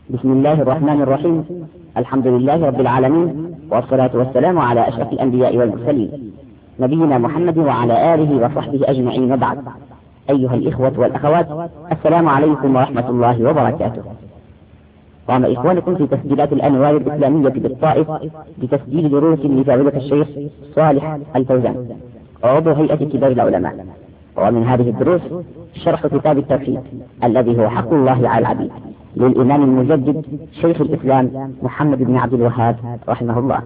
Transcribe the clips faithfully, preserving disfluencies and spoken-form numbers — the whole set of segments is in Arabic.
بسم الله الرحمن الرحيم. الحمد لله رب العالمين، والصلاة والسلام على أشرف الأنبياء والمرسلين نبينا محمد وعلى آله وصحبه أجمعين، وبعد. أيها الإخوة والأخوات، السلام عليكم ورحمة الله وبركاته. قام إخوانكم في تسجيلات الأنوار الإسلامية بالطائف بتسجيل دروس لفضيلة الشيخ صالح الفوزان، عضو هيئة كبار العلماء. ومن هذه الدروس شرح كتاب التوحيد الذي هو حق الله على العبيد للإمام المجدد شيخ الإسلام محمد بن عبد الوهاب رحمه الله.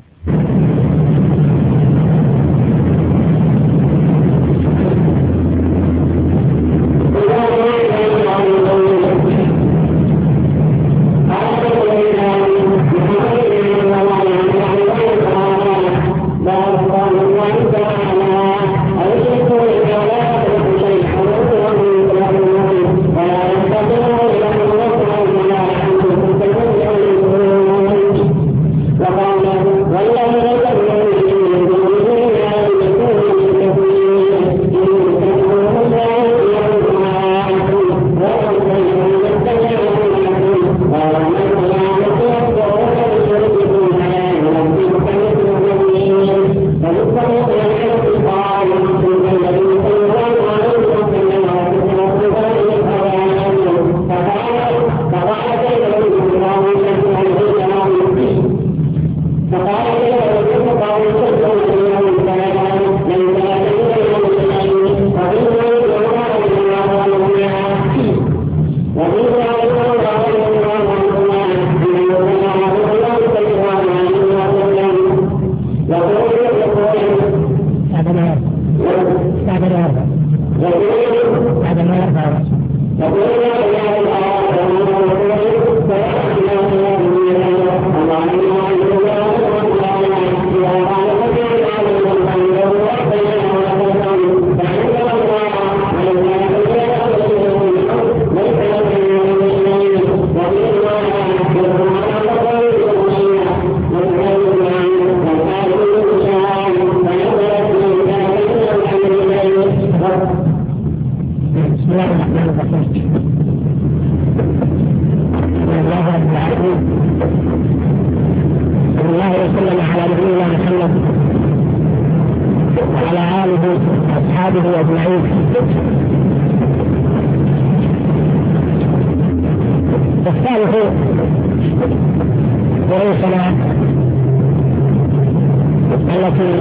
التي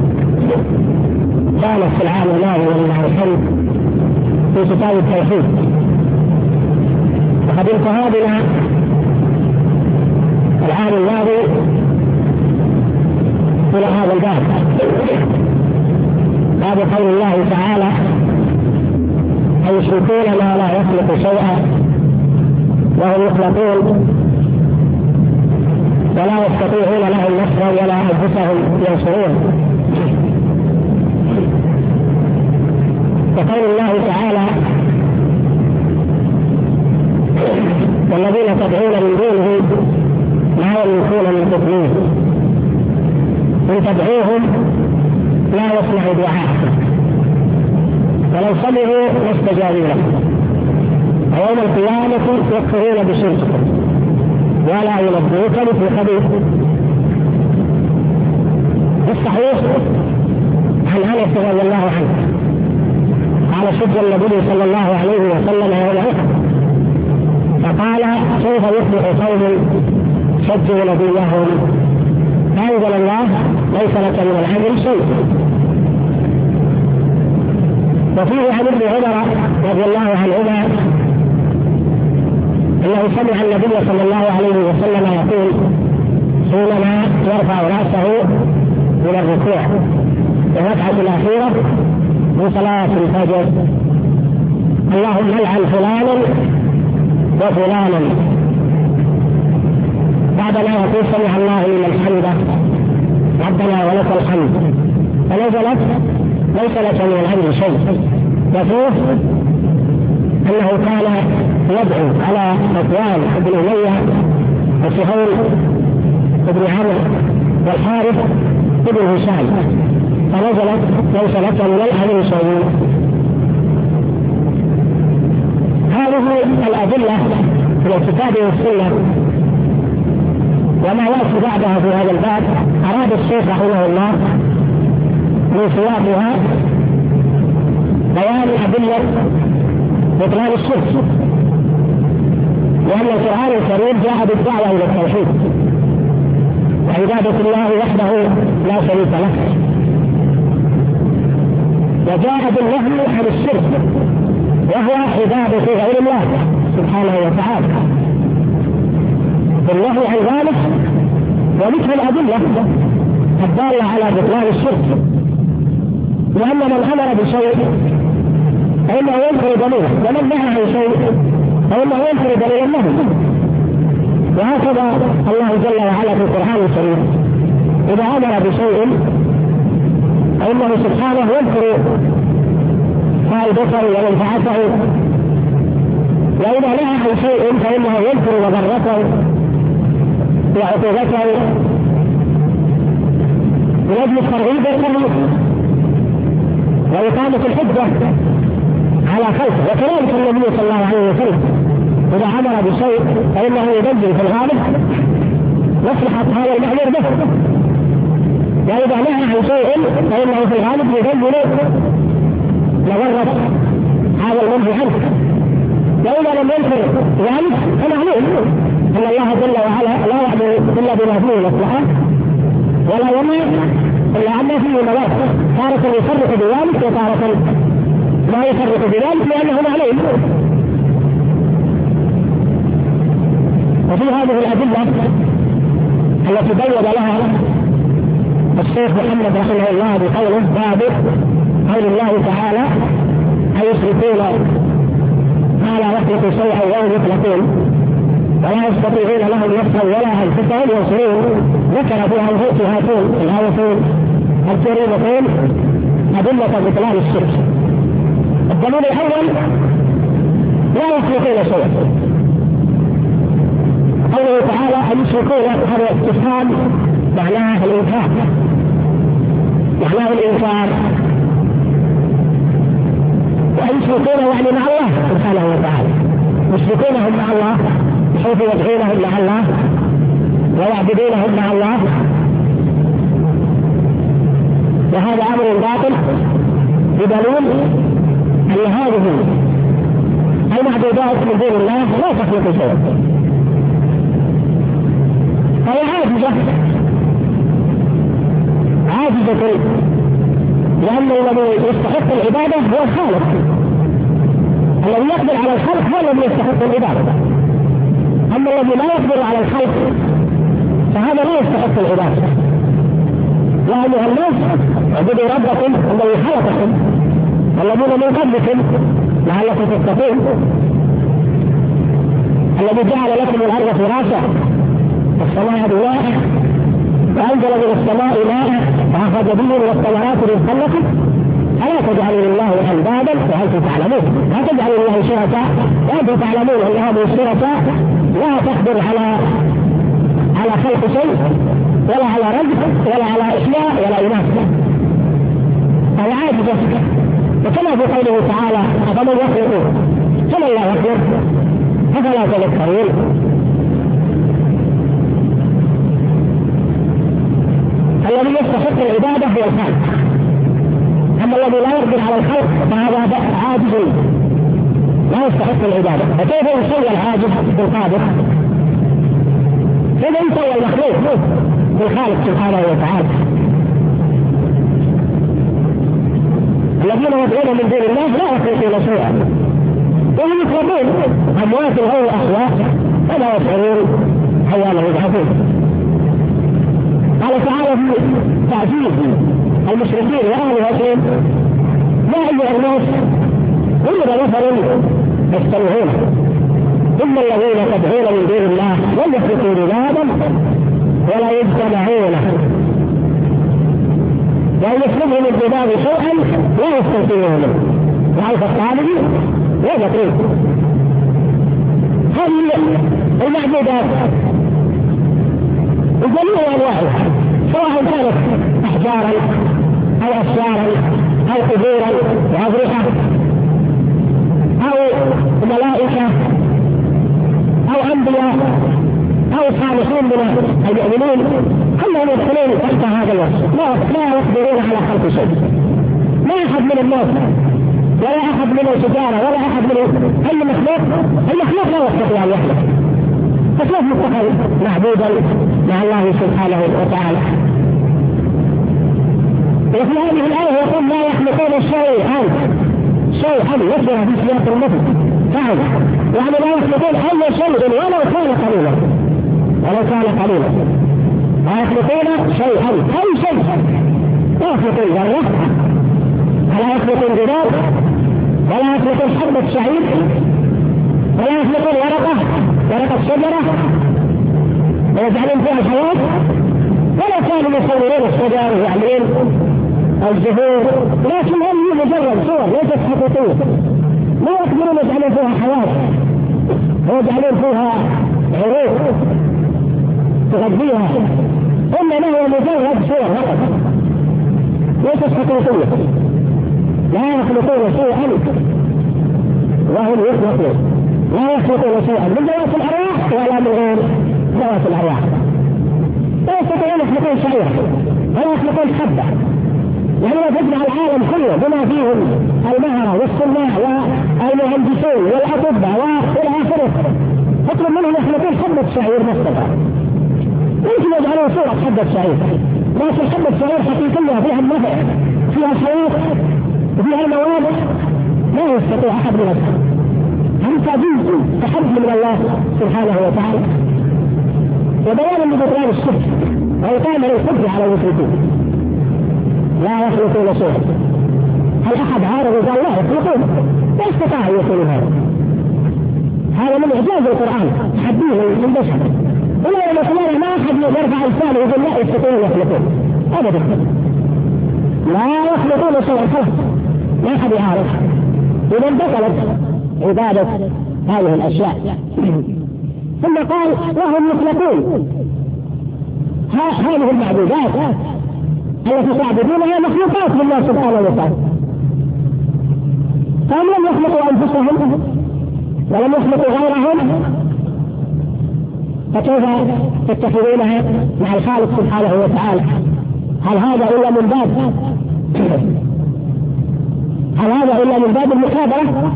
كانت في العام الماضي ولله الحمد في كتاب التوحيد، وقد انتهى بنا العام الماضي إلى هذا الباب، باب قول الله تعالى: أيشركون ما لا يخلق شيئا وهم يخلقون ولا يستطيعون لهم نصرا ولا أنفسهم ينصرون. وقول الله تعالى: والذين تدعون من دونه لا يملكون من تدعين، إن تدعوهم لا يسمعوا دعاءكم ولو سمعوا ما استجابوا لكم، ويوم القيامة يكفرون بشرككم ولا ينبئوك مثل خبير. الصحيح عن انس رضي الله عنه قال: شج النبي صلى الله عليه وسلم يوم احد فقال: كيف يصبح قوم شجوا نبيهم؟ فانزل الله: ليس لك من الامر شيء. وفيه عن ابن عمر رضي الله عنهما انه سمع النبي صلى الله عليه وسلم يقول حينما يرفع راسه من الركوع في الركعه الاخيره من صلاه الفجر: اللهم العن فلانا وفلانا، بعدما يقول سمع الله لمن حمده ربنا ولك الحمد، فنزلت: ليس لك من الامر شيء. وفيه انه كان يدعو على صفوان بن أمية وسهيل بن عمرو والحارث بن هشام، فنزلت: ليس لك من الأمر شيء. هذه الأدلة في الكتاب والسنة وما يأتي بعدها في هذا الباب أراد الشيخ رحمه الله من سياقها بيان أدلة بطلان الشرك، لأن القرآن الكريم جاء بالدعوة إلى التوحيد وعبادة الله وحده لا شريك له، وجاء بالنهي عن الشرك وهو عبادة غير الله سبحانه وتعالى، بالنهي عن ذلك وذكر الأدلة الدالة على بطلان الشرك، لأن من أمر بشيء فإنه ينكر دليله، ومن نهى عن شيء فإنه ينكر دليل النهي. وهكذا الله جل وعلا في القرآن الكريم إذا أمر بشيء فإنه سبحانه ينكر فائدته ومنفعته، وإذا نهى عن شيء فإنه ينكر مضرته وعقوبته من أجل الترغيب والترهيب وإقامة الحجة على خلقه. وكذلك النبي صلى الله عليه وسلم إذا أمر بشيء فإنه يبين في الغالب مصلحة هذا المأمور به، وإذا نهى عن شيء فإنه في الغالب يبين مضرة هذا المنهي عنه. وإذا لم ينكر ذلك فمعلوم أن الله جل وعلا لا يأمر إلا بما فيه مصلحة ولا يمنع إلا أن فيه مضرة، تارة يفرق بذلك وتارة لا يفرق بذلك لأنه معلوم. وفي هذه الأدلة التي بين لها الشيخ محمد رحمه الله بقوله باب قول الله تعالى أيشركون ما لا يخلق شيئا وهم يخلقون ولا يستطيعون لهم نفسا ولا أنفسهم ينصرون، ذكر فيها هاتون الآيتين الكريمتين أدلة بطلان الشرك. الدليل الأول لا يخلقون شيئا، قوله تعالى أن يشركون هذا استفهام معناه الإنكار، معناه الإنكار، وأن يشركون يعني مع الله سبحانه وتعالى، يشركونهم مع الله بحيث يدعونهم مع الله ويعبدونهم مع الله، وهذا أمر باطل بدليل أن هذه المعبودات من دون الله لا تخلق شيئا، فهي عاجزة عاجزة لأن الذي يستحق العبادة هو الخالق، الذي يقدر على الخلق هو الذي يستحق العبادة، أما الذي لا يقدر على الخلق فهذا لا يستحق العبادة. يا أيها الناس اعبدوا ربكم الذي خلقكم والذين من قبلكم لعلكم تتقون، الذي جعل لكم الأرض فراشا والسماء بناء وأنزل من السماء ماء فأخرج به من الثمرات رزقا لكم ألا تجعلوا لله أندادا وأنتم تعلمون، لا تجعلوا لله شركاء وأنتم تعلمون أن هذه الشركاء لا تقدر على على خلق شيء ولا على رزق ولا على إحياء ولا إناث، فهي عاجزة. وكما في قوله تعالى أفمن يخلق كمن لا يخلق أفلا تذكرون. الذي يستحق العبادة هو الخالق، أما الذي لا يقدر على الخلق فهذا عاجز لا يستحق العبادة. فكيف يسوي العاجز بالقادر؟ كيف يسوي المخلوق بالخالق سبحانه وتعالى؟ الذين يدعون من دون الله لا يخلقون شيئا وهم يخلقون أموات غير أحياء ولا يشعرون أيام يبعثون. قال تعالى في تعجيز المشركين وأهلهم يا أيها الناس ضرب مثل يستمعون إن الذين تدعون من دون الله لن يخلقوا ذبابا ولا يجتمعون وأن يسلمهم الذباب شيئا لا يستنقذون منه وعلى الطالب لا يطيق. هذه المعبودات بجميع أنواعها سواء كانت أحجارا أو أشجارا أو قبورا وأضرحة أو ملائكة أو أنبياء أو صالحين من المؤمنين كلهم يدخلون تحت هذا الوصف، لا لا يقدرون على خلق شيء. ما أحد من الناس ولا أحد من التجارة ولا أحد من أي مخلوق، المخلوق لا يستطيع أن يخلق، فكيف يتخذ معبودا مع الله سبحانه وتعالى؟ وفي هذه الآية يقول لا يخلقون شيئا، شيئا يصبر في سياق النفس فعلا، يعني لا يخلقون أي شيء ولو كان قليلا، ولو كان قليلا لا يخلقون شيئا، أي شيء لا يخلقون ذرة ولا يخلقون جبال ولا يخلقون حبة شعير ولا يخلقون ورقة ورقة شجرة ويجعلون فيها الحياة، ولا كانوا يصورون الشجر ويعملون الزهور، لكن هم مجرد صور ليست حقيقية، لا يقدرون يجعلون فيها حياة ويجعلون فيها عروق تغذيها، إنما هو مجرد صور فقط ليست حقيقية. لا يخلقون شيئا وهم يخلقون، لا يخلقون شيئا من ذوات الأرواح ولا من غير ذوات الأرواح، لا يستطيعون يخلقون شيئا ولا يخلقون حبة. يعني لو تجمع العالم كله بما فيهم المهرة والصناع والمهندسين والأطباء وإلى آخره، اطلب منهم يخلقون حبة شعير مصطفى، يمكن يجعلون صورة حبة شعير، لكن حبة شعير حقيقية فيها النفع فيها الحياة وفيها المواد لا يستطيع أحد من الخلق. هم تعجيز تحدي من الله سبحانه وتعالى وبيان لبطلان الشرك وإقامة الحجة على المشركين. لا يخلقون شيئا. هل أحد عارض وقال لا يخلقون؟ لا يستطيع أن يقول هذا. هذا من إعجاز القرآن تحديه للبشر، ولا يمكن ما أحد يرفع لسانه ويقول لا يستطيعون يخلقون أبدا. لا يخلقون شيئا خلق، ما أحد يعرف. إذا انتقلت عبادة هذه الأشياء. ثم قال وهم يخلقون. هذه المعبودات التي تعبدونها مخلوقات لله سبحانه وتعالى، فهم لم يخلقوا أنفسهم ولم يخلقوا غيرهم، فكيف تتخذونها مع الخالق سبحانه وتعالى؟ هل هذا إلا من باب هل هذا إلا من باب المكابرة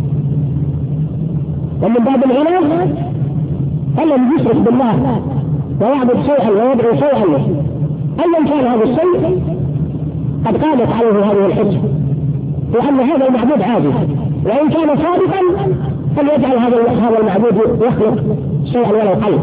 ومن باب العناد؟ الذي يشرك بالله ويعبد شيئا ويدعو شيئا أيا كان هذا الشيء قد قامت عليه هذه الحجة، لأن هذا المعبود عاجز، وإن كان صادقا فليجعل هذا هذا المعبود يخلق شيئا ولو قل.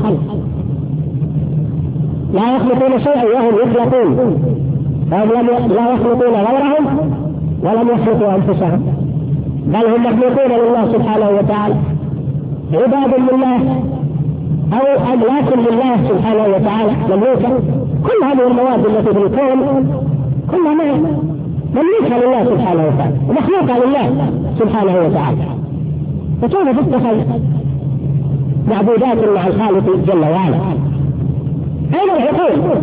لا يخلقون شيئا وهم يخلقون، فهم لا يخلقون غيرهم ولم يخلقوا أنفسهم، بل هم مخلوقون لله سبحانه وتعالى، عباد لله أو أملاك لله سبحانه وتعالى مملوكة. كل هذه المواد التي في الكون كلها مملوكة لله سبحانه وتعالى ومخلوقة لله سبحانه وتعالى، فكيف تتخذ معبودات مع الخالق جل وعلا؟ أين العقول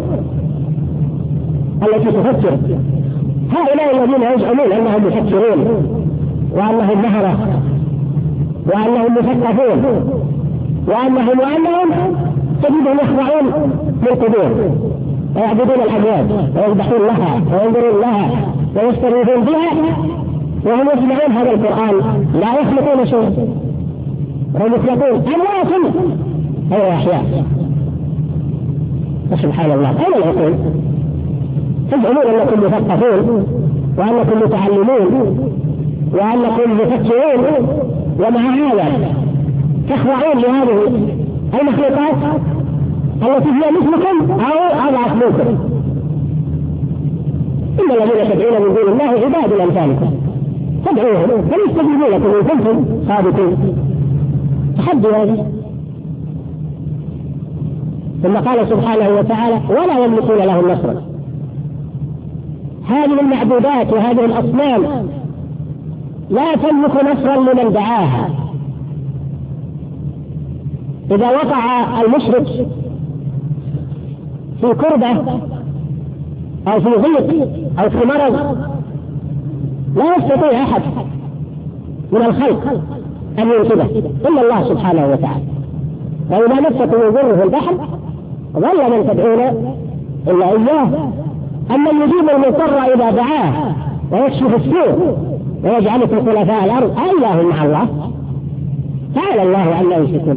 التي تفكر؟ هؤلاء الذين يزعمون أنهم مفكرون وأنهم مهرة وأنهم مثقفون وأنهم وأنهم تجدهم يخضعون للقبور ويعبدون الأموات ويذبحون لها وينظرون لها ويستغيثون بها، وهم يسمعون هذا القرآن لا يخلقون شيئا وهم يخلقون أموات غير أحياء. سبحان الله، أين العقول؟ تزعمون أنكم مثقفون وأنكم متعلمون وأنكم مفكرون، ومع هذا تخضعون لهذه المخلوقات التي هي مثلكم أو أضعف منكم. إن الذين تدعون من دون الله عباد أمثالكم تدعوهم فليستجيبوا لكم إن كنتم صادقين. تحدي هذا. ثم قال سبحانه وتعالى ولا يملكون له النصر. هذه المعبودات وهذه الأصنام لا تملك نصرا لمن دعاها. إذا وقع المشرك في كربة أو في ضيق أو في مرض لا يستطيع أحد من الخلق أن ينقذه إلا الله سبحانه وتعالى. وإذا مسكم الضر في البحر ظل من تدعون إلا إياه، أما يجيب المضطر إذا دعاه ويكشف السوء ويجعلكم خلفاء الأرض أإله مع الله؟ تعالى الله عما يشركون.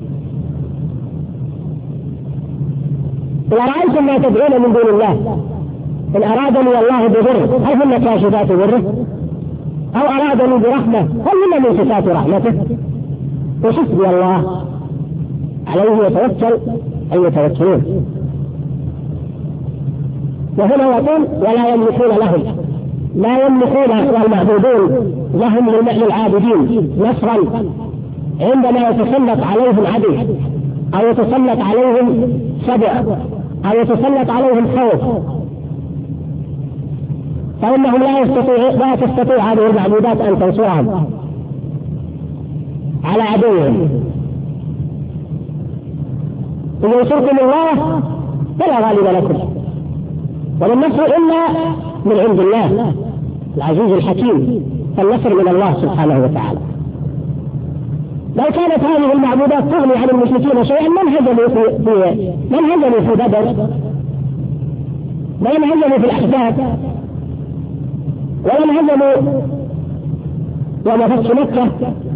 إذا رأيتم ما تدعون من دون الله إن أرادني الله بضر هل هن كاشفات ضره؟ أو أرادني برحمة هل هن من صفات رحمته؟ وحسبي الله عليه يتوكل أن يتوكلون. وهنا يقول ولا يملكون لهم، لا يملكون والمعبودون لهم للعابدين نصرا عندما يتسلط عليهم عدو أو يتسلط عليهم سبع أو يتسلط عليهم خوف، فإنهم لا يستطيع لا تستطيع هذه المعبودات أن تنصرهم على عدوهم. إن ينصركم الله فلا غالب لكم ولا النصر إلا من عند الله العزيز الحكيم، فالنصر من الله سبحانه وتعالى. لو كانت هذه المعبودات تغني عن المشركين شيئا من هزموا في, في من هزموا في بدر من هزموا في الأحزاب ومن هزموا يوم فتح مكة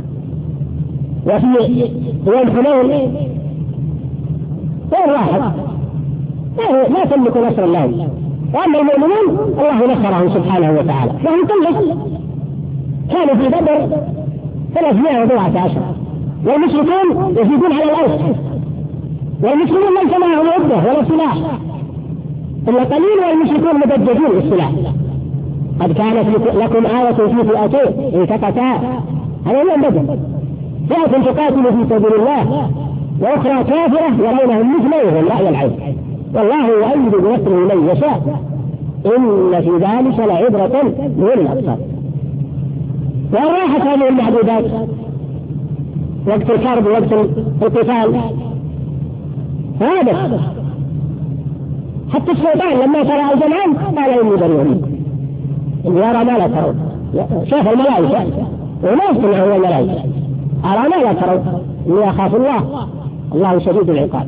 وفي يوم حنين غير واحد لا تملك نصر الله. وأما المؤمنون الله نصرهم سبحانه وتعالى، وهم كلهم كانوا في بدر ثلاثمائة وأربعة عشر والمشركون يزيدون على الألف، والمسلمون ليس معهم عدة ولا سلاح إلا قليل، والمشركون مدججون بالسلاح. قد كانت لكم آية في فئتين التقتا، هذا يوم بدر، فئة تقاتل في سبيل الله وأخرى كافرة يرونهم مثليهم رأي العين، والله يؤيد بنصره من يشاء، إن في ذلك لعبرة لأولي الأبصار. وإن راحت هذه المعبودات وقت الكرب وقت القتال هذا حتى الشيطان لما ترى الجمعان قال إني بريء منكم، إن يرى ما لا ترون، شاف الملائكة وما يستمعون الملائكة، أرى ما لا ترون إني أخاف الله، الله شديد العقاب.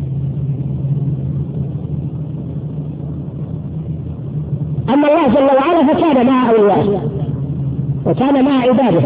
أما الله جل وعلا فكان مع أوليائه وكان مع عباده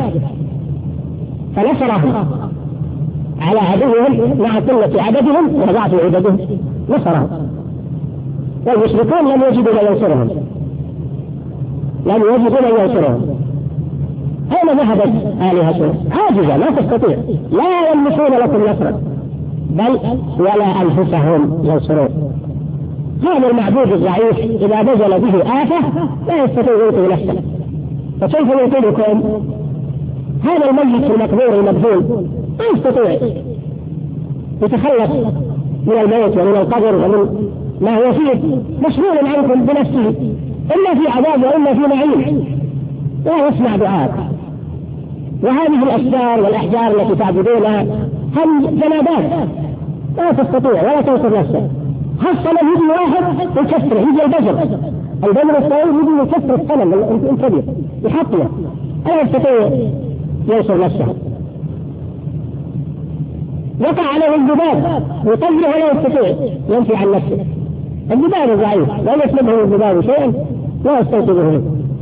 فنصرهم على عدوهم مع قلة عددهم وضعف عددهم، نصرهم. والمشركون لم يجدوا من ينصرهم، لم يجدوا من ينصرهم. أين ذهبت آلهتهم؟ عاجزة لا تستطيع، لا يملكون لكم نصرا بل ولا أنفسهم ينصرون. هذا المعبود الضعيف إذا نزل به آفة لا يستطيع ينقذ نفسه، فكيف ينقذكم؟ هذا الميت المقبور المبذول لا يستطيع يتخلص من الموت ومن القبر ومن ما هو فيه، مشغول عنكم بنفسه، إلا في عذاب وإلا في نعيم، لا يسمع دعاء. وهذه الأشجار والأحجار التي تعبدونها هم جنادات لا تستطيع ولا تنصر نفسه. هالصنم يجي واحد يكسره، يجي البجر البجر الصغير يجي يكسر الصنم الكبير يحطله، لا يستطيع ينصر نفسه. يقع عليه الذباب يطلع ولا يستطيع ينفي عن نفسه. الذباب ضعيف لا يسلبه الذباب شيئا لا يستنقذه منه.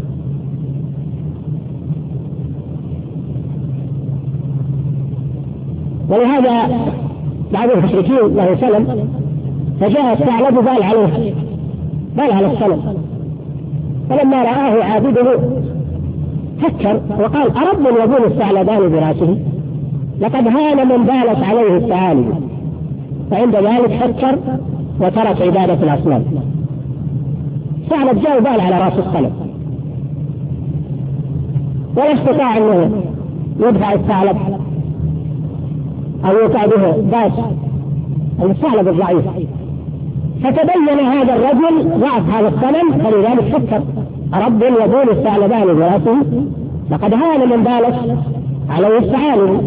ولهذا بعض المشركين له سلم فجاء الثعلب بال عليه بال على السلم، فلما رآه عابده فكر وقال أرب يبول الثعلبان براسه؟ لقد هان من بالت عليه الثعالب. فعند ذلك فكر وترك عبادة الأصنام. ثعلب جاء بال على راس السلم ولا استطاع أنه يدفع الثعلب أو يوقع به باس الثعلب الضعيف. فتبين هذا الرجل ضعف هذا الصنم، فلذلك فكر رب يبول الثعلبان براسه؟ لقد هان من بالت عليه الثعالب.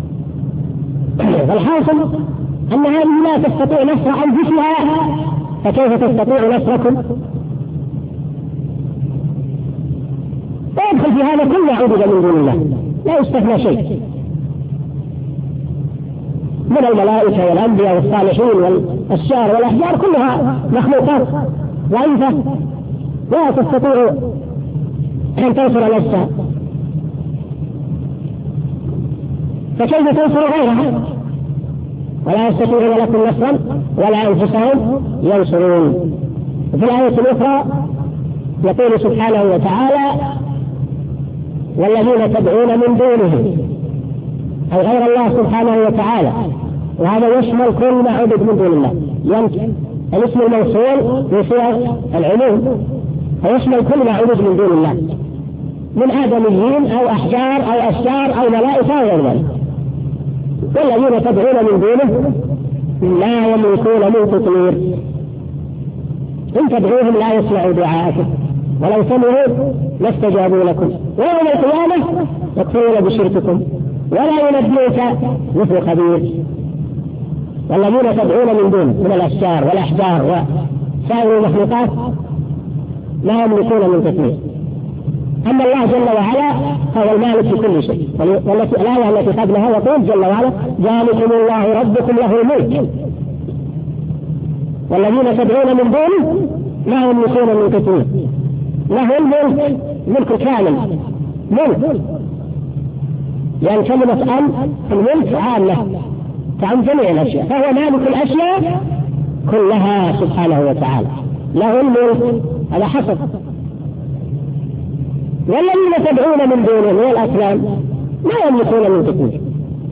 فالحاصل أن هذه لا تستطيع نصر أنفسها، فكيف تستطيع نصركم؟ ويدخل في هذا كل عبد من دون الله، لا يستثنى شيء. من الملائكة والأنبياء والصالحين والأشجار والأحجار كلها مخلوقات ضعيفة لا تستطيع أن تنصر نفسها، فكيف تنصر غيرها؟ ولا يستطيعون لكم نصرا ولا أنفسهم ينصرون. وفي الآية الأخرى يقول سبحانه وتعالى: والذين تدعون من دونه، أي غير الله سبحانه وتعالى، وهذا يشمل كل ما عبد من دون الله. يمكن الاسم الموصول في صيغ العموم فيشمل كل ما عبد من دون الله من آدميين أو أحجار أو أشجار أو ملائكة أو غير ذلك. والذين تدعون من دونه لا يملكون من تطوير، إن تدعوهم لا يسمعوا دعاءكم ولو سمعوا لاستجابوا لكم، ويوم القيامة يكفرون بشرككم ولا ينبئك مثل خبير. والذين تدعون من دونه من الأشجار والأحجار وسائر المخلوقات لا يملكون من تطوير. أما الله جل وعلا فهو المالك لكل شيء. والتي الآية التي قبلها يقول جل وعلا: ذلكم الله ربكم له الملك. والذين تدعون من دونه لا يملكون من تطوير، له الملك، ملك كامل، ملك، لأن كلمة أن الملك عامة تعم جميع الأشياء، فهو مالك الأشياء كلها سبحانه وتعالى، له الملك. هذا حسب. والذين تدعون من دونه من الأصنام لا يملكون من تطوير.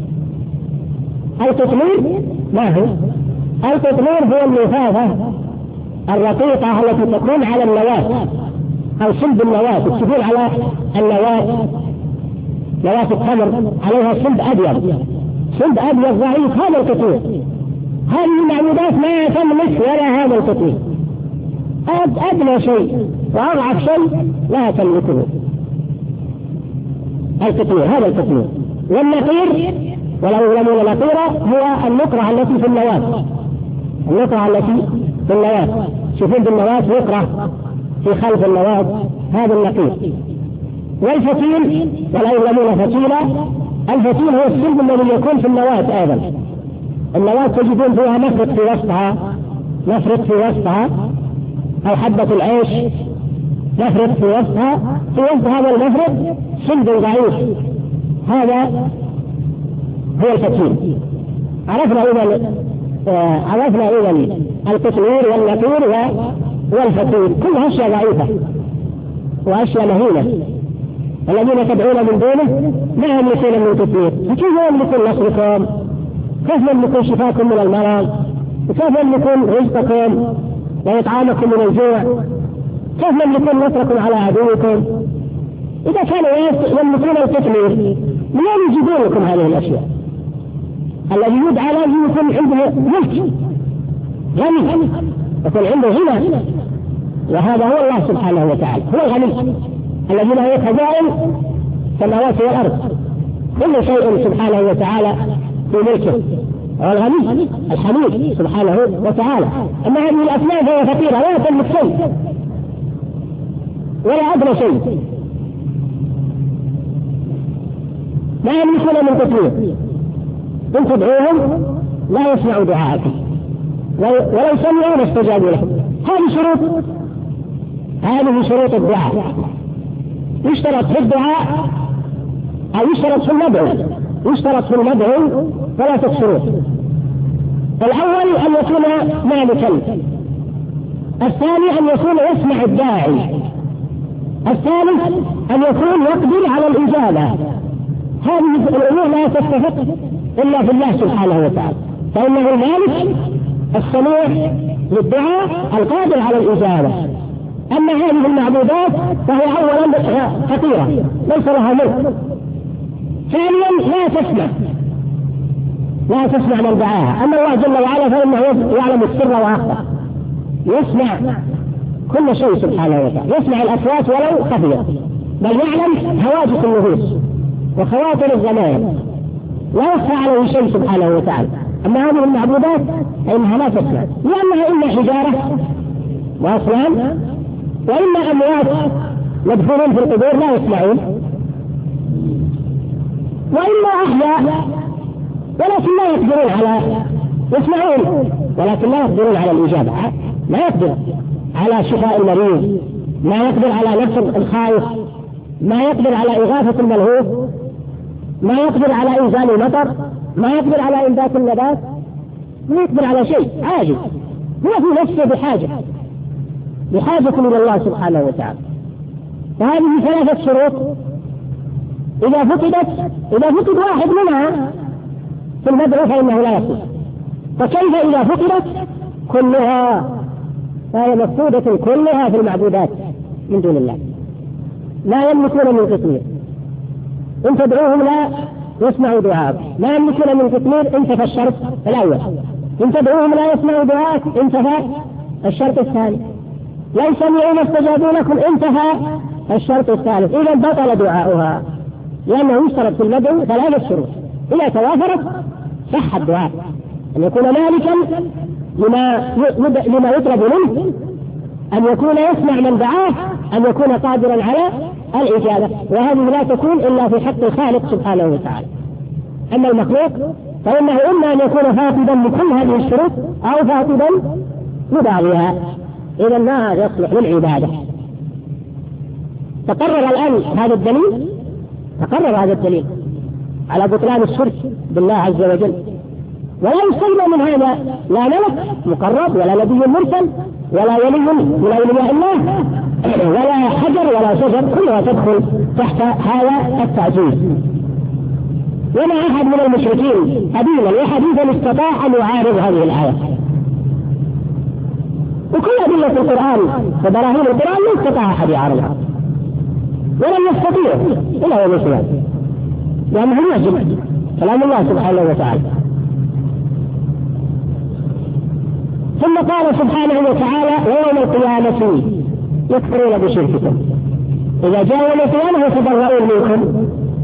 التطوير ما هو؟ التطوير هو اللفافة الرقيقة التي تكون على النواة أو صلب النواة، تكون على النواة، نواة التمر عليها صلب أبيض، صلب أبيض ضعيف، هذا التطوير. هذه المعبودات ما تملك ولا هذا التطوير، أدنى شيء وأضعف شيء لا تملكه التطوير، هذا التطوير. والنقير ولو يعلمون نقيرا هو النقرة التي في النواة، النقرة التي في النواة، شوفون بالنواة نقرة في خلف النواة، هذا النقير. والفتيل ولا يعلمون فتيلا، الفتيل هو السلب الذي يكون في النواة أيضا. النواة تجدون فيها مفرق في وسطها، مفرق في وسطها، أو حبة العيش مفرق في وسطها، في وسط هذا المفرق سلب ضعيف، هذا هو الفتيل. عرفنا إذا آه عرفنا إذا التطوير والنقير والفتيل كلها أشياء ضعيفة وأشياء مهينة. الذين تدعون من دونه ما يملكون من تطوير، فكيف يملكون نصركم؟ كيف يملكون شفاكم من المرض؟ وكيف يملكون رزقكم وإطعامكم من الجوع؟ كيف يملكون نصركم على عدوكم؟ إذا كانوا يملكون التطوير منين يجيبون لكم هذه الأشياء؟ الذي يدعى لازم يكون عنده ملك غني، يكون عنده غنى، وهذا هو الله سبحانه وتعالى، هو الغني الذي له خزائن السماوات والأرض، كل شيء سبحانه وتعالى في ملكه، هو الغني الحميد سبحانه وتعالى. أما هذه الأسماء فهي فقيرة لا تملك شيء ولا أدنى شيء، لا يملكون من تطوير. إن تدعوهم لا يسمعوا دعاءكم ولو سمعوا ما استجابوا لكم. هذه شروط، هذه شروط الدعاء. يشترط في الدعاء أو يشترط في المدعو، يشترط في المدعو ثلاثة شروط. الأول أن يكون مالكا، الثاني أن يكون يسمع الداعي، الثالث أن يكون يقدر على الإجابة. هذه الأمور لا تتفق إلا في الله سبحانه وتعالى، فإنه المالك السميع للدعاء القادر على الإجابة. أما هذه المعبودات فهي أولا فقيرة ليس لها ملك، ثانيا لا تسمع لا تسمع من دعاها. أما الله جل وعلا فإنه يعلم السر وأخفى، يسمع كل شيء سبحانه وتعالى، يسمع الأصوات ولو خفية، بل يعلم هواجس النفوس وخواطر الزمان، لا يخفى عليه شيء سبحانه وتعالى. أما هذه المعبودات فإنها لا تسمع، لأنها إما حجارة وأصنام وإما أموات مدفونون في القبور لا يسمعون، وإما أحياء ولكن لا يقدرون على يسمعون ولكن لا يقدرون على الإجابة، لا يقدر على شفاء المريض، ما يقدر على نصر الخائف، ما يقدر على إغاثة الملهوف، ما يقدر على إنزال المطر، ما يقدر على إنبات النبات، ما يقدر على شيء، عاجز، هو في نفسه بحاجة بحاجة إلى الله سبحانه وتعالى. فهذه ثلاثة شروط إذا فقدت إذا فقد واحد منها في المدعو فإنه لا يصلح، فكيف إذا فقدت كلها؟ فهي مفقودة كلها في المعبودات من دون الله، لا يملكون من قطمير، إن تدعوهم لا يسمعوا دعاءك، لا يملكون من قطمير، انتفى الشرط الأول، إن تدعوهم لا يسمعوا دعاءك، انتفى الشرط الثاني، لن سمعوا ما استجابوا لكم، انتهى الشرط الثالث، إذا بطل دعاؤها، لأنه يشترط في المدعو ثلاث شروط، إذا توافرت صح الدعاء، أن يكون مالكا لما لما يطلب منه، أن يكون يسمع من دعاه، أن يكون قادرا على الإجابة، وهذه لا تكون إلا في حق الخالق سبحانه وتعالى. أما المخلوق فإنه إما أن يكون فاقدا لكل هذه الشروط أو فاقدا لبعضها، إذا ما يصلح للعبادة. تقرر الآن هذا الدليل، تقرر هذا الدليل على بطلان الشرك بالله عز وجل، ولا يستغنى من هذا لا ملك مقرب ولا نبي مرسل ولا ولي من أولياء الله ولا حجر ولا شجر، كلها تدخل تحت هذا التعزيز. وما أحد من المشركين قديما وحديثا استطاع أن يعارض هذه الآية، وكل أدلة القرآن وبراهين القرآن لا استطاع أحد يعارضها ولم يستطيع إلا هو مسلم، لأنه يجب كلام الله سبحانه وتعالى. ثم قال سبحانه وتعالى ويوم القيامة يكفرون بشرككم، إذا جاء يوم القيامة يتبرؤون منكم،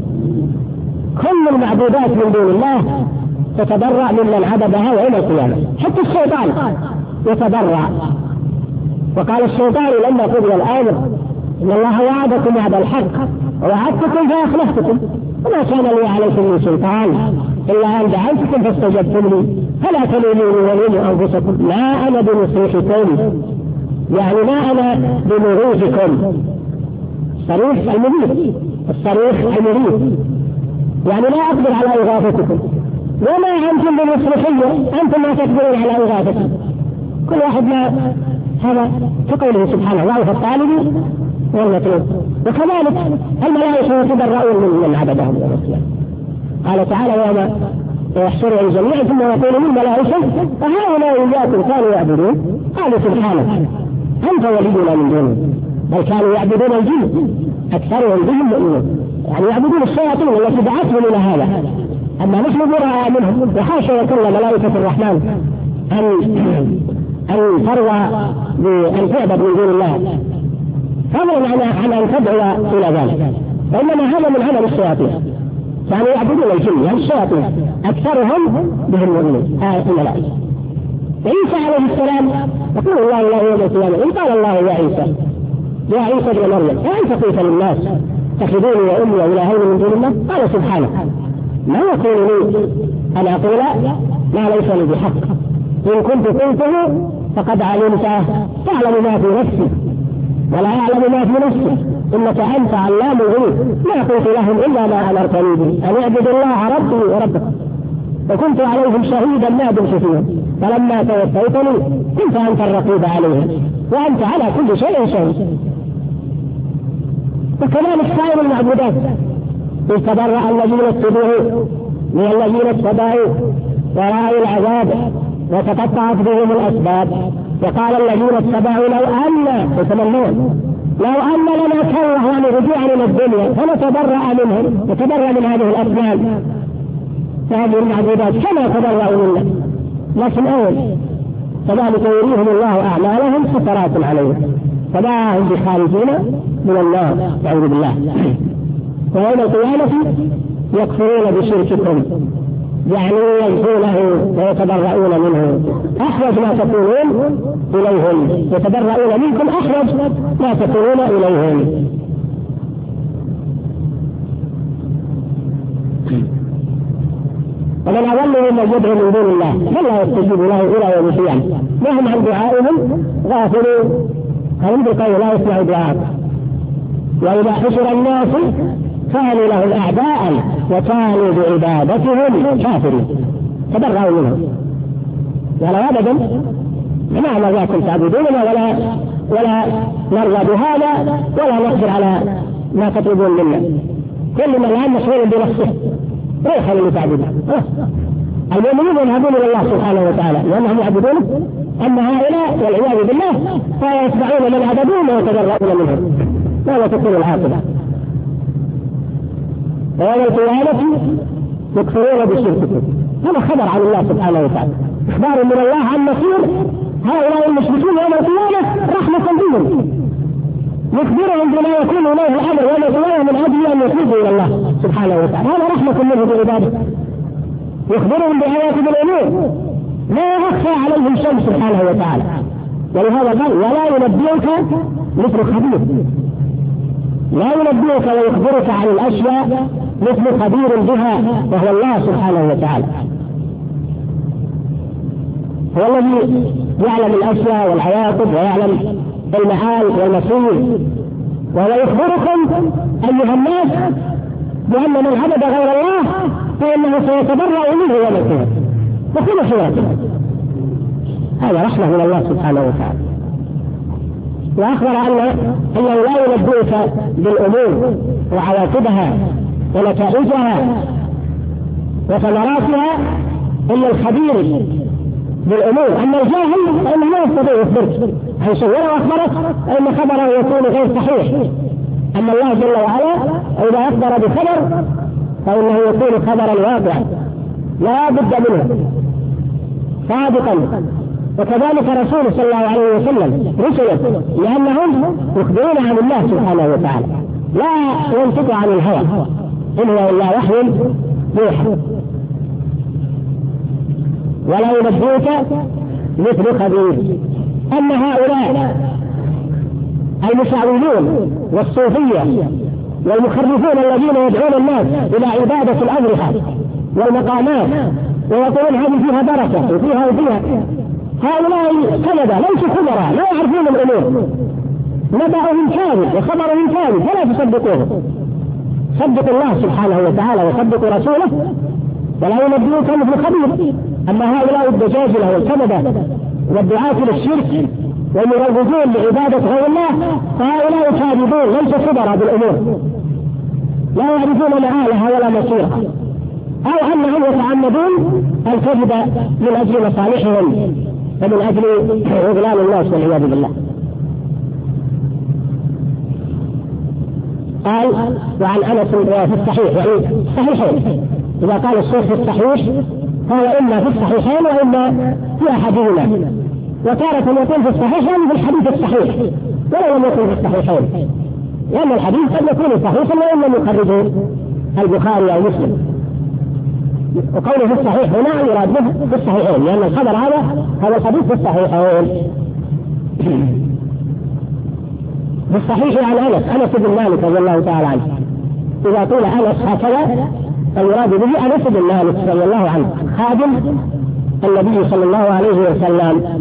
كل المعبودات من دون الله تتبرأ ممن عبدها يوم القيامة، حتى الشيطان يتبرأ. وقال الشيطان لما قضي الأمر إن الله وعدكم وعد الحق ووعدتكم فأخلفتكم وما كان لي عليكم من سلطان إلا أن دعوتكم فاستجبتم لي فلا تلوموني ولوموا أنفسكم ما أنا بمصرخكم، يعني ما أنا بمغيثكم. الصريخ المميت، الصريخ المميت، يعني لا أقدر على إغاثتكم، وما أنتم بمصرخية، أنتم ما تقدرون على إغاثتكم. كل واحد ما هذا كقوله سبحانه الله فالطالب والمطلوب. وكذلك الملائكة يتبرؤون من عبدهم يوم القيامة. قال تعالى يوم يحشرهم جميعا ثم يقول للملائكة فهؤلاء إياكم كانوا يعبدون، قالوا سبحانك أنت ولينا من دونهم بل كانوا يعبدون الجن أكثرهم بهم مؤمنون، يعني يعبدون الشياطين التي دعتهم إلى هذا، أما نحن براء منهم. وحاشا يكون ملائكة الرحمن أن أن تروى بأن تعبد من دون الله، فضلا عن أن تدعو إلى ذلك، وإنما هذا من عمل الشياطين، يعني يعبدون الجن يعني الشياطين أكثرهم بهم مؤمنون. هذا الملائكة. عيسى عليه السلام يقول الله له يوم القيامة إن قال الله يا عيسى يا عيسى ابن مريم أأنت قلت للناس اتخذوني وأمي وإلهين من دون الله؟ قال سبحانه ما يكون لي أن أقول ما ليس لي بحق، إن كنت قلته فقد علمته تعلم ما في نفسي ولا أعلم ما في نفسك إنك أنت علام الغيوب ما قلت لهم إلا ما أمرتني به أن اعبدوا الله ربي وربكم وكنت عليهم شهيدا ما دمت فيهم فلما توفيتني كنت أنت الرقيب عليهم وأنت على كل شيء شهيد. وكذلك سائر المعبودات إذ تبرأ الذين اتبعوا من الذين اتبعوا ورأوا العذاب وتقطعت بهم الأسباب، وقال الذين اتبعوا لو أن يتمنون لو أن لنا كره يعني رجوعا إلى الدنيا فنتبرأ منهم، نتبرأ من هذه الأصنام فهذه المعبودات كما تبرأوا منا، لكن أول كذلك يريهم الله أعمالهم حسرات عليهم فما هم بخارجين من النار أعوذ بالله. ويوم القيامة يكفرون بشرككم يعني ينفونه ويتبرؤون منه أحوج ما تكونون إليهم، يتبرؤون منكم أحوج ما تكونون إليهم. ومن أضل ممن يدعو من دون الله من لا يستجيب له إلى يوم القيامة وهم عن دعائهم غافلون. هم بالقول لا يسمع دعاء. وإذا حشر الناس كانوا لهم أعداء وكانوا بعبادتهم كافرين تبرأوا منهم. ولا أبدا ما نرضاكم تعبدوننا ولا ولا نرضى بهذا ولا نقدر على ما تطلبون منا. كل من الآن مشغول بنفسه ليس اللي تعبدون. المؤمنون يذهبون إلى الله سبحانه وتعالى لأنهم يعبدونه. أما هؤلاء والعياذ بالله فيتبعون من عبدون ويتبرؤون منهم. ماذا تكون العاقبة؟ ويوم القيامة يكفرون بشرككم. هذا خبر عن الله سبحانه وتعالى، إخبار من الله عن مصير هؤلاء المشركين يوم القيامة رحمة بهم، يخبرهم بما يكون إليه الأمر يوم القيامة من أجل أن يتوبوا إلى الله سبحانه وتعالى. هذا رحمة منه بعباده، يخبرهم بعواقب الأمور لا يخفى عليهم شيء سبحانه وتعالى. ولهذا قال ولا ينبئك مثل خبير. لا ينبئك ويخبرك عن الأشياء مثل خبير بها وهو الله سبحانه وتعالى. هو الذي يعلم الأشياء والعواقب ويعلم المعال والمصير. وهو يخبركم أيها الناس بأن من عبد غير الله فإنه سيتبرأ منه يوم القيامة وكل خلاف. هذا رحمة من الله سبحانه وتعالى. وأخبر أنه لا ينبئك بالأمور وعواقبها ونتائجها وثمراتها إلا الخبير بالأمور. أما الجاهل فإنه لا يستطيع يخبرك عن شيء ولو أخبرك فإن خبره يكون غير صحيح. أما الله جل وعلا إذا أخبر بخبر فإنه يكون خبرا واقعا لا بد منه صادقا. وكذلك رسول صلى الله عليه وسلم رسله لأنهم يخبرون عن الله سبحانه وتعالى لا ينطق عن الهوى إن هو إلا وحي يوحى. ولا ينبئك مثل خبير. أما هؤلاء المشعوذون والصوفية والمخرفون الذين يدعون الناس إلى عبادة الأضرحة والمقامات ويقولون هذه فيها بركة وفيها وفيها، هؤلاء كذبة ليسوا خبراء لا يعرفون الأمور، نبأهم كاذب وخبرهم كاذب فلا تصدقوه. صدقوا الله سبحانه وتعالى وصدقوا رسوله ولا ينبئك مثل خبير. أما هؤلاء الدجاجلة والكذبة والدعاة للشرك والمروجون لعبادة غير الله فهؤلاء كاذبون ليسوا خبراء بالأمور لا يعرفون معالها ولا مصيرها، أو أنهم يتعمدون الكذب من أجل مصالحهم ومن أجل إضلال الناس والعياذ بالله. قال وعن أنس في الصحيح يعني صحيحين. إذا قال الشيخ في الصحيح فهو إما في الصحيحين وإما في أحدهما، وتارة يكون في الصحيحين في الحديث الصحيح ولا لم يكن في الصحيحين، لأن الحديث قد يكون صحيحا وإن لم يخرجه البخاري أو مسلم. وقوله في الصحيح هنا يراد به في الصحيحين لأن الخبر هذا هذا الحديث في الصحيحين. في الصحيح عن أنس أنس بن مالك رضي الله تعالى عنه. إذا قيل أنس هكذا فالمراد به أنس بن مالك رضي الله عنه خادم النبي صلى الله عليه وسلم.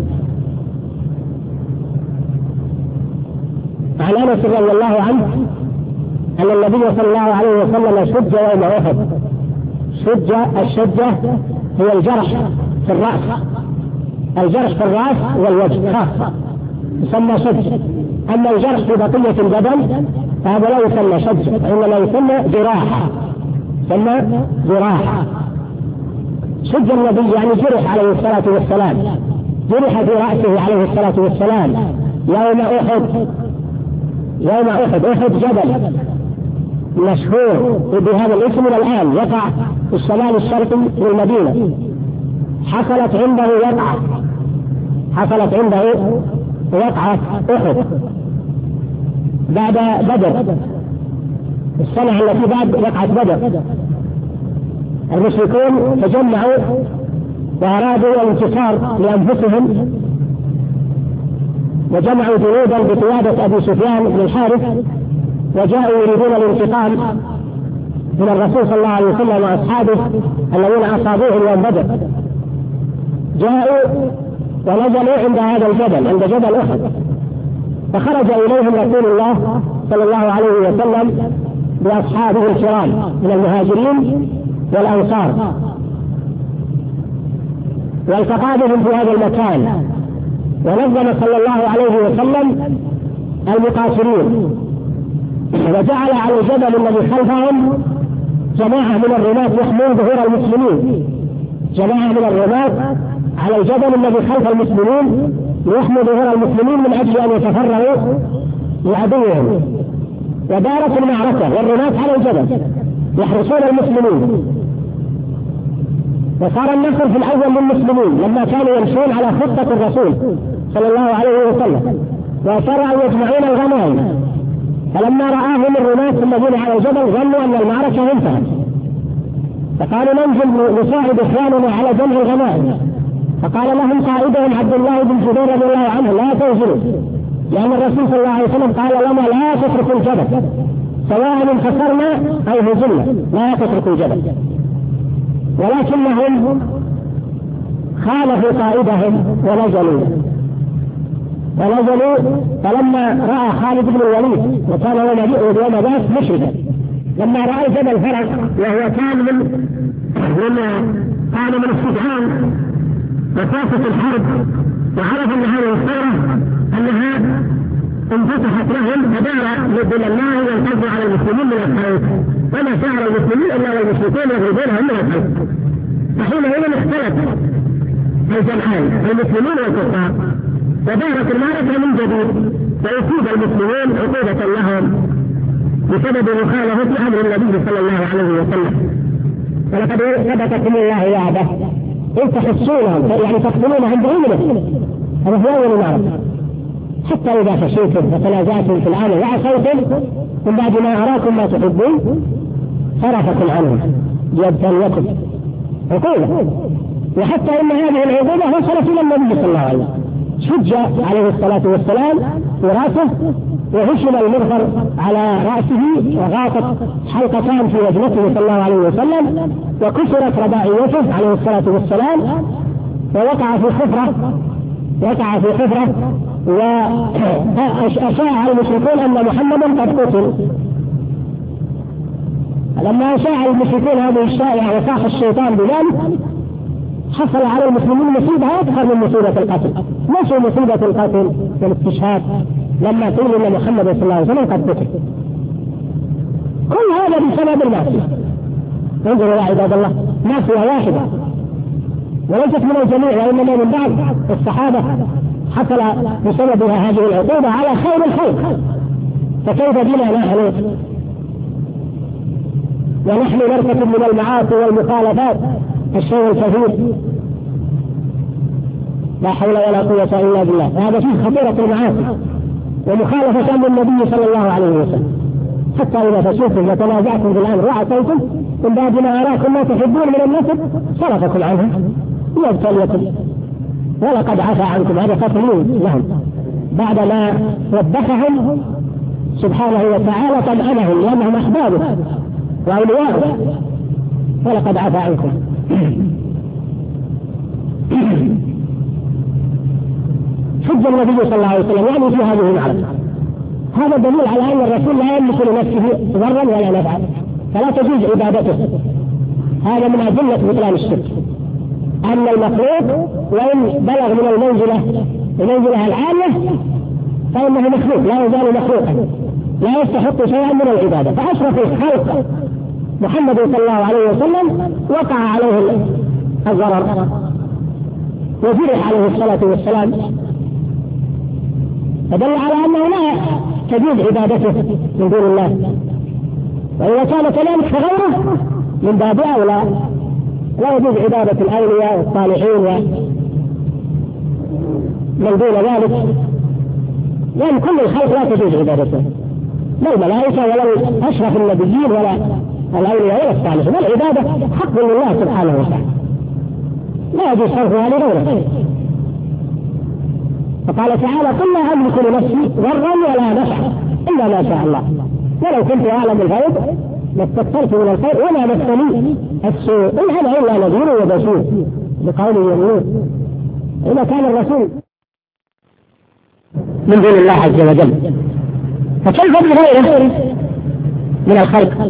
عن أنس رضي الله عنه أن النبي صلى الله عليه وسلم شج يوم أحد. شج الشجة هي الجرح في الرأس، الجرح في الرأس والوجه خاصة يسمى شج. أما الجرح في بقية البدن فهذا لا يسمى شج وإنما يسمى جراحة، يسمى جراحة. شج النبي يعني جرح عليه الصلاة والسلام، جرح في رأسه عليه الصلاة والسلام يوم أحد. يوم أحد أحد جبل مشهور بهذا الاسم الآن يقع في الشمال الشرقي للمدينة. حصلت عنده وقعة حصلت عنده وقعة أحد بعد بدر، السنة التي بعد وقعة بدر. المشركون تجمعوا وأرادوا الانتصار لأنفسهم وجمعوا جنودا بقيادة أبي سفيان بن الحارث وجاءوا يريدون الانتقام من الرسول صلى الله عليه وسلم وأصحابه الذين أصابوه يوم بدر، جاءوا ونزلوا عند هذا الجبل، عند جبل أحد، فخرج إليهم رسول الله صلى الله عليه وسلم بأصحابه الكرام من المهاجرين والأنصار، والتقى بهم في هذا المكان، ونظم صلى الله عليه وسلم المقاتلين، وجعل على الجبل الذي خلفهم جماعة من الرماة يحمون ظهور المسلمين، جماعة من الرماة على الجبل الذي خلف المسلمين يحموا ظهور المسلمين من أجل أن يتفرغوا لعدوهم. ودارت المعركة والرماة على الجبل يحرسون المسلمين، وصار النصر في الأول للمسلمين لما كانوا يمشون على خطة الرسول صلى الله عليه وسلم، وصاروا أن يجمعون الغنائم، فلما رآهم الرماة الذين على الجبل ظنوا أن المعركة انتهت، فقالوا ننزل نساعد إخواننا على جمع الغنائم، فقال لهم قائدهم عبد الله بن جبير رضي الله عنه لا تنزلوا، لأن الرسول صلى الله عليه وسلم قال لنا لا تتركوا الجبل سواء انتصرنا أو هزمنا، لا تتركوا الجبل. ولكنهم خالفوا قائدهم ونزلوا ونزلوا فلما رأى خالد بن الوليد، وكان يوم ذاك مشركا، لما رأى الجبل فرق وهو كان من كان من استدعاء مسافة الحرب، وعرف أن هذه الثورة أنها انفتحت لهم، فدار يبدل الله وينقضوا على المسلمين من الخير، وما شعر المسلمين إلا والمشركون يغلبونهم من الخير. فحينئذ اختلف الجمعان المسلمين والكفار، ودارت المعركة من جديد، وأصيب المسلمين عقوبة لهم بسبب مخالفة أمر النبي صلى الله عليه وسلم. ولقد ثبتكم الله وعده إن تحسونهم يعني تقتلونهم بعلمه، هذا في أول المعركة، حتى إذا فشلتم وتنازعتم في الأمر وعصيتم من بعد ما أراكم ما تحبون صرفكم عنهم ليبتليكم عقوبة. وحتى إن هذه العقوبة وصلت إلى النبي صلى الله عليه وسلم، شج عليه الصلاة والسلام في رأسه، وهشم المغفر على رأسه، وغاطت حلقتان في وجنته صلى الله عليه وسلم، وكسرت رباعيته عليه الصلاة والسلام، ووقع في حفرة وقع في حفرة وأشاع المشركون أن محمدا قد قتل. لما أشاع المشركون هذه الشائعة وصاح الشيطان بذلك، حصل على المسلمين مصيبة أكثر من مصيبة القتل. مش مصيبة القتل والاستشهاد لما قيل أن محمد صلى الله عليه وسلم قد قتل، كل هذا بسبب المعصية. انظروا يا عباد الله، معصية واحدة وليست من الجميع، وإنما من بعض الصحابة حصل بسببها هذه العقوبة على خير الخلق، فكيف بنا نحن ونحن نرتكب من المعاصي والمخالفات الشيء الكثير؟ لا حول ولا قوة إلا بالله. هذا فيه خطيرة المعاصي ومخالفة أمر النبي صلى الله عليه وسلم. حتى إذا فشلتم وتنازعتم في الأمر وعصيتم من بعد ما أراكم ما تحبون من النسب صرفكم عنه ليبتليكم، ولقد عفا عنكم. هذا تطمين لهم بعدما وبخهم سبحانه وتعالى، طمأنهم لأنهم أحبابه وأولياءه، ولقد عفا عنكم. حج النبي صلى الله عليه وسلم يعني في هذه المعركة، هذا دليل على أن الرسول لا يملك لنفسه ضرا ولا نفعا، فلا تجوز عبادته. هذا من أدلة بطلان الشرك، أن المخلوق وإن بلغ من المنزلة المنزلة العالية فإنه مخلوق، لا يزال مخلوقا، لا يستحق شيئا من العبادة. فأشرف الخلق محمد صلى الله عليه وسلم وقع عليه الضرر وجرح عليه الصلاة والسلام، فدل على أنه لا تجوز عبادته من دون الله. وإذا كان كذلك فغيره من باب أولى، لا يجوز عبادة الأولياء والصالحين من دون ذلك، لأن كل الخلق لا تجوز عبادته، لا الملائكة ولا أشرف النبيين ولا الأولياء ولا الصالحين. والعبادة حق لله سبحانه وتعالى، لا يجوز صرفها لغيره. فقال تعالى: قل لا أملك لنفسي ضرا ولا نفعا إلا ما شاء الله، ولو كنت أعلم الغيب ما استكثرت من الخير ولا مسني السوء إن أنا إلا نذير وبشير بقول يمين. إذا كان الرسول من دون الله عز وجل فكيف بغيره من الخلق؟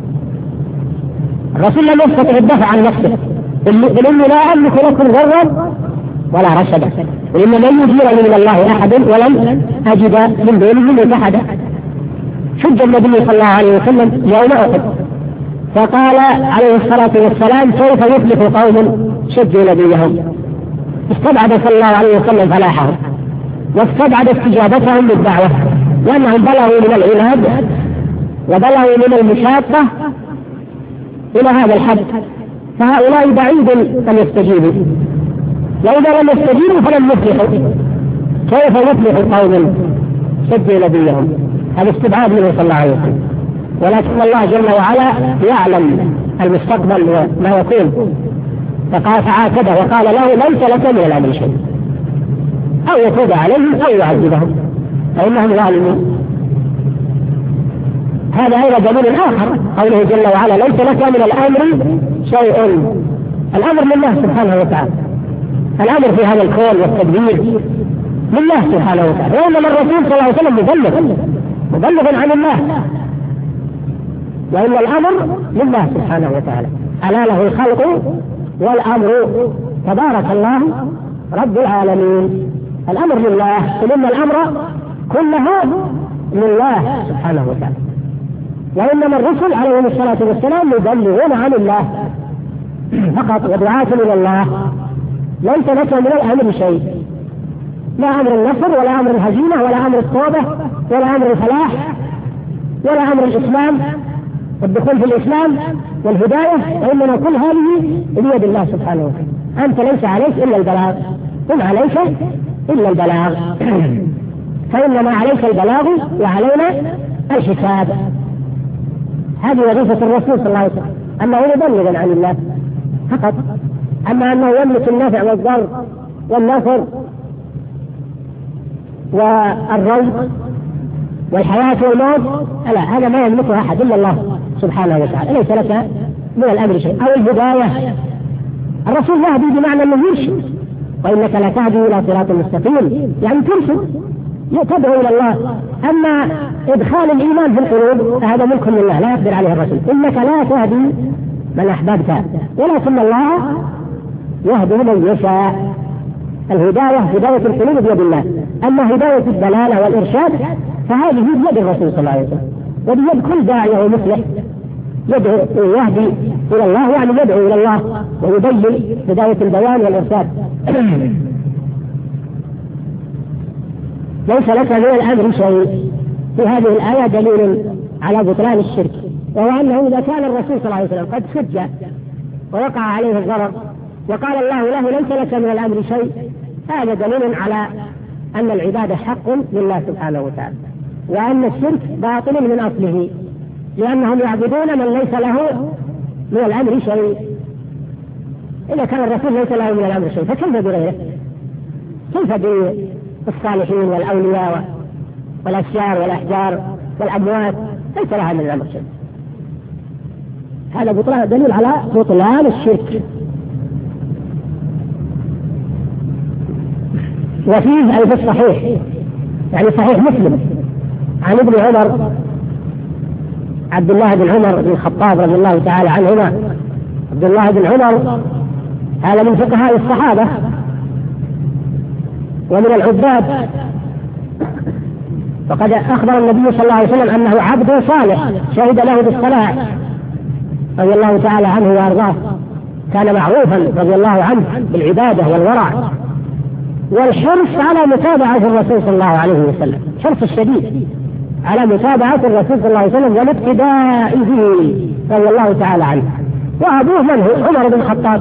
الرسول لم يستطع الدفع عن نفسه بل إني لا أملك لكم ضرا ولا رشدا وإن لن يجيرني من الله أحد ولم أجد من دونه ملتحدا. شد النبي صلى الله عليه وسلم يوم أحد فقال عليه الصلاة والسلام كيف يفلح قوم شدوا نبيهم؟ استبعد صلى الله عليه وسلم فلاحهم واستبعد استجابتهم للدعوة لأنهم بلغوا من العناد وبلغوا من المشاقة إلى هذا الحد، فهؤلاء بعيد أن يستجيبوا، وإذا لم يستجيبوا فلم يفلحوا. كيف يفلح قوم شدوا نبيهم؟ هذا استبعاد منه صلى الله عليه وسلم. ولكن الله جل وعلا يعلم المستقبل وما يكون، فقال فعاتبه وقال له ليس لك من الأمر شيء، أو يتوب عليهم أو يعذبهم فإنهم ظالمون. هذا أيضا دليل آخر قوله جل وعلا ليس لك من الأمر شيء. الأمر لله سبحانه وتعالى، الأمر في هذا الكون والتدبير لله سبحانه وتعالى، وإنما الرسول صلى الله عليه وسلم مبلغ مبلغ عن الله، وإن الأمر لله سبحانه وتعالى. ألا له الخلق والأمر تبارك الله رب العالمين. الأمر لله، إن الأمر كله لله سبحانه وتعالى، وإنما الرسل عليهم الصلاة والسلام يبلغون عن الله فقط ودعاة إلى الله. ليس لك من الأمر شيء، لا أمر النصر ولا أمر الهزيمة ولا أمر التوبة ولا أمر الفلاح ولا أمر الإسلام والدخول في الإسلام والهداية، وإنما كل هذه بيد الله سبحانه وتعالى. أنت ليس عليك إلا البلاغ، إن عليك إلا البلاغ فإنما عليك البلاغ وعلينا الحساب. هذه وظيفة الرسول صلى الله عليه وسلم، أنه يبلغ عن الله فقط. أما أنه يملك النفع والضر والنصر والرزق والحياة والموت، لا، هذا ما يملكه أحد إلا الله سبحانه وتعالى. ليس لك من الأمر شيء. أو الهداية، الرسول يهدي بمعنى أنه يرشد، وإنك لا تهدي إلى صراط مستقيم يعني ترشد تدعو إلى الله. أما إدخال الإيمان في القلوب هذا ملك لله لا يقدر عليه الرسول. إنك لا تهدي من أحببت ولكن الله يهدي من يشاء. الهداية هداية القلوب بيد الله، أما هداية الدلالة والإرشاد فهذه بيد الرسول صلى الله عليه وسلم وبيد كل داعية ومصلح يدعو يهدي إلى الله، يعني يدعو إلى الله ويبين هداية البيان والإرشاد. ليس لك من الأمر شيء. في هذه الآية دليل على بطلان الشرك، وهو أنه إذا كان الرسول صلى الله عليه وسلم قد شج ووقع عليه الضرر وقال الله له ليس لك من الأمر شيء، هذا دليل على أن العبادة حق لله سبحانه وتعالى، وأن الشرك باطل من أصله، لأنهم يعبدون من ليس له من الأمر شيء. إذا كان الرسول ليس له من الأمر شيء فكيف بغيره؟ كيف بالصالحين والأولياء والأشجار والأحجار والأموات ليس لها من الأمر شيء؟ هذا بطلان دليل على بطلان الشرك. وفيه أي في الصحيح يعني صحيح مسلم عن ابن عمر عبد الله بن عمر بن الخطاب رضي الله تعالى عنهما. عبد الله بن عمر هذا من فقهاء الصحابة ومن العباد، وقد أخبر النبي صلى الله عليه وسلم أنه عبد صالح شهد له بالصلاة رضي الله تعالى عنه وأرضاه. كان معروفا رضي الله عنه بالعبادة والورع والحرص على متابعة الرسول صلى الله عليه وسلم، حرص الشديد على متابعة الرسول صلى الله عليه وسلم والاقتداء به رضي الله تعالى عنه. وأبوه من هو؟ عمر بن الخطاب،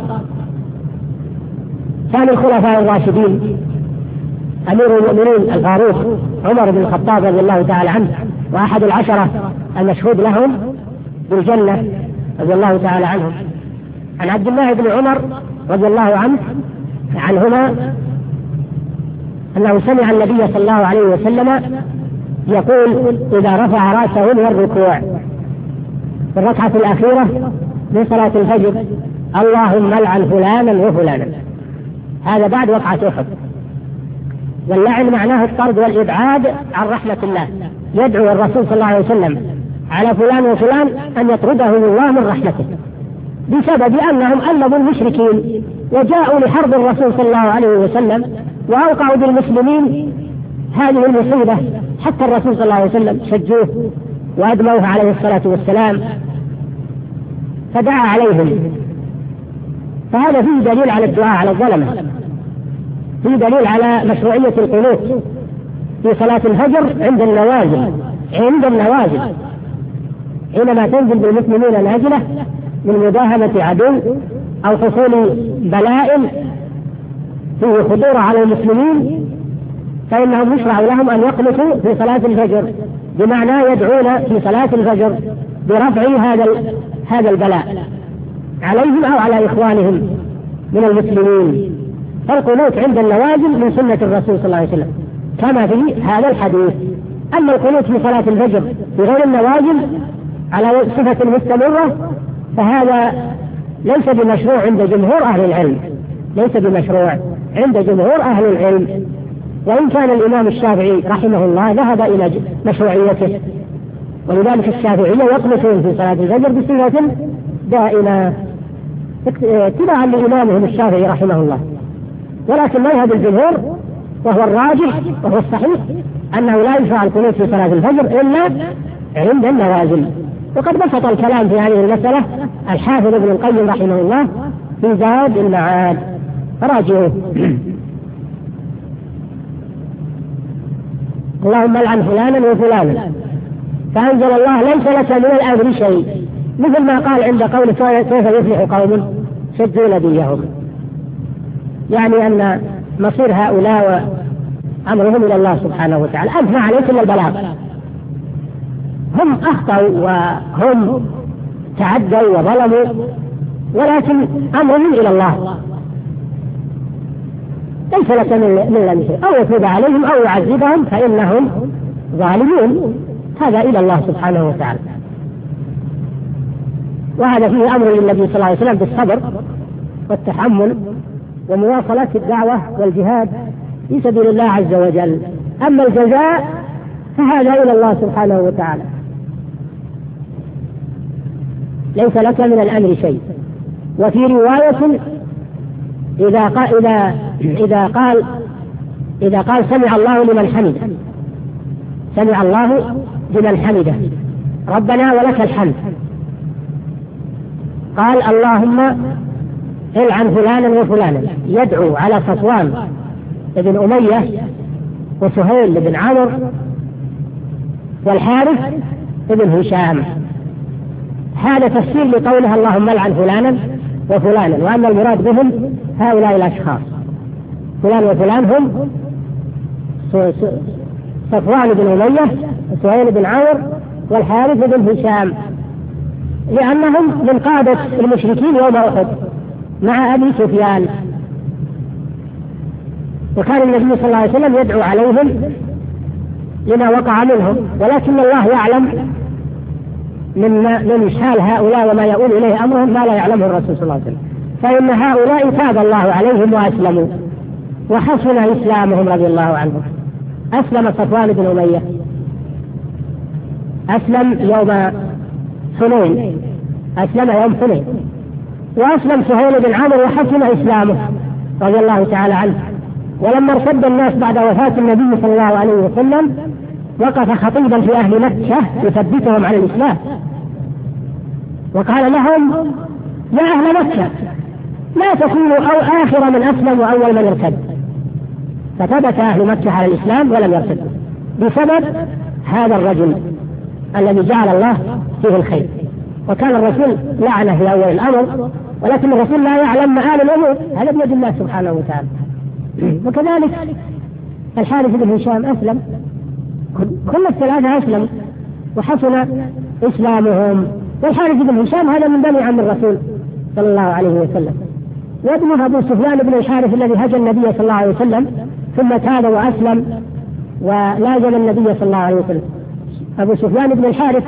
كان الخلفاء الراشدين، أمير المؤمنين الفاروق عمر بن الخطاب رضي الله تعالى عنه، وأحد العشرة المشهود لهم بالجنة رضي الله تعالى عنهم. عن عبد الله بن عمر رضي الله عنه عنهما أنه سمع النبي صلى الله عليه وسلم يقول إذا رفع رأسه من الركوع في الركعة الأخيرة من صلاة الفجر: اللهم لعن فلانا وفلانا. هذا بعد وقعة أحد. واللعن معناه الطرد والإبعاد عن رحمة الله. يدعو الرسول صلى الله عليه وسلم على فلان وفلان أن يطردهم الله من رحمته بسبب أنهم ألبوا المشركين وجاءوا لحرب الرسول صلى الله عليه وسلم وأوقعوا بالمسلمين هذه المصيبة، حتى الرسول صلى الله عليه وسلم شجوه وأدموه عليه الصلاة والسلام فدعا عليهم. فهذا فيه دليل على الدعاء على الظلمة، فيه دليل على مشروعية القنوت في صلاة الفجر عند النوازل. عند النوازل حينما تنزل بالمسلمين نازلة من مداهمة عدو أو حصول بلاء فيه خطورة على المسلمين، فإنهم يشرع لهم أن يقنطوا في صلاة الفجر، بمعنى يدعون في صلاة الفجر برفع هذا هذا البلاء عليهم أو على إخوانهم من المسلمين. فالقنوت عند النوازل من سنة الرسول صلى الله عليه وسلم كما في هذا الحديث. أما القنوت في صلاة الفجر في غير النوازل على صفة مستمرة فهذا ليس بمشروع عند جمهور أهل العلم، ليس بمشروع عند جمهور أهل العلم، وإن كان الإمام الشافعي رحمه الله ذهب إلى مشروعيته، ولذلك الشافعية يقنطون في صلاة الفجر بصفة دائمة اتباعا لإمامهم الشافعي رحمه الله. ولكن مذهب الجمهور وهو الراجح وهو الصحيح أنه لا يشرع القنوت في صلاة الفجر إلا عند النوازل. وقد بسط الكلام في هذه المسألة الحافظ ابن القيم رحمه الله في زاد المعاد، فراجعوه. اللهم لعن فلانا وفلانا، فأنزل الله: ليس لك من الأمر شيء، مثل ما قال عند قول كيف يفلح قوم شدوا نبيهم، يعني أن مصير هؤلاء وأمرهم إلى الله سبحانه وتعالى. أنت ما عليك إلا البلاغ، هم أخطأوا وهم تعدوا وظلموا، ولكن أمرهم إلى الله، ليس لك من الأمر شيء، أو يتوب عليهم أو يعذبهم فإنهم ظالمون، هذا إلى الله سبحانه وتعالى. وهذا فيه أمر للنبي صلى الله عليه وسلم بالصبر والتحمل ومواصلة الدعوة والجهاد في سبيل الله عز وجل. أما الجزاء فهذا إلى الله سبحانه وتعالى، ليس لك من الأمر شيء. وفي رواية إذا قال إذا إذا قال إذا قال سمع الله لمن حمده، سمع الله لمن حمده ربنا ولك الحمد، قال اللهم العن فلانا وفلانا، يدعو على صفوان بن أمية وسهيل بن عمرو والحارث بن هشام. هذا تفسير لقولها اللهم العن فلانا وفلانا، وأن المراد بهم هؤلاء الأشخاص، فلان وفلان هم صفوان بن أمية وسهيل بن عمرو والحارث بن هشام، لأنهم من قادة المشركين يوم أحد مع أبي سفيان. وكان النبي صلى الله عليه وسلم يدعو عليهم لما وقع منهم، ولكن الله يعلم من من حال هؤلاء وما يؤول إليه أمرهم ما لا يعلمه الرسول صلى الله عليه وسلم. فإن هؤلاء تاب الله عليهم وأسلموا وحسن إسلامهم رضي الله عنهم. أسلم صفوان بن أمية، أسلم يوم حنين، أسلم يوم حنين، وأسلم سهيل بن عمرو وحسن إسلامه رضي الله تعالى عنه. ولما ارتد الناس بعد وفاة النبي صلى الله عليه وسلم وقف خطيبا في أهل مكة يثبتهم على الإسلام، وقال لهم يا أهل مكة لا تكونوا أو آخر من أسلم وأول من ارتد، فثبت أهل مكة على الإسلام ولم يرتدوا بسبب هذا الرجل الذي جعل الله فيه الخير. وكان الرسول لعنه في أول الأمر، ولكن الرسول لا يعلم مآل الأمور، هذا بيد الله سبحانه وتعالى. وكذلك الحارث بن هشام أسلم، كل الثلاثة أسلموا وحسن إسلامهم. والحارث بن هشام هذا من بني عم الرسول صلى الله عليه وسلم، وابنه أبو سفيان بن الحارث الذي هجى النبي صلى الله عليه وسلم ثم تاب وأسلم ولازم النبي صلى الله عليه وسلم. أبو سفيان بن الحارث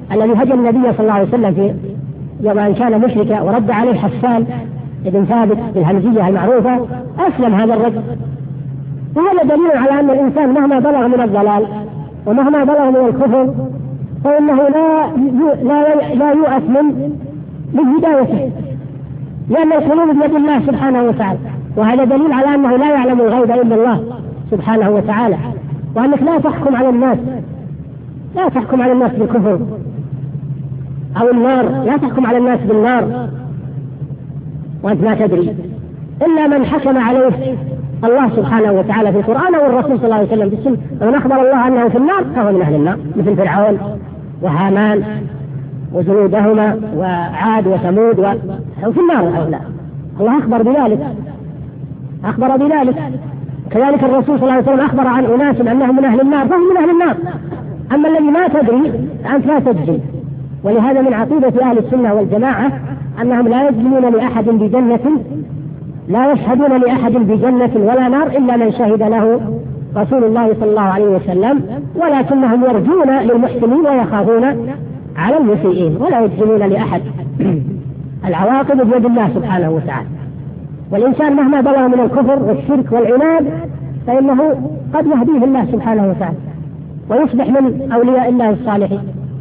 الذي هجم النبي صلى الله عليه وسلم في يوم أن كان مشركا ورد عليه حسان بن ثابت بالهمزية المعروفة، أسلم هذا الرجل. وهذا دليل على أن الإنسان مهما بلغ من الضلال ومهما بلغ من الكفر فإنه لا لا لا يؤس من من هدايته، لأن القلوب بيد الله سبحانه وتعالى. وهذا دليل على أنه لا يعلم الغيب إلا الله سبحانه وتعالى، وأنك لا تحكم على الناس لا تحكم على الناس بالكفر أو النار، لا تحكم على الناس بالنار وأنت لا تدري، إلا من حكم عليه الله سبحانه وتعالى في القرآن والرسول صلى الله عليه وسلم بالسنة. ومن أخبر الله أنه في النار فهو من أهل النار، مثل فرعون وهامان وجنودهما وعاد وثمود وفي النار هؤلاء، الله أخبر بذلك أخبر بذلك كذلك الرسول صلى الله عليه وسلم أخبر عن أناس أنهم من أهل النار فهم من أهل النار. أما الذي ما تدري أنت لا تجزم. ولهذا من عقيدة أهل السنة والجماعة أنهم لا يجزمون لأحد بجنة، لا يشهدون لأحد بجنة ولا نار إلا من شهد له رسول الله صلى الله عليه وسلم، ولكنهم يرجون للمحسنين ويخافون على المسيئين، ولا يجزمون لأحد. العواقب بيد الله سبحانه وتعالى. والإنسان مهما بلغ من الكفر والشرك والعناد فإنه قد يهديه الله سبحانه وتعالى ويصبح من أولياء الله الصالحين.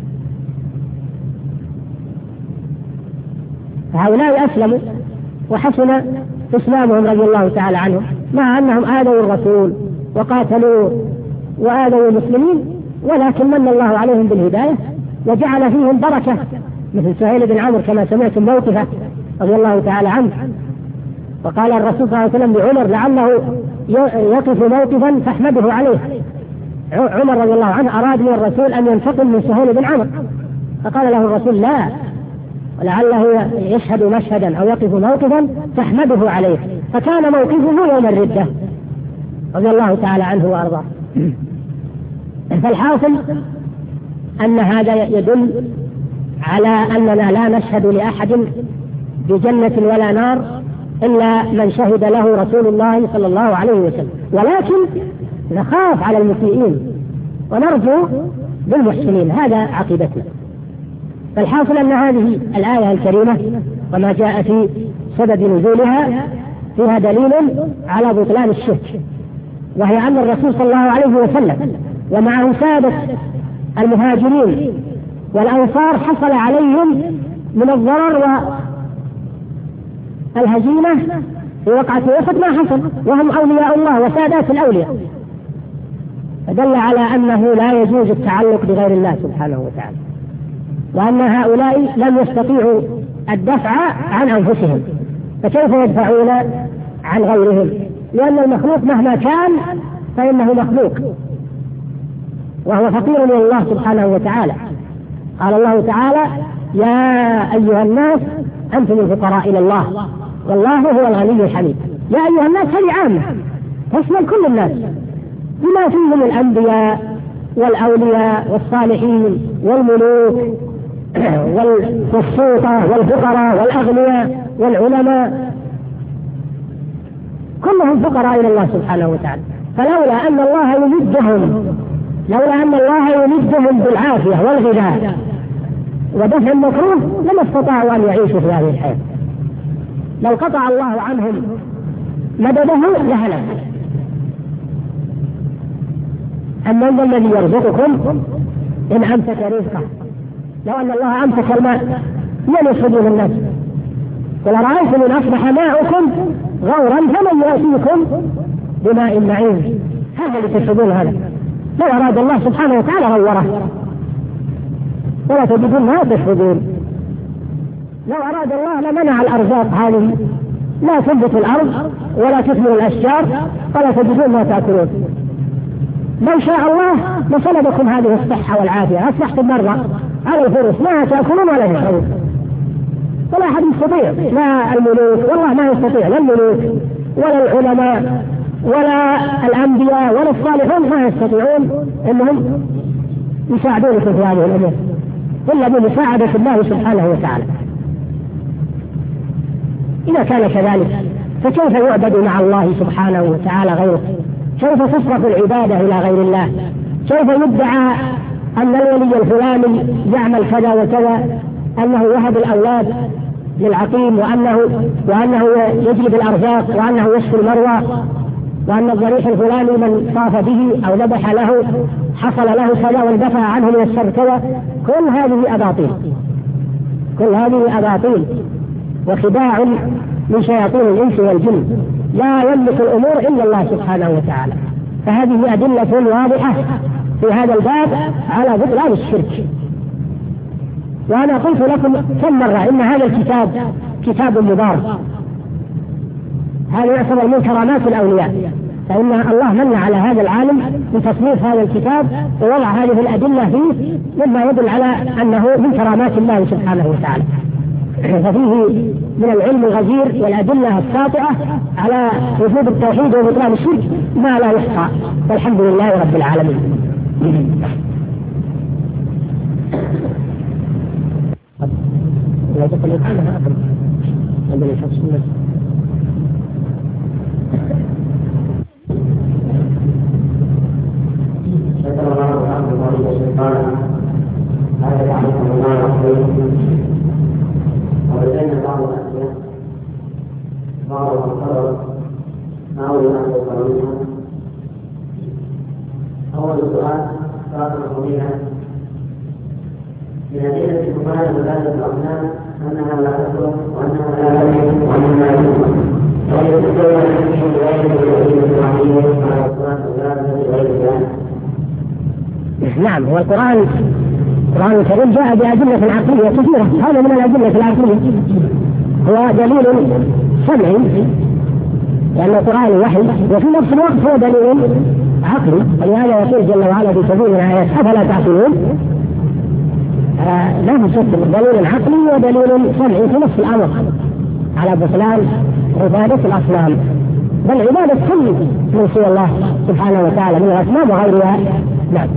فهؤلاء أسلموا وحسن إسلامهم رضي الله تعالى عنهم، مع أنهم آذوا الرسول وقاتلوا وآذوا المسلمين، ولكن من الله عليهم بالهداية وجعل فيهم بركة، مثل سهيل بن عمرو كما سمعتم موقفه رضي الله تعالى عنه. وقال الرسول صلى الله عليه وسلم لعمر لعله يقف موقفا فاحمده عليه. عمر رضي الله عنه أراد من الرسول أن ينتقم من سهيل بن عمرو، فقال له الرسول لا، ولعله يشهد مشهدا أو يقف موقفا فاحمده عليه، فكان موقفه يوم الردة رضي الله تعالى عنه وأرضاه. فالحاصل أن هذا يدل على أننا لا نشهد لأحد بجنة ولا نار إلا من شهد له رسول الله صلى الله عليه وسلم، ولكن نخاف على المسيئين ونرجو بالمحسنين، هذا عقيدتنا. فالحاصل أن هذه الآية الكريمة وما جاء في سبب نزولها فيها دليل على بطلان الشرك، وهي أن الرسول صلى الله عليه وسلم ومعه سادة المهاجرين والأنصار حصل عليهم من الضرر والهزيمة في وقعة أحد ما حصل، وهم أولياء الله وسادات الأولياء، فدل على أنه لا يجوز التعلق بغير الله سبحانه وتعالى، وأن هؤلاء لم يستطيعوا الدفع عن أنفسهم، فكيف يدفعون عن غيرهم؟ لأن المخلوق مهما كان فإنه مخلوق وهو فقير من الله سبحانه وتعالى. قال الله تعالى يا أيها الناس أنتم الفقراء إلى الله والله هو الغني الحميد. يا أيها الناس هذه عامة تشمل كل الناس بما فيهم الأنبياء والأولياء والصالحين والملوك والسلطة والفقراء والأغنياء والعلماء، كلهم فقراء إلى الله سبحانه وتعالى. فلولا أن الله يمدهم لولا أن الله يمدهم بالعافية والغذاء ودفع المكروه لما استطاعوا أن يعيشوا في هذه الحياة. لو قطع الله عنهم مدده لهلك. أما الذي يرزقكم إن أمسك رزقه، لو أن الله أمسك الماء من يصدون الناس، ولرأيتم إن أصبح ماؤكم غورا فمن يأتيكم بماء معين. هذا اللي تشربون هذا لو أراد الله سبحانه وتعالى غوره ولا تجدون ما تشربون. لو أراد الله لمنع الأرزاق هذه، لا تنبت الأرض ولا تثمر الأشجار ولا تجدون ما تأكلون. لو شاء الله لسلبكم هذه الصحة والعافية، أصبحتم مرة على الفرس ما تأكلون ولا تشربون، ولا أحد يستطيع، لا الملوك والله ما يستطيع، لا الملوك ولا العلماء ولا الأنبياء ولا الصالحون ما يستطيعون أنهم يساعدونكم في هذه الأمور إلا بمساعدة الله سبحانه وتعالى. إذا كان كذلك فكيف يعبد مع الله سبحانه وتعالى غيره؟ كيف تصرف العبادة إلى غير الله؟ كيف يدعى أن الولي الفلاني يعمل كذا وكذا، أنه يهب الأولاد للعقيم، وأنه وأنه يجلب الأرزاق، وأنه يشفي المروى، وأن الضريح الفلاني من طاف به أو ذبح له حصل له كذا واندفع عنه من الشر كذا. كل هذه أباطيل، كل هذه أباطيل وخداع من شياطين الإنس والجن، لا يملك الأمور إلا الله سبحانه وتعالى. فهذه أدلة واضحة في هذا الباب على بطلان الشرك. وأنا قلت لكم كم مرة إن هذا الكتاب كتاب مبارك، هذا يعتبر من كرامات الأولياء، فإن الله من على هذا العالم بتصنيف هذا الكتاب ووضع هذه الأدلة فيه، مما يدل على أنه من كرامات الله سبحانه وتعالى. ففيه من العلم الغزير والأدلة الساطعة على وجود التوحيد وبطلان الشرك ما لا يحصى، والحمد لله رب العالمين. وبين بعض الأشياء بعض القرار ما هو ينعطف منها. أول سؤال فاطمة منها من أدلة كفار عبادة الأصنام أنها لا تصلح وأنها لا تليق وأنها لا يصلح، ويتسوى الحكيم بغير الوحيد الرحيم على الصلاة والسلام بغير ذلك. نعم، هو القرآن القرآن الكريم جاء بأدلة عقلية كثيرة، هذا من الأدلة العقلية، هو دليل سمعي لأن القرآن وحي، وفي نفس الوقت هو دليل عقلي، ولهذا يقول جل وعلا في كثير من الآيات أفلا تعقلون. آه لا شك دليل عقلي ودليل سمعي في نفس الأمر على بطلان عبادة الأصنام، بل عبادة كل من سوى الله سبحانه وتعالى من الأصنام وغيرها. نعم.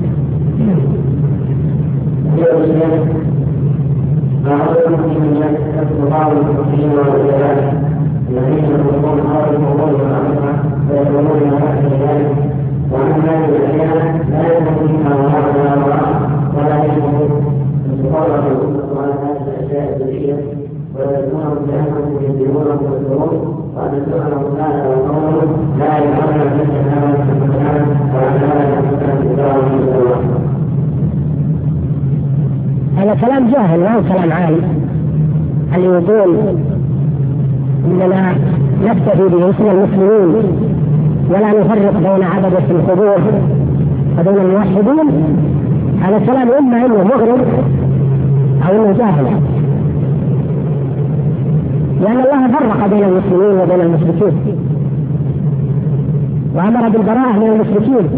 هذا كلام جاهل وهو كلام عالم، اللي يقول إننا نكتفي باسم المسلمين ولا نفرق بين عبدة القبور وبين الموحدين، هذا كلام إما إنه مغرب أو إنه جاهل، لأن الله فرق بين المسلمين وبين المشركين وأمر بالبراءة من المشركين،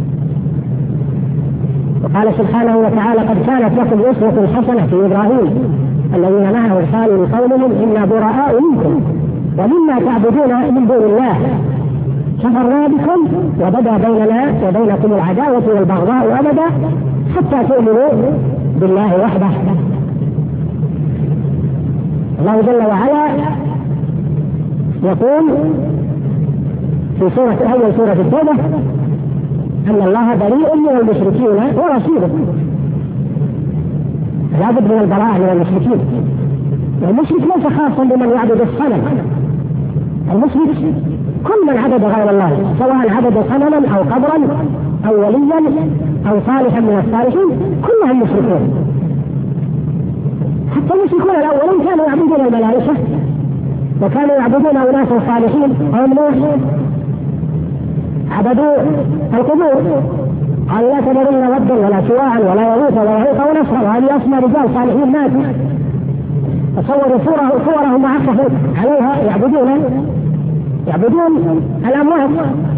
وقال سبحانه وتعالى قد كانت لكم أسوة حسنة في إبراهيم الذين معه قالوا لقومهم إنا براء منكم ومما تعبدون من دون الله كفرنا بكم وبدا بيننا وبينكم العداوة والبغضاء أبدا حتى تؤمنوا بالله وحده. الله جل وعلا يقول في سورة أول سورة التوبة أن الله بريء من المشركين ورسوله، لا بد من البراءة من المشركين. المشرك ليس خاصا بمن يعبد الصنم، المشرك كل من عبد غير الله سواء عبد صنما أو قبرا أو وليا أو صالحا من الصالحين كلهم مشركون. حتى المشركون الأولين كانوا يعبدون الملائكة وكانوا يعبدون أناس صالحين، قوم نوح عبدوا القبور، قالوا لا تذرن ودا ولا سواعا ولا يغوث ولا يعوق ونسرا، وهذه أسماء رجال صالحين ماتوا، تصوروا صورهم صورهم وعكفوا عليها يعبدون يعبدون الأموات.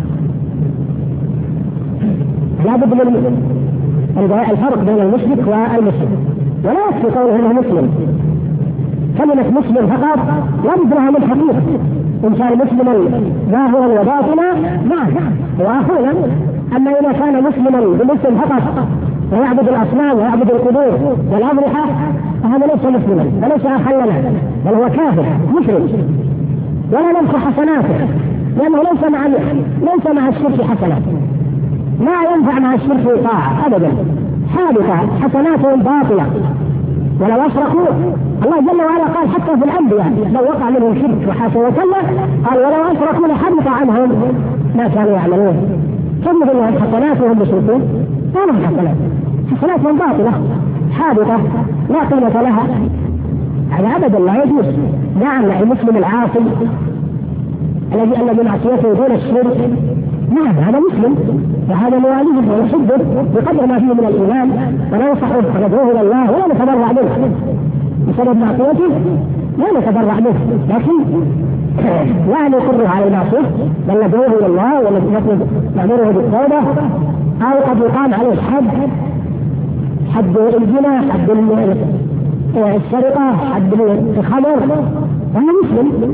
لا بد من الفرق بين المشرك والمسلم، ولا يكفي قوله انه مسلم، كلمة مسلم فقط لا بد لها من حقيقة، إن كان مسلما ظاهرا وباطنا نعم وأخونا، أما إذا كان مسلما بالاسم فقط ويعبد الأصنام ويعبد القبور والأضرحة فهذا ليس مسلما وليس أخا لنا، بل هو كافر مشرك، ولا نمسح حسناته لأنه ليس مع ليس مع الشرك حسنات، ما ينفع مع الشرك طاعة أبدا، حادثة حسناتهم باطلة. ولو أشركوا الله جل وعلا قال حتى في الأنبياء لو وقع منهم شرك وحاشا وكلا قال ولو أشركوا لحبط عنهم ما كانوا يعملون. كم منهم حسنات وهم مشركون؟ ما لهم حسنات، حسناتهم باطلة حادثة لا قيمة لها. هذا أبدا لا يجوز. نعم المسلم العاصي الذي الذي معصيته دون الشرك نعم هذا مسلم وهذا مواليه ويحبه بقدر ما فيه من الإيمان وننصحه وندعوه إلى الله ولا نتبرع منه بسبب معصيته، لا نتبرع منه، لكن لا نقره على المعصية بل ندعوه إلى الله ونأمره بالتوبة. أو قد يقام عليه حد حد الزنا، حد السرقة، حد الخمر، وهو مسلم.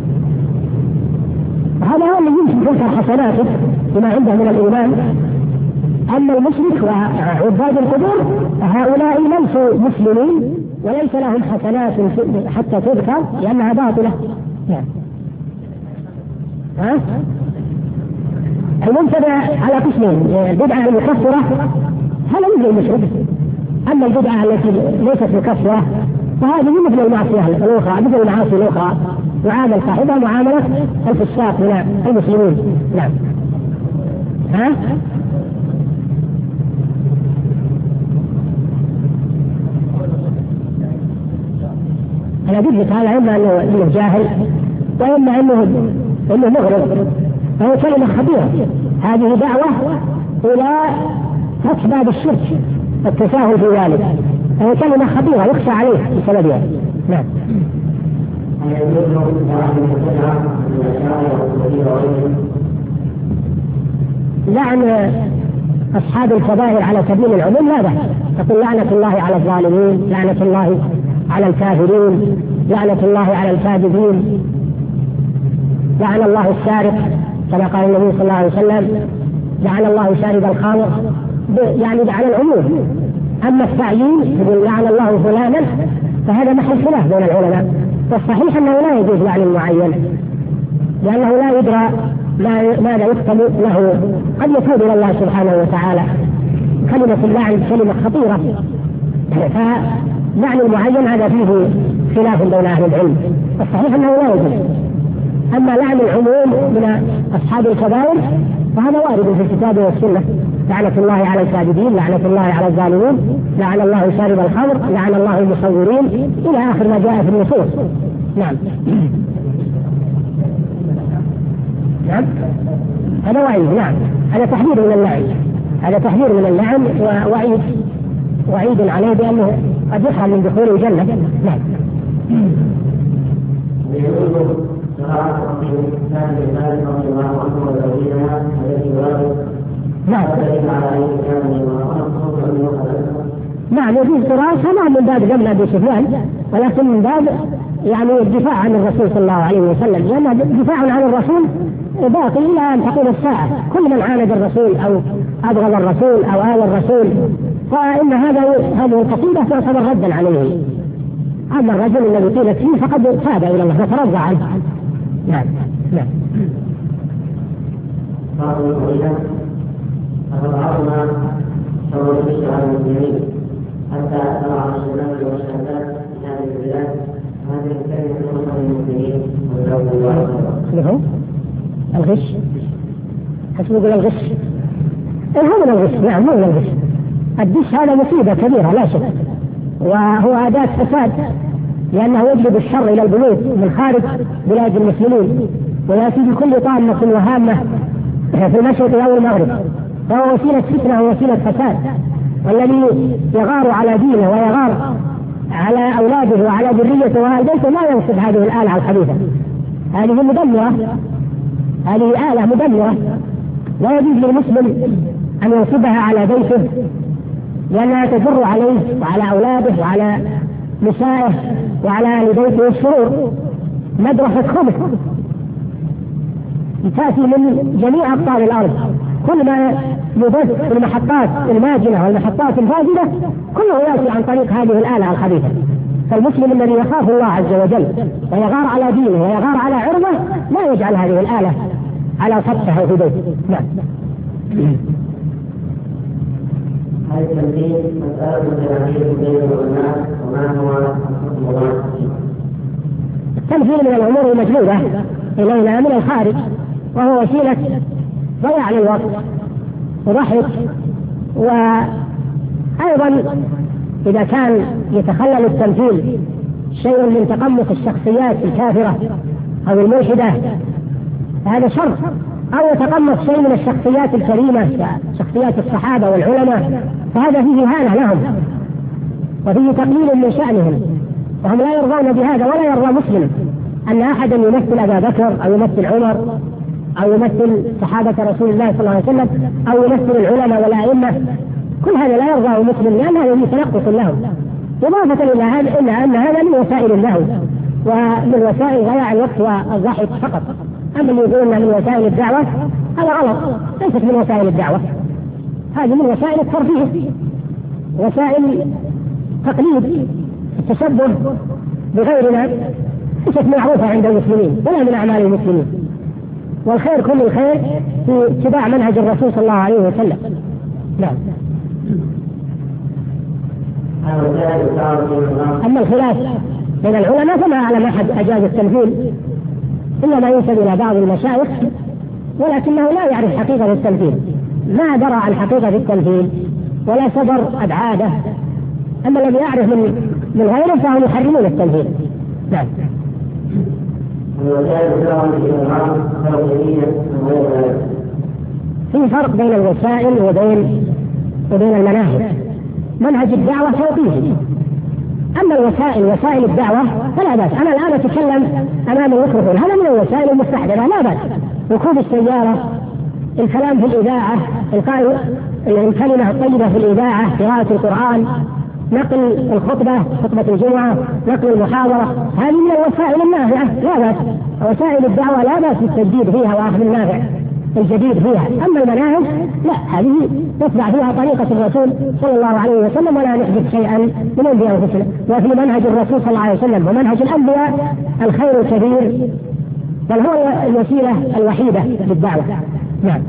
هذا هو اللي يمكن تنكر حسناته بما عنده من الإيمان. أما المشرك وعباد القبور هؤلاء ليسوا مسلمين وليس لهم حسنات حتى تذكر لأنها باطلة. يعني. ها؟ المبتدع على قسمين، البدعة المكفرة هذا مثل المشرك، أما البدعة التي ليست مكفرة فهذه مثل المعصية الأخرى، مثل المعاصي الأخرى يعامل صاحبها معاملة الفساق من المسلمين. نعم. ها؟ أنا قلت لك هذا إما أنه إنه جاهل وإما أنه إنه مغرض، فهو كلمة خبيرة. هذه دعوة إلى فتح باب الشرك والتساهل في ذلك، فهو كلمة خبيرة يخشى عليه بسببها. نعم. لعن أصحاب الكبائر على سبيل العموم لا بأس، تقول لعنة الله على الظالمين، لعنة الله على الكافرين، لعنة الله على الكاذبين، لعن الله السارق كما قال النبي صلى الله عليه وسلم، لعن الله شارب الخمر، يعني على العموم. أما التعيين يقول لعن الله فلانا فهذا محل خلاف بين العلماء، والصحيح أنه لا يجوز لعن المعين لأنه لا يدرى ماذا يكتب له، قد يتوب إلى الله سبحانه وتعالى. كلمة اللعن كلمة خطيرة، فلعن المعين هذا فيه خلاف بين أهل العلم، والصحيح أنه لا يجوز. أما لعن العموم من أصحاب الكبائر فهذا وارد في الكتاب والسنة، لعنة الله على الكاذبين، لعنة الله على الظالمين، لعن الله شارب الخمر، لعن الله المصورين، إلى آخر ما جاء في النصوص. نعم. نعم هذا وعيد. نعم هذا تحذير من اللعن، هذا تحذير من اللعن ووعيد وعيد عليه بأنه قد يحرم من دخول الجنة. نعم. نعم. نعم يجوز قراءة ما من باب جمع أبي سفيان، ولكن من باب يعني الدفاع عن الرسول صلى الله عليه وسلم، لأن الدفاع عن الرسول باقي إلى أن تقوم الساعة. كل من عاند الرسول أو أبغض الرسول أو آذى الرسول فإن هذا هذه القصيدة تعتبر ردا عليه. أما الرجل الذي قيلت فيه فقد تاب إلى الله فترضى عنه. نعم. نعم. فضعفنا صور البشر على المسلمين حتى ترى الشباب والشابات في هذه البلاد هذه الكلمة تخص المسلمين وجزاهم الله خيرا. الغش حسب يقول الغش إيه هو من الغش؟ نعم مو من الغش. الدش هذا مصيبة كبيرة لا شك، وهو أداة فساد لأنه يجلب الشر إلى البيوت من خارج بلاد المسلمين ويأتي بكل طامة وهامة في المشرق أو المغرب، فهو وسيلة فتنة ووسيلة فساد. والذي يغار على دينه ويغار على أولاده وعلى ذريته وهالبيته ما ينصب هذه الآلة الخبيثة. هذه مدمرة، هذه آلة مدمرة لا يجوز للمسلم أن ينصبها على بيته لأنها تجر عليه وعلى أولاده وعلى نسائه وعلى أهل بيته الشرور. مدرسة خبث تأتي من جميع أقطار الأرض، كل ما يبث في المحطات الماجنة والمحطات الفاجنة كله يأتي عن طريق هذه الآلة الخبيثة. فالمسلم الذي يخاف الله عز وجل ويغار على دينه ويغار على عرضه لا يجعل هذه الآلة على سطحه في بيته. نعم. هل التمثيل مسألة جماهير بين العلماء وما هو الحكم؟ التمثيل من الأمور المجلوبة إلينا من الخارج، وهو وسيلة ضياع للوقت وضحك. وأيضا إذا كان يتخلل التمثيل شيء من تقمص الشخصيات الكافرة أو الملحدة فهذا شر، أو يتقمص شيء من الشخصيات الكريمة شخصيات الصحابة والعلماء فهذا فيه إهانة لهم وفيه تقليل من شأنهم، وهم لا يرضون بهذا. ولا يرضى مسلم أن أحدا يمثل أبا بكر أو يمثل عمر أو يمثل صحابة رسول الله صلى الله عليه وسلم أو يمثل العلماء والأئمة، كل هذا لا يرضاه مسلم لأن هذا تنقص لهم، إضافة إلى هذا إلا أن هذا من وسائل اللهو ومن وسائل ضياع الوقت والضحك فقط. أما اللي يقولون من وسائل الدعوة هذا غلط، ليست من وسائل الدعوة، هذه من وسائل الترفيه، وسائل تقليد التشبه بغيرنا، ليست معروفة عند المسلمين ولا من أعمال المسلمين. والخير كل الخير في اتباع منهج الرسول صلى الله عليه وسلم. نعم. أما الخلاف بين العلماء فما أعلم أحد أجاز التمثيل إلا ما ينسب إلى بعض المشايخ، ولكنه لا يعرف حقيقة التمثيل، ما درى عن حقيقة التمثيل ولا صدر أبعاده. أما الذي يعرف من من غيره فهم يحرمون التمثيل. نعم. في فرق بين الوسائل وبين وبين المناهج. منهج الدعوة توقيفي، أما الوسائل وسائل الدعوة فلا بأس. أنا الآن أتكلم أمام الميكروفون، هذا من الوسائل المستحدثة لا بأس. ركوب السيارة، الكلام في الإذاعة، إلقاء الكلمة الطيبة في الإذاعة، قراءة القرآن، نقل الخطبة، خطبة الجمعة، نقل المحاضرة، هذه من الوسائل النافعة لا بأس. وسائل الدعوة لا بأس بالتجديد فيها وأخذ النافع الجديد فيها. أما المناهج لا، هذه نتبع فيها طريقة الرسول صلى الله عليه وسلم ولا نحدث شيئا من عند أنفسنا. وفي منهج الرسول صلى الله عليه وسلم ومنهج الأنبياء الخير الكبير، بل هو الوسيلة الوحيدة للدعوة. نعم.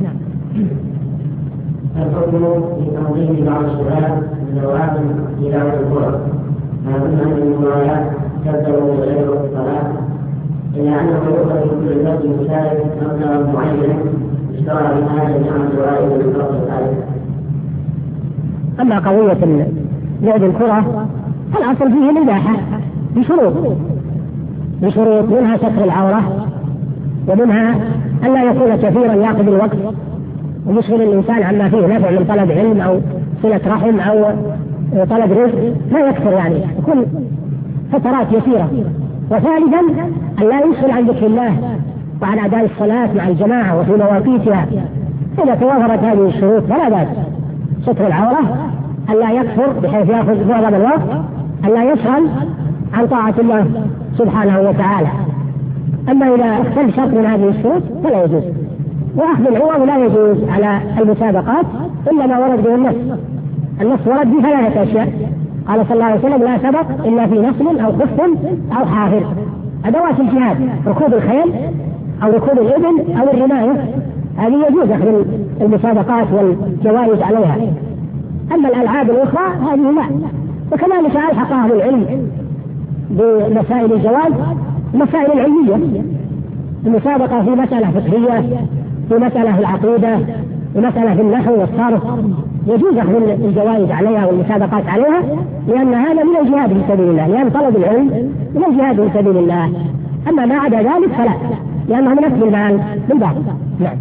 الحكم في تنظيم بعض الشباب من ذوات تلاوة القرآن، ما كنا من المباريات تبدأ غير الصلاة، إلا أنه يؤخذ من كل الناس المشارك مبلغا معينا اشترى بهذا جمع الجوائز من فضل الآية. أما قضية لعب الكرة الأصل فيه الإباحة بشروط بشروط منها ستر العورة، ومنها أن لا يكون كثيرا يأخذ الوقت ويشغل الإنسان عما فيه نفع من طلب علم أو صلة رحم أو طلب رزق، لا يكثر يعني يكون فترات يسيرة. وثالثا أن لا يشغل عن ذكر الله وعن أداء الصلاة مع الجماعة وفي مواقيتها. إذا توافرت هذه الشروط فلا بأس. ستر العورة، أن لا يكثر بحيث يأخذ معظم الوقت، أن لا يشغل عن طاعة الله سبحانه وتعالى. أما إذا اختل شرط من هذه الشروط فلا يجوز. وأخذ العوض لا يجوز على المسابقات إلا ما ورد به النص. النص ورد به ثلاثة أشياء، قال صلى الله عليه وسلم: لا سبق إلا في نصل أو خف أو حافر. أدوات الجهاد ركوب الخيل أو ركوب الإبل أو الرماية، هذه يجوز أخذ المسابقات والجوائز عليها. أما الألعاب الأخرى هذه لا. وكذلك ألحق أهل العلم بمسائل الجواز مسائل العلمية، المسابقة في مسألة فقهية، في مسألة في العقيدة، في مسألة في النحو والصرف، يجوز أخذ الجوائز عليها والمسابقات عليها، لأن هذا من الجهاد في سبيل الله، لأن طلب العلم من الجهاد في سبيل الله. أما ما عدا ذلك فلا، لأنه من أكل المال بالباطل. نعم.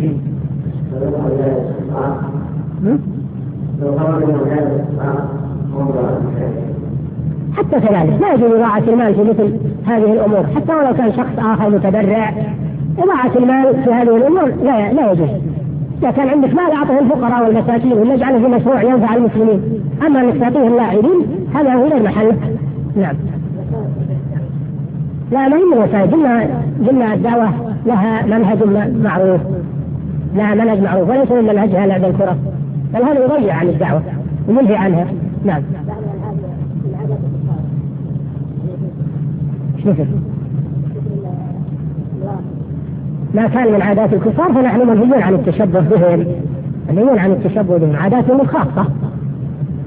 حتى كذلك لا يجوز إضاعة المال في مثل هذه الأمور، حتى ولو كان شخص آخر متبرع. إضاعة المال في هذه الأمور لا لا يجوز. إذا كان عندك مال أعطه الفقراء والمساكين ونجعله في مشروع ينفع المسلمين، أما أنك تعطيه اللاعبين هذا هو غير محله. نعم. لا، ما هي من الوسائل. قلنا قلنا الدعوة لها منهج معروف، لها منهج معروف، وليس من منهجها لعب الكرة، بل هذا يضيع عن الدعوة وينهي عنها. نعم. شوف، ما كان من عادات الكفار فنحن منهيون عن التشبه بهم، منهيون عن التشبه بهم، عاداتهم الخاصة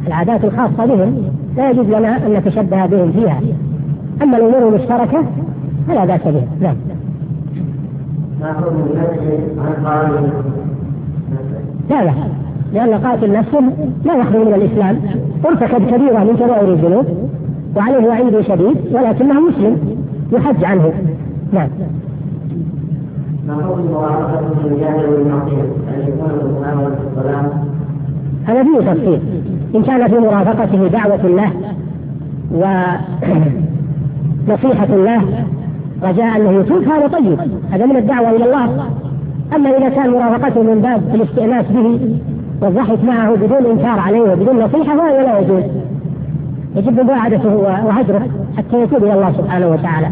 العادات الخاصة بهم لا يجوز لنا أن نتشبه بهم فيها، أما الأمور المشتركة فلا بأس بها. نعم. لا لا، لأن قاتل نفسه لا يخرج من الإسلام، ارتكب كبيرة من كبائر الذنوب وعليه وعيد شديد، ولكنه مسلم يحج عنه. نعم. هذا فيه تفصيل. إن كان في مرافقته دعوة الله ونصيحة الله رجاء أنه يتوب هذا طيب، هذا من الدعوة إلى الله. أما إذا كان مرافقته من باب الاستئناس به والضحك معه بدون إنكار عليه وبدون نصيحة فهذا لا يجوز، يجب مباعدته وهجره حتى يتوب إلى الله سبحانه وتعالى.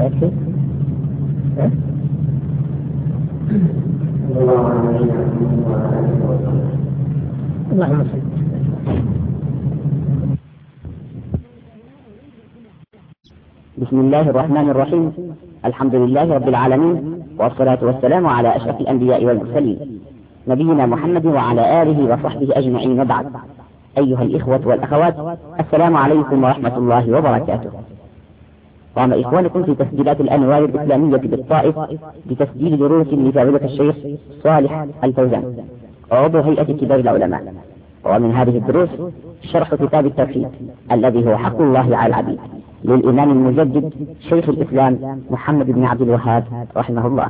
اللهم صل. بسم الله الرحمن الرحيم. الحمد لله رب العالمين، والصلاة والسلام على أشرف الأنبياء والمرسلين نبينا محمد وعلى آله وصحبه أجمعين، وبعد. أيها الإخوة والأخوات، السلام عليكم ورحمة الله وبركاته. قام إخوانكم في تسجيلات الأنوار الإسلامية بالطائف بتسجيل دروس لفضيلة الشيخ صالح الفوزان عضو هيئة كبار العلماء، ومن هذه الدروس شرح كتاب التوحيد الذي هو حق الله على العبيد للإمام المجدد شيخ الإسلام محمد بن عبد الوهاب رحمه الله.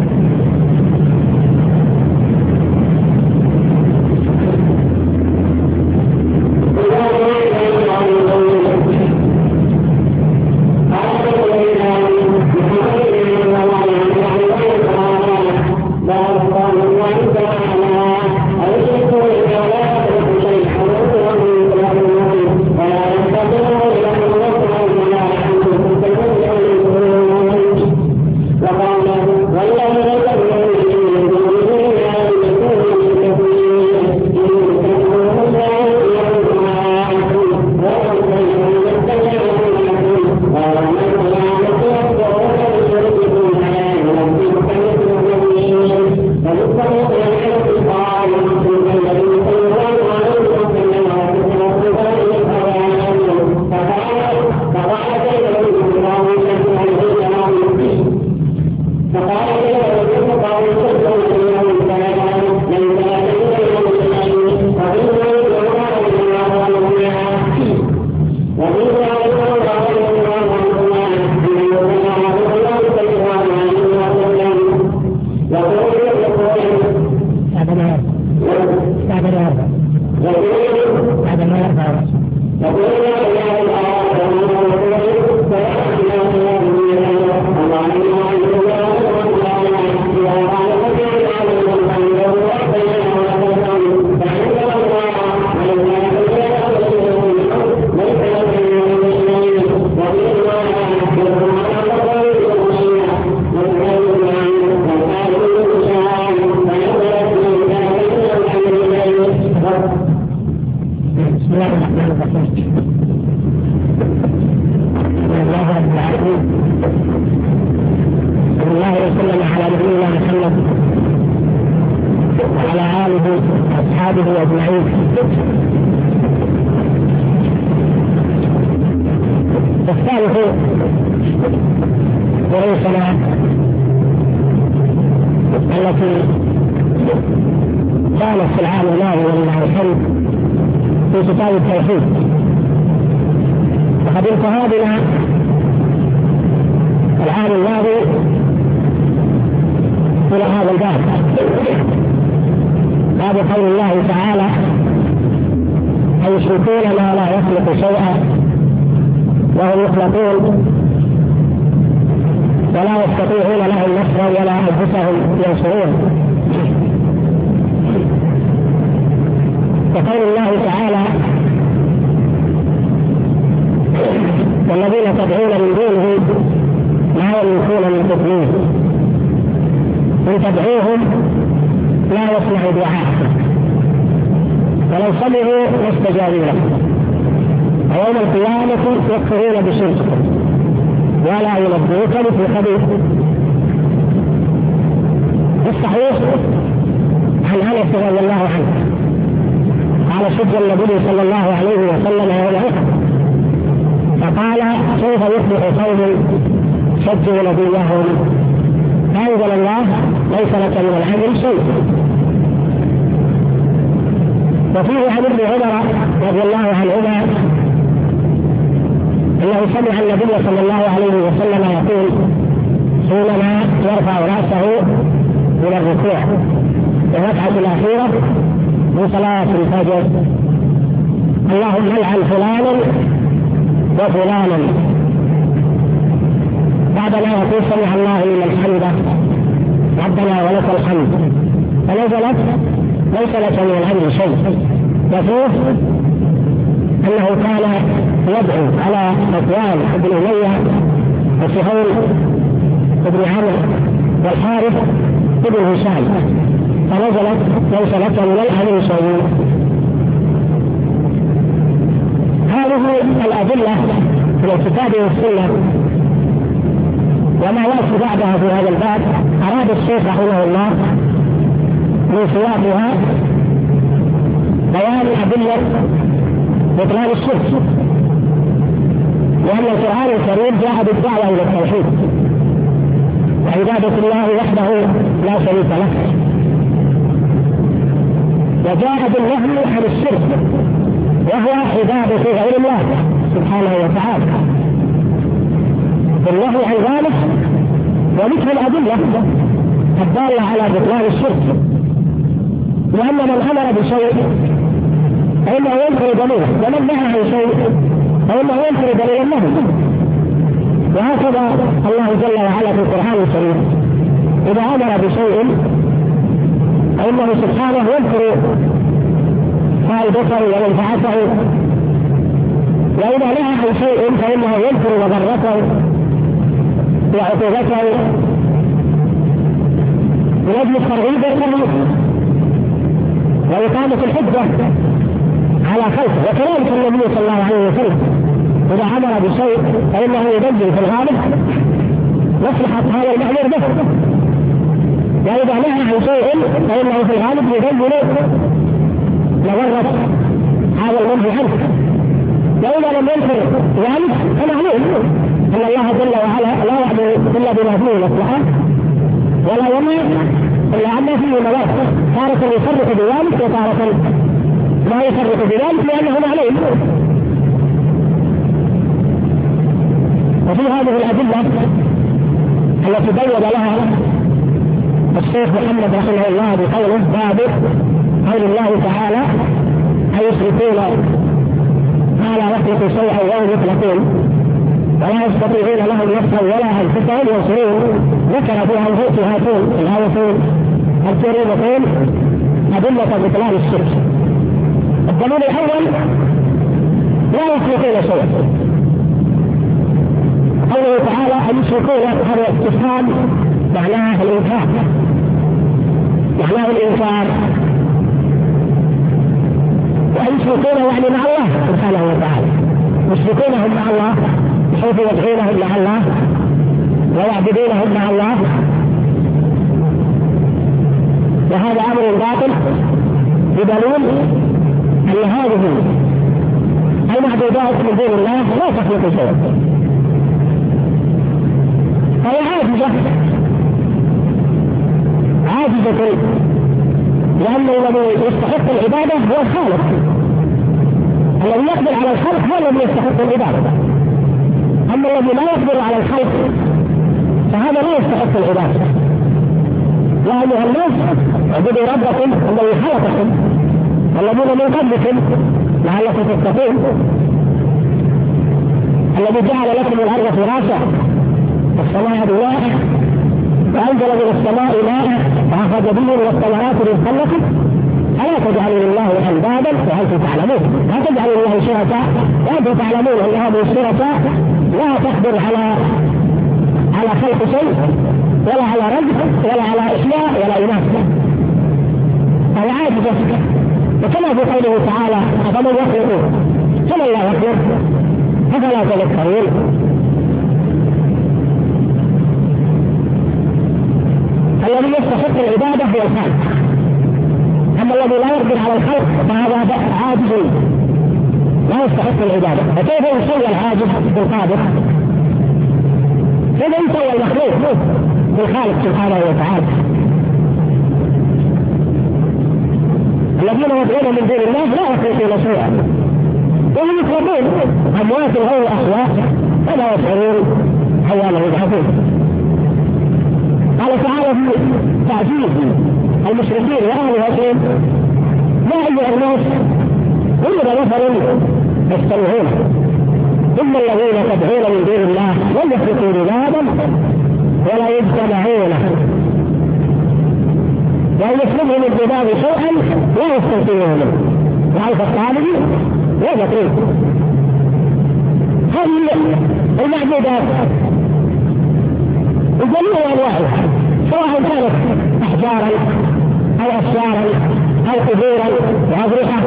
الثالث دروسنا التي كانت في العام الماضي ولله الحمد في كتاب التوحيد، وقد انتهى بنا العام الماضي إلى هذا الباب، باب قول الله تعالى: أيشركون ما لا يخلق شيئا وهم يخلقون ولا يستطيعون لهم نصرا ولا أنفسهم ينصرون. وقول الله تعالى: والذين تدعون من دونه ما يملكون من تدبير، إن تدعوهم لا يسمعوا دعاءكم ولو سمعوا ما استجابوا لكم، ويوم القيامة يكفرون بشرككم ولا ينبئوك مثل خبير. في الصحيح عن أنس رضي الله عنه قال: شج النبي صلى الله عليه وسلم يوم أحد فقال كيف يصبح قوم شجوا نبيهم؟ فأنزل الله ليس لك من الأمر شيء. وفيه عن ابن عمر رضي الله عنهما انه سمع النبي صلى الله عليه وسلم يقول حينما يرفع راسه من الركوع الركعه الاخيره من صلاه الفجر: اللهم العن فلانا وفلانا. بعدما يقول سمع الله لمن حمده ربنا ولك الحمد، فنزلت ليس لك من الامر شيء. وفيه انه كان يدعو على صفوان بن اميه وسهيل بن عمرو والحارث بن هشام، فنزلت ليس لك من الامر شيء. هذه الادله من الكتاب والسنه وما ياتي بعدها في هذا الباب اراد الشيخ رحمه الله من سياقها بيان أدلة بطلان الشرك، لأن القرآن الكريم جاء بالدعوة إلى التوحيد وعبادة الله وحده لا شريك له، وجاء بالنهي عن الشرك وهو عبادة غير الله سبحانه وتعالى. بالنهي عن ذلك وذكر الأدلة الدالة على بطلان الشرك، لأن من أمر بشيء فإنه ينكر دليله، ومن نهى عن شيء فإنه ينكر دليل النهي. وهكذا الله جل وعلا في القرآن الكريم إذا أمر بشيء فإنه سبحانه ينكر فائدته ومنفعته، وإذا نهى عن شيء فإنه ينكر مضرته وعقوبته من أجل الترغيب والترهيب وإقامة الحجة على خلقه. وكذلك النبي صلى الله عليه وسلم إذا أمر بشيء فإنه يبين في الغالب مصلحة هذا المأمور به، وإذا نهى عن شيء فإنه في الغالب يبين مضرة هذا المنهي عنه. وإذا لم ينكر ذلك فمعلوم أن الله جل وعلا لا يأمر إلا بما فيه مصلحة ولا يمنع إلا أن فيه مضرة، تارة يفرق بذلك وتارة لا يفرق بذلك لأنه معلوم. وفي هذه الأدلة التي بين لها الشيخ محمد رحمه الله بقوله باب قول الله تعالى أيشركون ما لا يخلق شيئا وهم يخلقون ولا يستطيعون لهم نفسا ولا أنفسهم ينصرون. ذكر فيها الهاتون الآيتين الكريمتين أدلة بطلان الشرك. الدليل الأول لا يخلقون شيئا، قوله تعالى أن يشركون هذا استفهام معناه الإنكار، معناه الإنكار، وأن يشركون يعني مع الله سبحانه وتعالى، يشركونهم مع الله بحيث يدعونهم مع الله ويعبدونهم مع الله، وهذا أمر باطل بدليل أن هذه المعبودات من دون الله لا تخلق شيئا، فهي عاجزة عاجزة لأنه الذي يستحق العبادة هو الخالق، الذي يقدر على الخلق هو الذي يستحق العبادة، أما الذي لا يقدر على الخلق فهذا لا يستحق العبادة. يا أيها الناس اعبدوا ربكم الذي خلقكم والذين من قبلكم لعلكم تتقون، الذي جعل لكم الأرض فراشا والسماء بناء وأنزل من السماء ماء فأخرج به من الثمرات رزقا لكم ألا تجعلوا لله أندادا وأنتم تعلمون، لا تجعلوا لله شركاء وأنتم تعلمون أن هذه الشركاء لا تقدر على على خلق شيء ولا على رزق ولا على إحياء ولا إماتة، فهي عاجزة. وكما في قوله تعالى أفمن يخلق كمن لا يخلق أفلا تذكرون. الذي يستحق العبادة هو الخالق، أما الذي لا يقدر على الخلق فهذا عاجز لا يستحق العبادة. فكيف يسوي العاجز بالقادر؟ كيف يسوي المخلوق بالخالق سبحانه وتعالى؟ الذين يدعون من دون الله لا يخلقون شيئا وهم يخلقون أموات غير أحياء ولا يشعرون حيانا يبعثون. قال تعالى في تعجيز المشركين وأهلهم: يا أيها الناس ضرب مثل يستمعون إن الذين تدعون من دون الله لن يخلقوا ذبابا ولا يجتمعون وأن يسلبهم الذباب شيئا لا يستنقذونه منه وعيف الطالب والمطلوب. هذه المعبودات بجميع أنواعها سواء كانت أحجارا أو أشجارا أو قبورا وأضرحة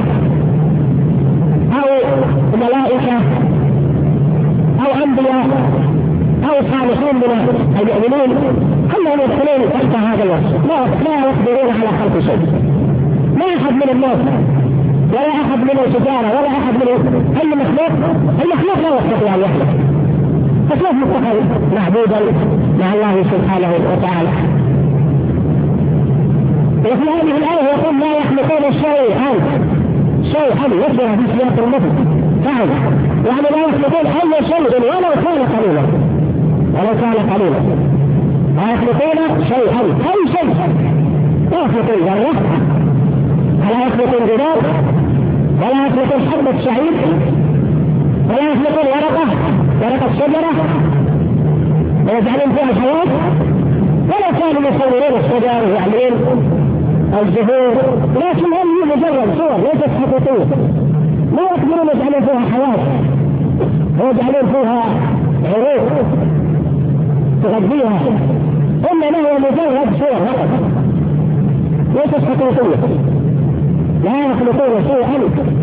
أو ملائكة أو أنبياء أو صالحين من المؤمنين، كلهم يدخلون تحت هذا الوصف. لا لا يقدرون على خلق شيء. ما أحد من الناس ولا أحد من الشجارة ولا أحد من أي مخلوق المخلوق لا يستطيع أن يخلق، فكيف يتخذ معبودا مع الله سبحانه وتعالى؟ وفي هذه الآية يقول لا يخلقون شيئا شيئا يكره في سياق النفس فعلا، يعني لا يخلقون أي شيء ولو كان قليلا ولو كان قليلا لا يخلقون شيئا أي شيء. لا يخلقون ذرة ولا يخلقون ذباب ولا يخلقون حبة شعير ولا يخلقون ورقة ورقة شجرة ويجعلون فيها الحياة، ولا كانوا يصورون الشجر ويعملون الزهور، لكن هذه مجرد صور ليست حقيقية. لا يقدرون يجعلون فيها حياة ويجعلون فيها عروق تغذيها، إنما هو مجرد صور فقط ليست حقيقية. لا يخلقون شيئا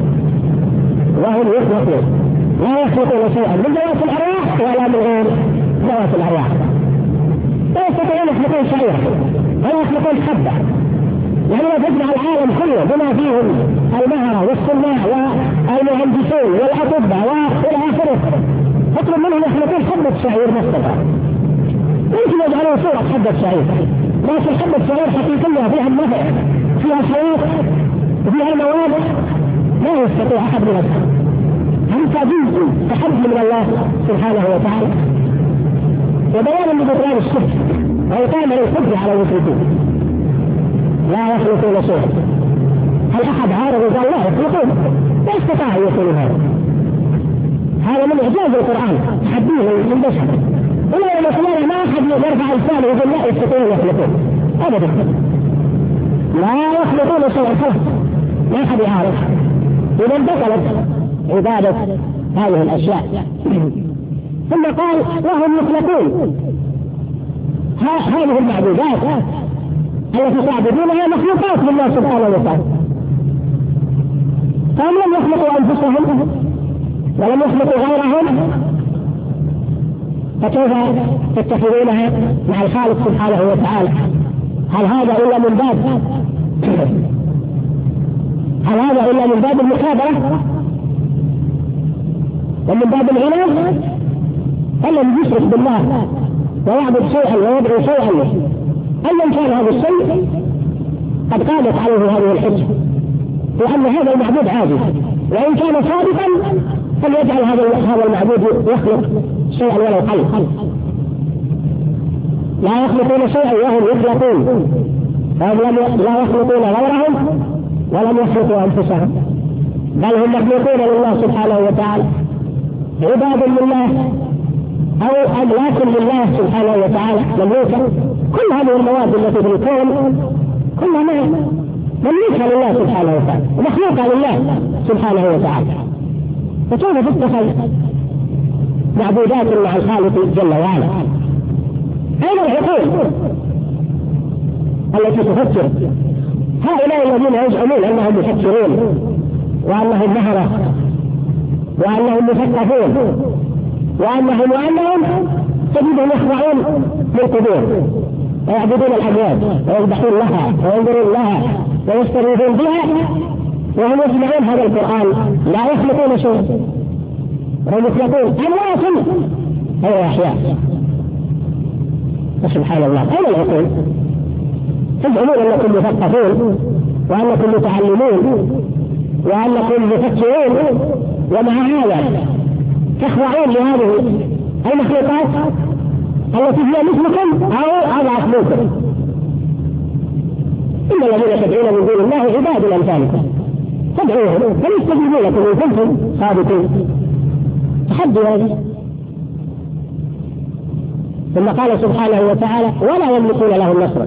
وهم يخلقون، لا يخلقون شيئا من ذوات الأرواح ولا من غير ذوات الأرواح. لا يستطيعون يخلقون شيئا ولا يخلقون حبة، يعني لا تجمع العالم كله بما فيهم المهرة والصناع والمهندسين والأطباء والى آخره، تطلب منهم يخلقون حبة شعير مصطفى، يمكن يجعلون صورة حبة شعير، لكن حبة شعير حقيقية فيها النفع فيها حياة وفيها المواد لا يستطيع أحد من الخلق. هم تعجيز تحدي من الله سبحانه وتعالى وبيان لبطلان الشرك وإقامة الحجة على المشركين. لا يخلقون شيئا. هل أحد عارض وقال لا يخلقون؟ لا استطاع أن يقول هذا. هذا من إعجاز القرآن تحديه للبشر، ولا يوم القيامة ما أحد يرفع لسانه ويقول لا يستطيعون يخلقون أبدا. لا يخلقون شيئا خلق، ما أحد يعارض. إذا انتقلت عبادة هذه الأشياء. ثم قال وهم يخلقون. هذه المعبودات التي تعبدونها مخلوقات لله سبحانه وتعالى، فهم لم يخلقوا أنفسهم ولم يخلقوا غيرهم، فكيف تتخذونها مع الخالق سبحانه وتعالى؟ هل هذا إلا من باب هل هذا إلا من باب المكابرة ومن باب العناد؟ فلم يشرك بالله ويعبد شيئا ويدعو شيئا أيا كان هذا الشيء قد قامت عليه هذه الحجة، لأن هذا المعبود عاجز، وإن كان صادقا فليجعل هذا هذا المعبود يخلق شيئا ولو قل. لا يخلقون شيئا وهم يخلقون، فهم لا يخلقون غيرهم ولم يخلقوا أنفسهم، بل هم مخلوقون لله سبحانه وتعالى، عباد لله أو أملاك لله سبحانه وتعالى مملوكة. كل هذه المواد التي في الكون كلها مملوكة لله سبحانه وتعالى ومخلوقة لله سبحانه وتعالى، فكيف تتخذ معبودات مع الخالق جل وعلا؟ أين العقول التي تفكر؟ هؤلاء الذين يزعمون أنهم مفكرون وأنهم مهرة وأنهم مثقفون وأنهم وأنهم تجدهم يخضعون للقبور ويعبدون الأموات ويذبحون لها وينظرون لها ويستغيثون بها وهم يسمعون هذا القرآن لا يخلقون شيئا، وهم يخلقون أموات غير أحياء. سبحان الله، أين العقول؟ تزعمون أنكم مثقفون وأنكم متعلمون وأنكم مفكرون، ومع هذا تخضعون لهذه المخلوقات التي هي مثلكم أو أضعف منكم. إن الذين تدعون من دون الله عباد أمثالكم تدعوهم فليستجيبوا لكم إن كنتم صادقين. تحدي هذا. ثم قال سبحانه وتعالى ولا يملكون له النصر.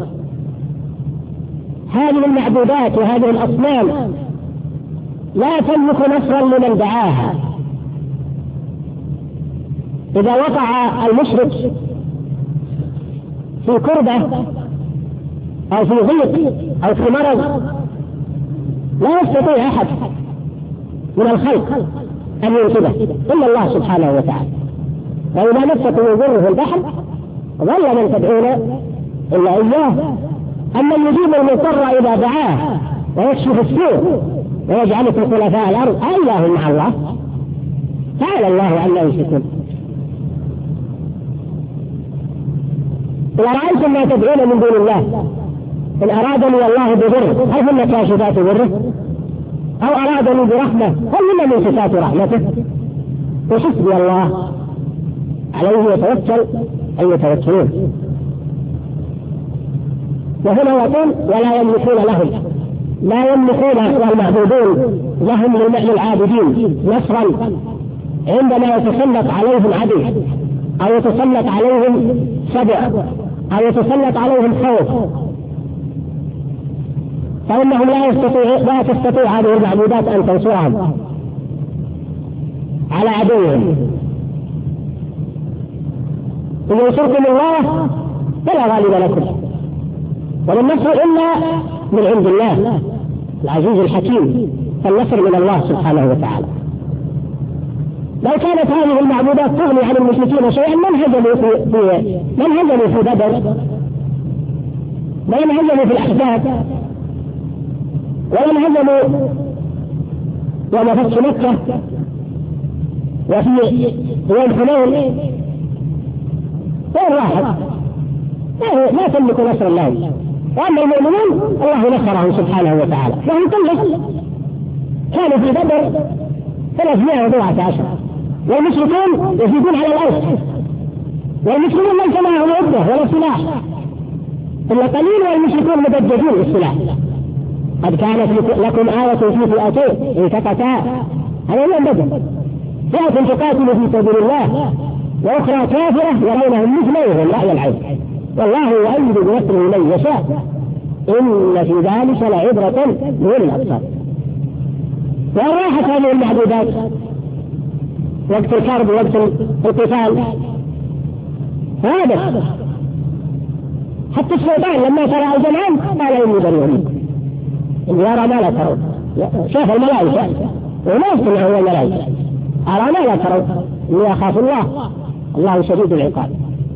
هذه المعبودات وهذه الأصنام لا تملك نصرا لمن دعاها. إذا وقع المشرك في كربة أو في ضيق أو في مرض لا يستطيع أحد من الخلق أن ينقذه إلا الله سبحانه وتعالى. وإذا مسكم الضر في البحر ظل من تدعون إلا إياه، أما يجيب المضطر إذا دعاه ويكشف السوء ويجعلكم خلفاء الأرض أإله مع الله؟ تعالى الله عما يشركون. ورأيتم ما تدعون من دون الله إن أرادني الله بضر هل هن كاشفات ضره؟ أو أرادني برحمة هل هن من صفات رحمته؟ وحسبي الله عليه يتوكل أن يتوكلون. وهنا يقول ولا يملكون لهم، لا يملكون والمعبودون لهم للعابدين نصرا عندما يتسلط عليهم عدو أو يتسلط عليهم سبع أو يتسلط عليهم خوف، فإنهم لا يستطيع لا تستطيع هذه المعبودات أن تنصرهم على عدوهم. إن ينصركم الله فلا غالب لكم ولا النصر إلا من عند الله العزيز الحكيم، فالنصر من الله سبحانه وتعالى. لو كانت هذه المعبودات تغني عن المشركين شيئا من هزموا في, في من هزموا في بدر ومن هزموا في الأحزاب ومن هزموا يوم فتح مكة وفي يوم حنين. وين راحت؟ لا تملك نصر الله. وأما المؤمنون الله نصرهم سبحانه وتعالى، وهم كلهم كانوا في بدر ثلاثمائة وأربعة عشر والمشركون يزيدون على الألف، والمسلمون ليس معهم عدة ولا سلاح إلا قليل، والمشركون مدججون بالسلاح. قد كانت لكم آية في فئتين التقتا، هذا يوم بدر، فئة تقاتل في سبيل الله وأخرى كافرة يرونهم مثليهم رأي العين والله يؤيد بنصره من يشاء إن في ذلك لعبرة لأولي الأبصار. وإن راحت هذه المعبودات وقت الحرب وقت القتال هذا حتى الشيطان لما ترى الجمعان قال إني بريء منكم إني أرى ما لا ترون. شاف الملائكة وما يستمعون الملائكة، أرى ما لا ترون إني أخاف الله الله شديد العقاب.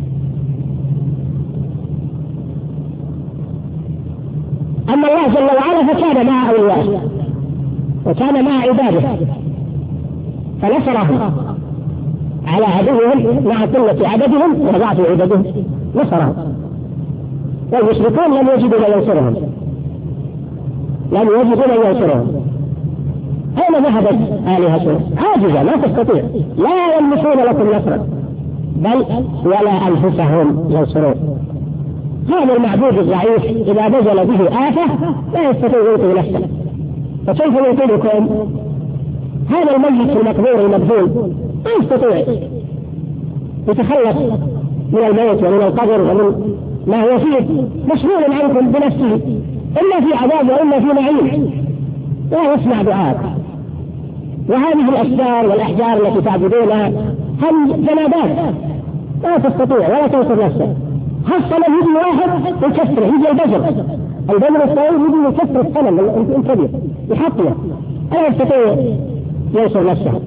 أما الله جل وعلا فكان مع أوليائه وكان مع عباده فنصرهم على عدوهم مع قلة عددهم وضعف عددهم نصرهم. والمشركون لم يجدوا من ينصرهم لم يجدوا من ينصرهم. أين ذهبت آلهتهم؟ عاجزة لا تستطيع، لا يملكون لكم نصرا بل ولا أنفسهم ينصرون. هذا المعبود الضعيف إذا نزل به آفة لا يستطيع ينقذ نفسه، فكيف ينقذكم؟ هذا الميت المقبور المبذول لا يستطيع يتخلص من الموت ومن القبر ومن ما هو فيه، مشغول عنكم بنفسه إلا في عذاب وإلا في نعيم، لا يسمع دعاء. وهذه الأشجار والأحجار التي تعبدونها هم جمادات لا تستطيع ولا توصل نفسه. هالصنم يجي واحد يكسره، يجي البجر البجر الصغير يجي يكسر الصنم الكبير يحطله، لا يستطيع يوصل نفسه.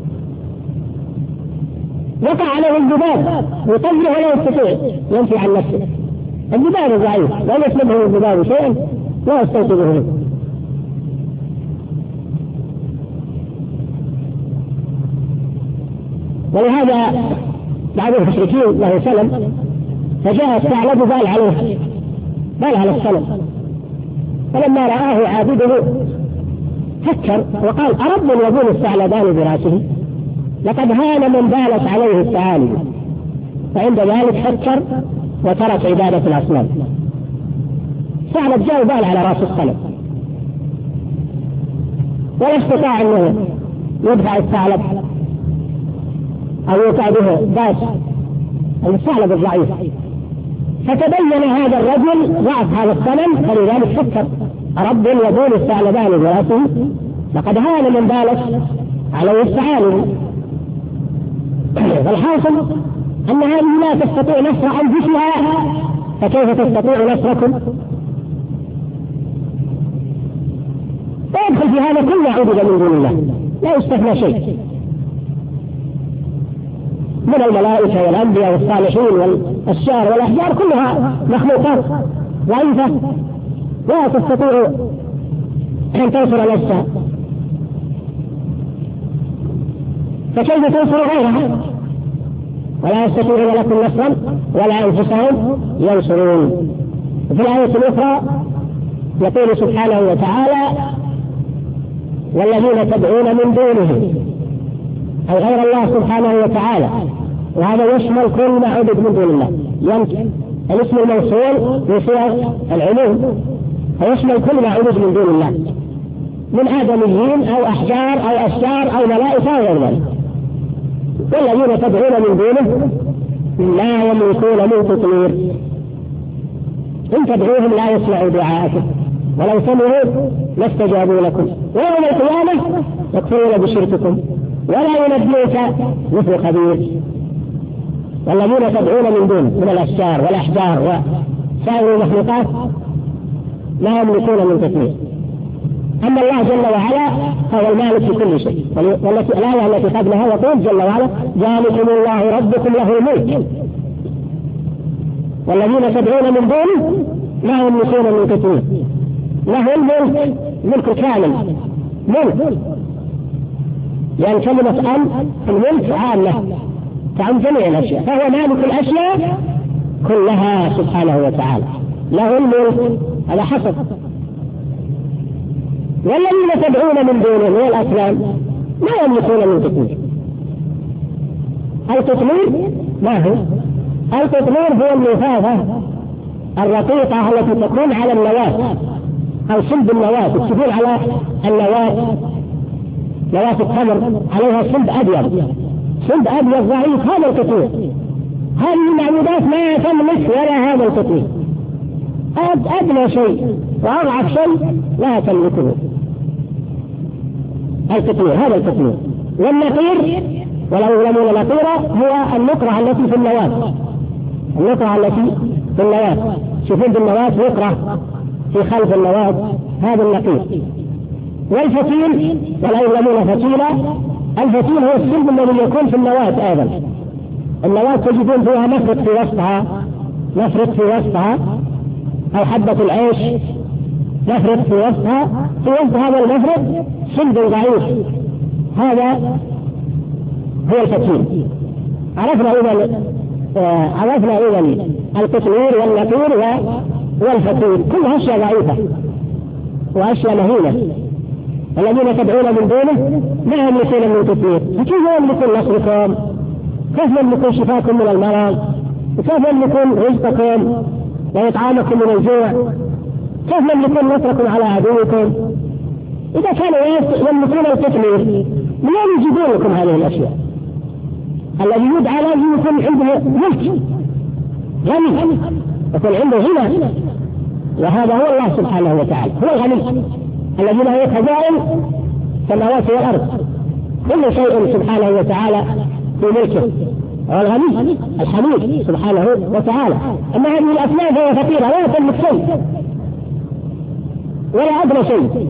وقع عليه الذباب يطلع ولا يستطيع ينفي عن نفسه. الذباب ضعيف لا يسلبه الذباب شيئا لا يستنقذه منه. ولهذا بعض المشركين له سلم فجاء الثعلب بال عليه بال على السلم، فلما رآه عابده فكر وقال أرب يبول الثعلبان براسه؟ لقد هان من بالت عليه الثعالب. فعند ذلك فكر وترك عبادة الأصنام. الثعلب جاء بال على رأس السلم ولا استطاع أنه يدفع الثعلب أو يوقع به باس الثعلب الضعيف. فتبين هذا الرجل ضعف هذا السلم، فلذلك فكر أرب يبول الثعلبان براسه؟ لقد هان من بالت عليه الثعالب. فالحاصل أن هذه لا تستطيع نصر أنفسها، فكيف تستطيع نصركم؟ ويدخل في هذا كل عبد من دون الله، لا يستثنى شيء من الملائكة والأنبياء والصالحين والأشجار والأحجار، كلها مخلوقات ضعيفة لا تستطيع أن تنصر نفسها، فكيف تنصر غيرها؟ ولا يستطيعون لكم نصرا ولا أنفسهم ينصرون. وفي الآية الأخرى يقول سبحانه وتعالى والذين تدعون من دونه، أي غير الله سبحانه وتعالى، وهذا يشمل كل ما عبد من دون الله. يمكن الاسم الموصول في صيغ العموم، فيشمل كل ما عبد من دون الله من آدميين أو أحجار أو أشجار أو ملائكة أو غير ذلك. والذين تدعون من دونه لا يملكون من تطوير، إن تدعوهم لا يسمعوا دعاءكم ولو سمعوا لاستجابوا لكم، ويوم القيامة يكفرون بشرككم ولا ينبئك مثل خبير. والذين تدعون من دونه من الأشجار والأحجار وسائر المخلوقات لا يملكون من تطوير. أما الله جل وعلا فهو المالك لكل شيء. والتي الآية التي قبلها يقول جل وعلا ذلكم الله ربكم له الملك والذين تدعون من دونه لا يملكون من تطوير. له الملك، ملك كامل، ملك، لأن كلمة أن الملك عامة تعم جميع الأشياء، فهو مالك الأشياء كلها سبحانه وتعالى، له الملك. هذا حصر. والذين تدعون من دونه من الأصنام لا يملكون من تطوير. التطوير ما هو؟ التطوير هو اللفافة الرقيقة التي تكون على النواة أو صلب النواة، تكون على النواة، نواة التمر عليها صلب أبيض، صلب أبيض ضعيف، هذا التطوير. هذه المعبودات ما تملك ولا هذا التطوير، أدنى شيء وأضعف شيء لا تملكه التطوير، هذا التطوير. والنقير ولو يعلمون نقيرة هو النقرة التي في النواة، النقرة التي في النواة، شوفون بالنواة نقرة في خلف النواة، هذا النقير. والفتيل ولا يعلمون فتيلة، الفتيل هو الصلب الذي يكون في النواة أيضا. النواة تجدون فيها مفرق في وسطها، مفرق في وسطها، أو حبة العيش مفرق في وسطها، في وسط هذا المفرق صلب ضعيف، هذا هو الفتيل. عرفنا إذا آه عرفنا إذا التطوير والنقير والفتيل كلها أشياء ضعيفة وأشياء مهينة. الذين تدعون من دونه ما يملكون من تطوير، فكيف يملكون نصركم؟ كيف يملكون شفاكم من المرض؟ وكيف يملكون رزقكم وإطعامكم من الجوع؟ كيف يملكون نصركم على عدوكم؟ إذا كانوا يملكون التطوير من أين يجيبون لكم هذه الأشياء؟ الذي يدعى لازم يكون عنده ملك غني، يكون عنده غنى، وهذا هو الله سبحانه وتعالى، هو الغني الذي له خزائن السماوات والأرض، كل شيء سبحانه وتعالى في ملكه، هو الغني الحميد سبحانه وتعالى. أما هذه الأسماء فهي فقيرة لا تملك شيء ولا أدنى شيء،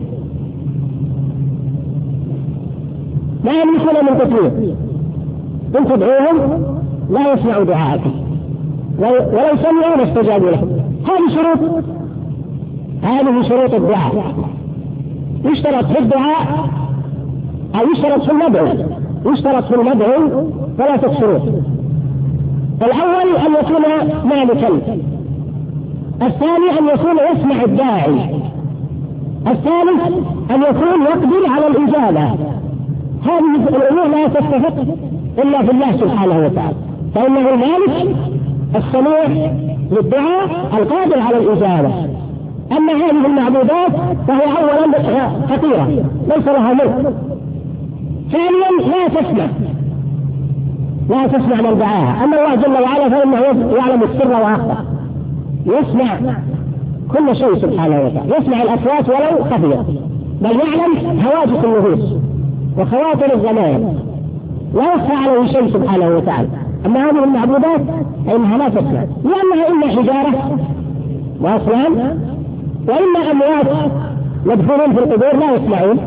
لا يملكون من تطوير. إن تدعوهم لا يسمعوا دعاءكم ولو سمعوا لاستجابوا لهم. هذه شروط، هذه شروط الدعاء. يشترط في الدعاء أو يشترط في الندعو، يشترط في المدعو ثلاثة شروط. الأول أن يكون مالكا، الثاني أن يكون يسمع الداعي، الثالث أن يكون يقدر على الإجابة. هذه الأمور لا تتفق إلا في الله سبحانه وتعالى، فإنه المالك السميع للدعاء القادر على الإجابة. أما هذه المعبودات فهي أولا فقيرة ليس لها ملك، ثانيا لا تسمع لا تسمع من دعاها. أما الله جل وعلا فإنه يعلم السر وأخفى، يسمع كل شيء سبحانه وتعالى، يسمع الأصوات ولو خفية، بل يعلم هواجس النفوس وخواطر الزمان، لا يخفى عليه شيء سبحانه وتعالى. أما هذه المعبودات فإنها لا تسمع، لأنها إما حجارة وأصنام، وإما أموات مدفونين في القبور لا يسمعون،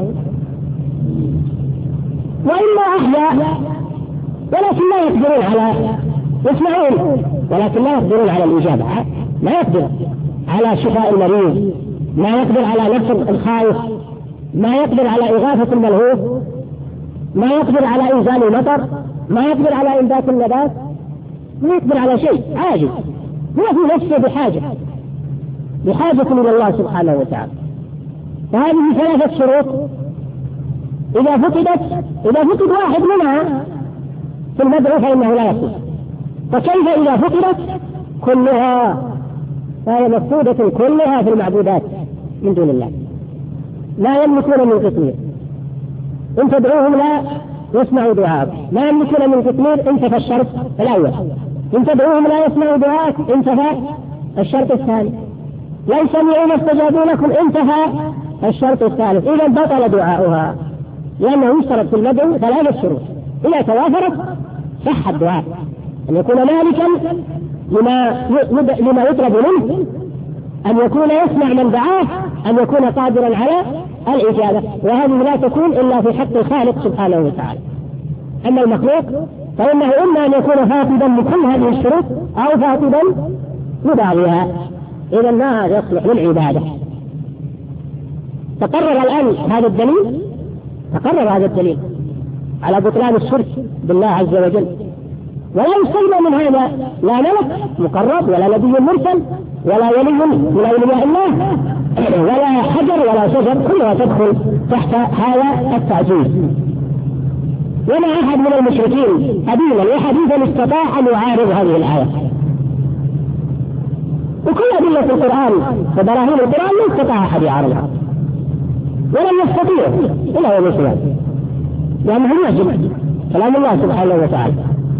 وإما أحياء ولكن لا يقدرون على يسمعون ولكن لا يقدرون على الإجابة، ما يقدر على شفاء المريض، ما يقدر على نفس الخائف، ما يقدر على إغاثة الملهوف، ما يقدر على إنزال المطر، ما يقدر على إنبات النبات، ما يقدر على شيء، عاجز، هو في نفسه بحاجة بحاجة إلى الله سبحانه وتعالى. فهذه ثلاثة شروط إذا فقدت إذا فقد واحد منها في المدعو فإنه لا يصح، فكيف إذا فقدت كلها؟ فهي مفقودة كلها في المعبودات من دون الله، لا يملكون من قطمير، إن تدعوهم لا يسمعوا دعاءك، لا يملكون من قطمير، انتفى الشرط الأول، إن تدعوهم لا يسمعوا دعاءك، انتفى الشرط الثاني، لا يسمعوا ما استجابوا لكم، انتهى الشرط الثالث، إذا بطل دعاؤها، لأنه يشترط في المدعو ثلاث شروط، إذا توافرت صح الدعاء، أن يكون مالكا لما لما يطلب منه، أن يكون يسمع من دعاه، أن يكون قادرا على الإجابة، وهذه لا تكون إلا في حق الخالق سبحانه وتعالى. أما المخلوق فإنه إما أن يكون فاقدا لكل هذه الشروط أو فاقدا لبعضها، إذا ما يصلح للعبادة. تقرر الآن هذا الدليل تقرر هذا الدليل على بطلان الشرك بالله عز وجل، ولا يستلم من هذا لا ملك مقرب ولا نبي مرسل ولا ولي من أولياء الله ولا حجر ولا شجر، كلها تدخل تحت هذا التعجيز. وما أحد من المشركين قديما وحديثا استطاع أن يعارض هذه الآية، وكل أدلة القرآن وبراهين القرآن لا استطاع أحد يعارضها ولم يستطيع إلا يوم القيامة، لأنه يجب كلام الله سبحانه وتعالى.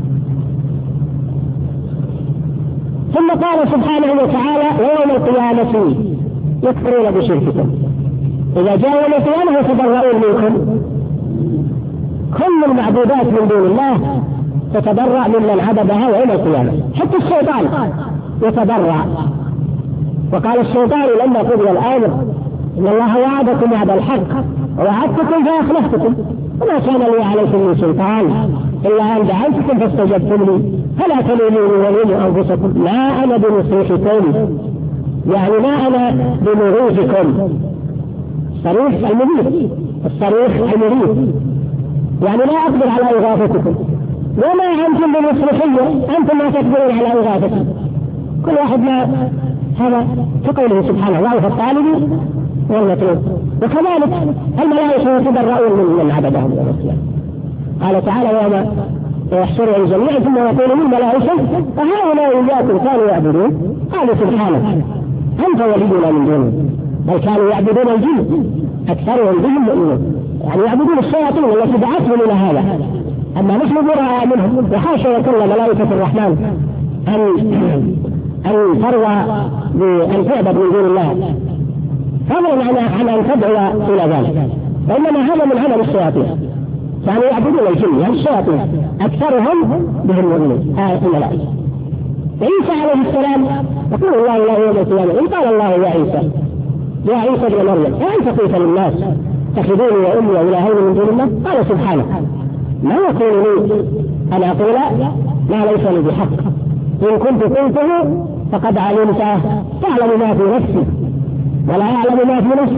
ثم قال سبحانه وتعالى ويوم القيامة يكفرون بشرككم، إذا جاء يوم القيامة يتبرؤون منكم. كل المعبودات من دون الله تتبرأ ممن عبدها يوم القيامة، حتى الشيطان يتبرأ. وقال الشيطان لما قضي الأمر إن الله وعدكم وعد الحق ووعدتكم فأخلفتكم وما كان لي عليكم من سلطان إلا أن دعوتكم فاستجبتم لي فلا تلوموني ولوموا أنفسكم لا أنا بمصرخكم، يعني ما أنا بمغيظكم. الصريخ المميت، الصريخ المميت، يعني لا أقدر على إغاثتكم، وما أنتم بمصرخية، أنتم ما تقدرون على إغاثتكم. كل واحد ما هذا كقوله سبحانه ضعف الطالب والمطلوب. وكذلك الملائكة يتبرؤون من من عبدهم يوم القيامة. قال تعالى يوم يحشرهم جميعا ثم يقول للملائكة فهؤلاء إياكم كانوا يعبدون؟ قالوا سبحانك أنت ولينا من دونهم بل كانوا يعبدون الجن أكثرهم بهم مؤمنون، يعني يعبدون الشياطين التي دعتهم إلى هذا. أما نحن براء منهم، وحاشا يكون ملائكة الرحمن أن أن تروى بأن تعبد من دون الله، فضلا عن أن تدعو إلى ذلك، وإنما هذا من عمل الشياطين، يعني يعبدون الجن يعني الشياطين أكثرهم بهم مؤمنون. هذا الملائكة. عيسى عليه السلام يقول الله له يوم القيامة إن قال الله يا عيسى يا عيسى ابن مريم أنت قلت للناس اتخذوني وأمي وإلهين من دون الله؟ قال سبحانه ما يكون لي أن أقول ما ليس لي بحق، إن كنت قلته فقد علمته تعلم ما في نفسي ولا يعلم ما في نفسي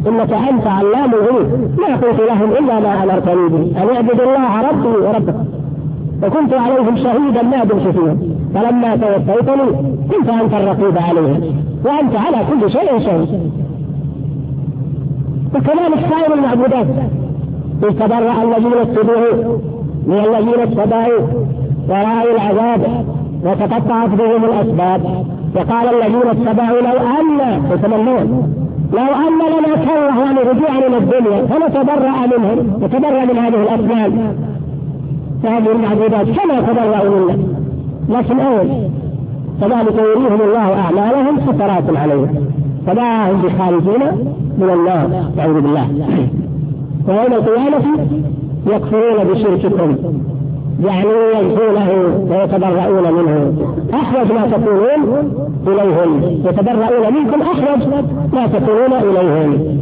إنك أنت علام الغيوب ما قلت لهم إلا ما أمرتني به أن اعبدوا الله ربي وربكم وكنت عليهم شهيدا ما دمت فيهم فلما توفيتني كنت أنت الرقيب عليهم وأنت على كل شيء شهيد. وكذلك سائر المعبودات إذ تبرأ الذين اتبعوا من الذين اتبعوا ورأوا العذاب وتقطعت بهم الأسباب وقال الذين اتبعوا لو أن يتمنون لو أن لنا كره يعني رجوعا إلى الدنيا فنتبرأ منهم نتبرأ من هذه الأصنام فهذه المعبودات كما تبرأوا منا لكن أول كذلك يريهم الله أعمالهم حسرات عليهم فما هم بخارجين من النار نعوذ بالله. ويوم القيامة يكفرون بشرككم يعني ينفونه ويتبرؤون منه أحوج ما تكونون إليهم يتبرؤون منكم أحوج ما تكونون إليهم.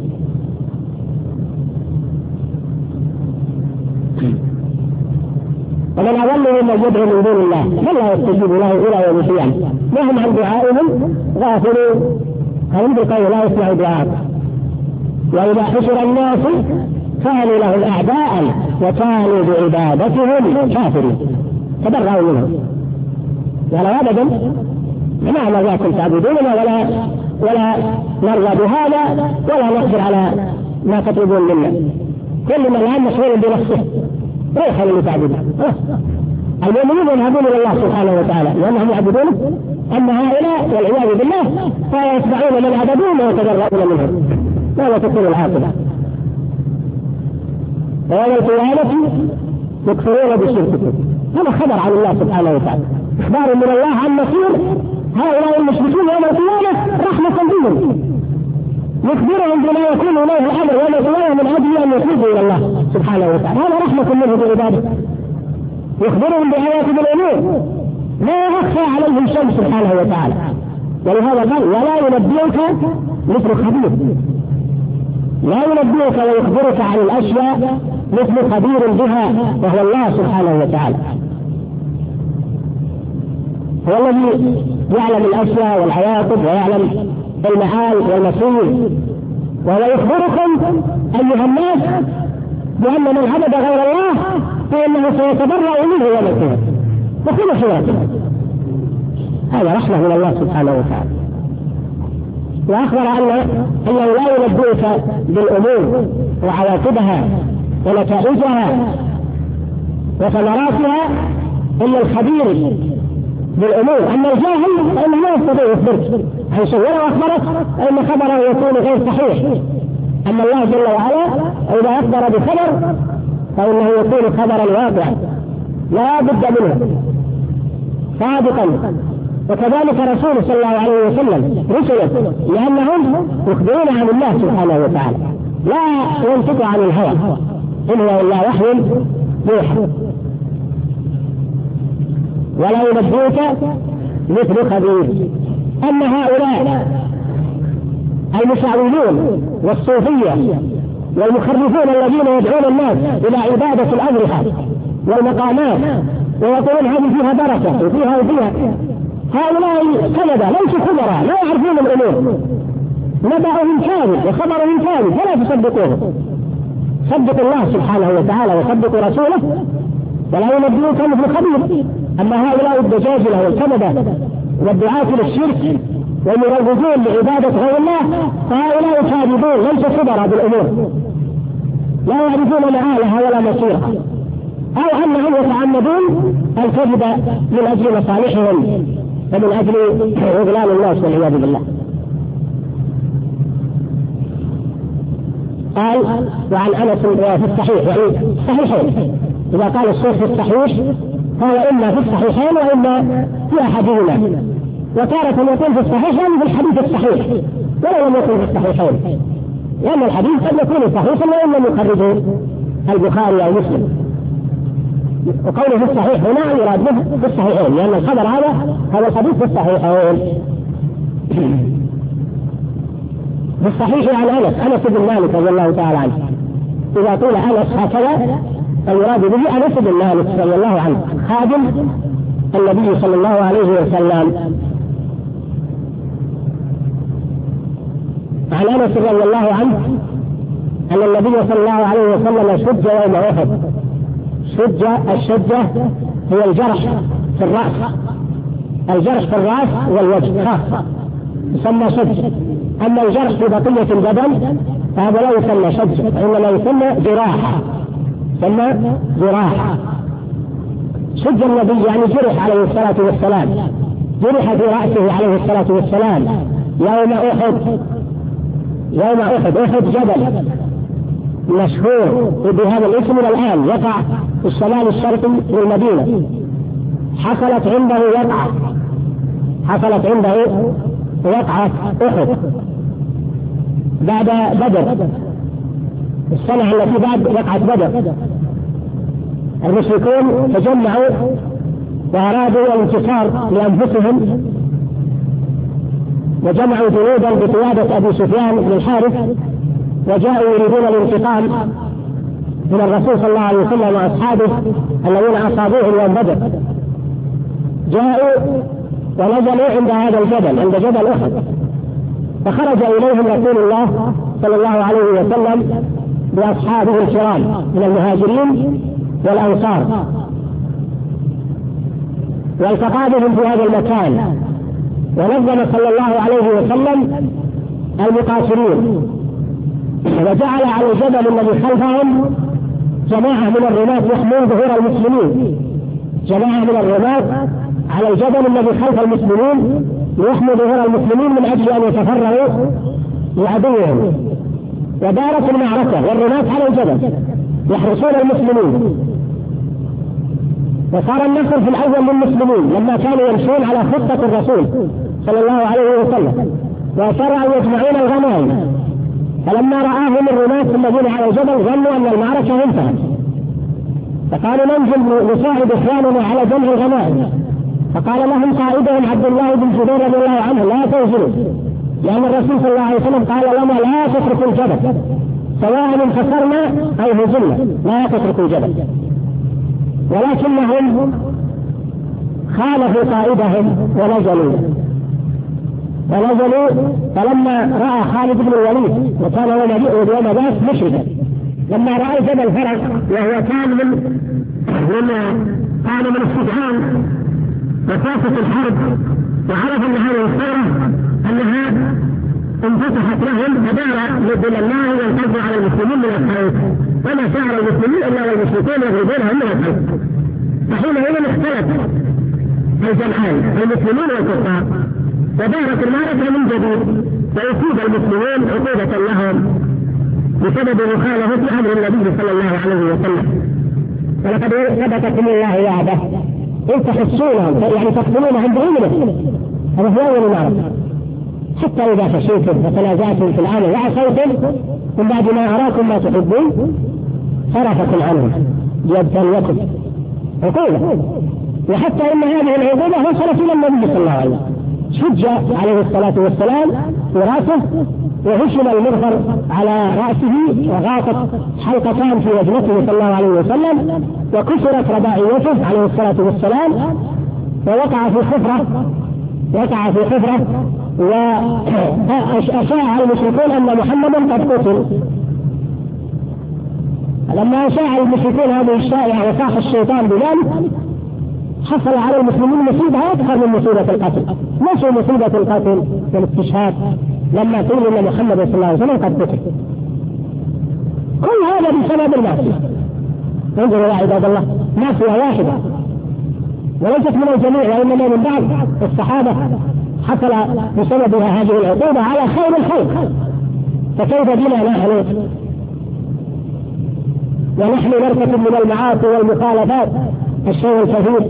ومن أضل ممن يدعو من دون الله من لا يستجيب له إلى يوم القيامة وهم عن دعائهم غافلون هم بقول لا يسمع دعاء. وإذا حشر الناس كانوا لهم أعداء وكانوا بعبادتهم كافرين تبرأوا منهم ولا أبدا ما نراكم تعبدوننا ولا ولا نرضى بهذا ولا نقدر على ما تطلبون منا كل من الآن مشغول بنفسه روح اللي تعبدون. المؤمنون يذهبون إلى الله سبحانه وتعالى لأنهم يعبدونه أما هؤلاء والعياذ بالله فيتبعون من عبدون ويتبرؤون منهم ولا تكون العاقبة. ويوم القيامة يكفرون بشرككم هذا خبر عن الله سبحانه وتعالى إخبار من الله عن مصير هؤلاء المشركين يوم القيامة رحمة بهم يخبرهم بما يكون إليه الأمر يوم القيامة من أجل أن يتوبوا إلى الله سبحانه وتعالى هذا رحمة منه بعباده يخبرهم بآيات الأمور لا يخفى عليهم شيء سبحانه وتعالى. ولهذا قال ولا ينبئك مثل خبير لا ينبئك ويخبرك عن الأشياء مثل خبير بها وهو الله سبحانه وتعالى هو الذي يعلم الأشياء والعواقب ويعلم المعال والمصير وهو يخبركم أيها الناس بأن من عبد غير الله فإنه سيتبرأ منه يوم القيامة وكل خلاف هذا رحمة من الله سبحانه وتعالى. وأخبر أنه لا ينبئك بالأمور وعواقبها ونتائجها وثمراتها إلا الخبير بالأمور أما الجاهل فإنه لا يستطيع يخبرك عن شيء ولو أخبرك فإن خبره يكون غير صحيح. أما الله جل وعلا إذا أخبر بخبر فإنه يكون خبرا واقعا لا بد منه صادقا. وكذلك رسول صلى الله عليه وسلم رسله لأنهم يخبرون عن الله سبحانه وتعالى لا ينطق عن الهوى إن هو إلا وحي يوحى. ولا ينبئك مثل خبير. أما هؤلاء المشعوذون والصوفية والمخرفون الذين يدعون الناس إلى عبادة الأضرحة والمقامات ويقولون هذه فيها بركة وفيها وفيها هؤلاء كذبة ليسوا خبراء لا يعرفون الأمور نبأهم كاذب وخبرهم كاذب فلا تصدقوه. صدقوا الله سبحانه وتعالى وصدقوا رسوله ولا ينبئك مثل خبير. أما هؤلاء الدجاجلة والكذبة والدعاة للشرك والمروجون لعبادة غير الله فهؤلاء كاذبون ليسوا خبراء بالأمور لا يعرفون معالها ولا مصيرها أو أنهم يتعمدون الكذب من أجل مصالحهم ومن أجل إضلال الناس والعياذ بالله. قال وعن أنس في الصحيح يعني صحيحين إذا قال الشيخ في الصحيح فهو إما في الصحيحين وإما في أحدهما وتارة يكون في الصحيح يعني في الحديث الصحيح ولا لم يكن في الصحيحين لأن الحديث قد يكون صحيحا وإن لم يخرجه البخاري أو مسلم. وقوله في الصحيح هنا يراد به في الصحيحين لأن الخبر هذا هذا الحديث في الصحيحين. في الصحيح عن أنس أنس بن مالك رضي الله تعالى عنه إذا قيل أنس هكذا فالمراد به أنس بن مالك رضي الله عنه خادم النبي صلى الله عليه وسلم عن أنس رضي الله عنه أن النبي صلى الله عليه وسلم شج يوم أحد. شج الشجة هي الجرح في الرأس، الجرح في الرأس والوجه خاصة يسمى شج. أما الجرح في بقية البدن فهذا لا يسمى شج، وإنما يسمى جراحة، يسمى جراحة. شج النبي يعني جرح عليه الصلاة والسلام، جرح في رأسه عليه الصلاة والسلام يوم أحد. يوم أحد، أحد جبل مشهور بهذا الاسم إلى الآن، يقع في الشمال الشرقي للمدينة. حصلت عنده وقعة، حصلت عنده وقعة أحد بعد بدر، السنة التي بعد وقعة بدر. المشركون تجمعوا وأرادوا الانتصار لأنفسهم، وجمعوا جنودا بقيادة أبي سفيان بن الحارث، وجاءوا يريدون الانتقام من الرسول صلى الله عليه وسلم وأصحابه الذين أصابوه يوم بدر. جاءوا ونزلوا عند هذا الجبل، عند جبل أحد، فخرج إليهم رسول الله صلى الله عليه وسلم بأصحابه الكرام من المهاجرين والأنصار، والتقى بهم في هذا المكان، ونظم صلى الله عليه وسلم المقاتلين، وجعل على الجبل الذي خلفهم جماعة من الرماة يحمون ظهور المسلمين، جماعة من الرماة على الجبل الذي خلف المسلمين ليحموا ظهور المسلمين من أجل أن يتفرغوا لعدوهم. ودارت المعركة والرماة على الجبل يحرسون المسلمين، وصار النصر في الأول للمسلمين لما كانوا يمشون على خطة الرسول صلى الله عليه وسلم، وصاروا أن يجمعون الغنائم. فلما رآهم الرماة الذين على الجبل ظنوا أن المعركة انتهت، فقالوا ننزل نساعد إخواننا على جمع الغنائم. فقال لهم قائدهم عبد الله بن جبير رضي الله عنه لا تنزلوا، لأن الرسول صلى الله عليه وسلم قال لنا لا تتركوا الجبل سواء انتصرنا أو هزمنا، لا تتركوا الجبل. ولكنهم خالفوا قائدهم ونزلوا ونزلوا فلما رأى خالد بن الوليد، وكان يوم ذاك مشركا، لما رأى الجبل فرق وهو كان من من كان من استدعاء مسافة الحرب، وعرف أن هذه الثورة أنها انفتحت لهم فدار من الله ينقضوا على المسلمين من الخير، وما شعر المسلمين إلا والمشركون يغلبونهم من الخير. فحينئذ اختلف الجمعان المسلمين والكفار، ودارت المعركة من جديد، وأصيب المسلمين عقوبة لهم بسبب مخالفة أمر النبي صلى الله عليه وسلم. ولقد ثبتت من الله وعده إن تحسونهم يعني تقتلونهم بعلمه، هذا هو أول معركة. حتى إذا فشلتم وتنازعتم في الأمر وعصيتم من بعد ما أراكم ما تحبون صرفكم عنهم ليبتليكم عقوبة. وحتى إن هذه العقوبة وصلت إلى النبي صلى الله عليه وسلم، شج عليه الصلاة والسلام في رأسه، وهشم المغفر على رأسه، وغاطت حلقتان في وجنته صلى الله عليه وسلم، وكسرت رباعيته عليه الصلاة والسلام، ووقع في حفرة وقع في حفرة وأشاع المشركون أن محمدا قد قتل. لما أشاع المشركون هذه الشائعة وصاح الشيطان بذلك، حصل على المسلمين مصيبة أكثر من مصيبة القتل. مش مصيبة القتل والاستشهاد لما قيل أن محمد صلى الله عليه وسلم قد قتل، كل هذا بسبب المعصية. انظروا يا عباد الله، معصية واحدة وليست من الجميع، وإنما من بعض الصحابة حصل بسببها هذه العقوبة على خير الخلق، فكيف بنا نحن ونحن نرتكب من المعاصي والمخالفات الشيء الكثير؟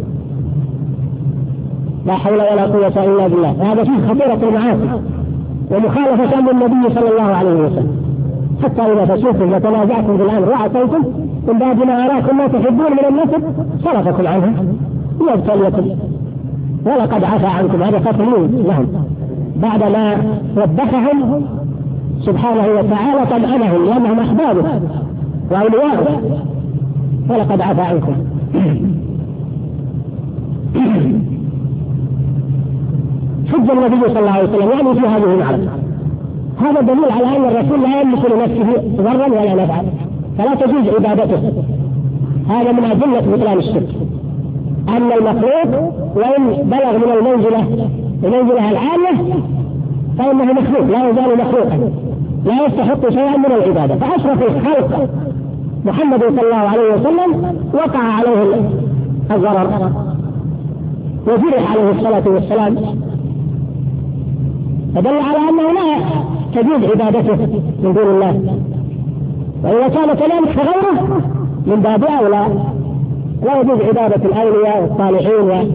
لا حول ولا قوة إلا بالله. هذا فيه خطيرة المعاصي ومخالفة أمر النبي صلى الله عليه وسلم. حتى إذا فشلتم وتنازعتم في الأمر وعصيتم من بعد ما أراكم ما تحبون من النصر صرفكم عنه ليبتليكم ولقد عفا عنكم. هذا تطمين لهم بعدما وبخهم سبحانه وتعالى طمأنهم لأنهم أحبابه وأولياؤه، ولقد عفا عنكم. حج النبي صلى الله عليه وسلم يعني في هذه المعركة هذا دليل على أن الرسول لا يملك لنفسه ضرا ولا نفعا، فلا تجوز عبادته. هذا من أدلة بطلان الشرك، أن المخلوق وإن بلغ من المنزلة المنزلة العالية فإنه مخلوق، لا يزال مخلوقا، لا يستحق شيئا من العبادة. فأشرف الخلق محمد صلى الله عليه وسلم وقع عليه الضرر وجرح عليه الصلاة والسلام، فدل على أنه لا تجوز عبادته من دون الله. وإذا كان كذلك فغيره من باب أولى، لا يجوز عبادة الأولياء والصالحين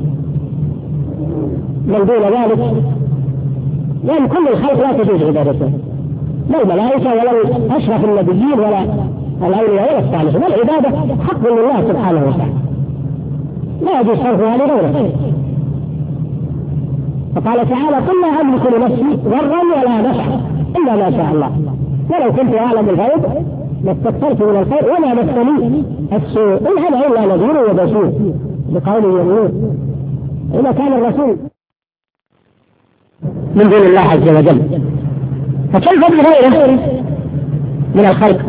من دون ذلك، لأن كل الخلق لا تجوز عبادته، لا الملائكة ولا أشرف النبيين ولا الأولياء ولا الصالحين. العبادة حق لله سبحانه وتعالى، لا يجوز صرفها لغيره. فقال تعالى: قل لا أملك لنفسي ضرا ولا نفعا إلا ما شاء الله، ولو كنت أعلم الغيب لاستكثرت من الخير وما مسني السوء إن أنا إلا نذير وبشير بقول يؤمنون. إذا كان الرسول من دون الله عز وجل فكيف بغيره من الخلق؟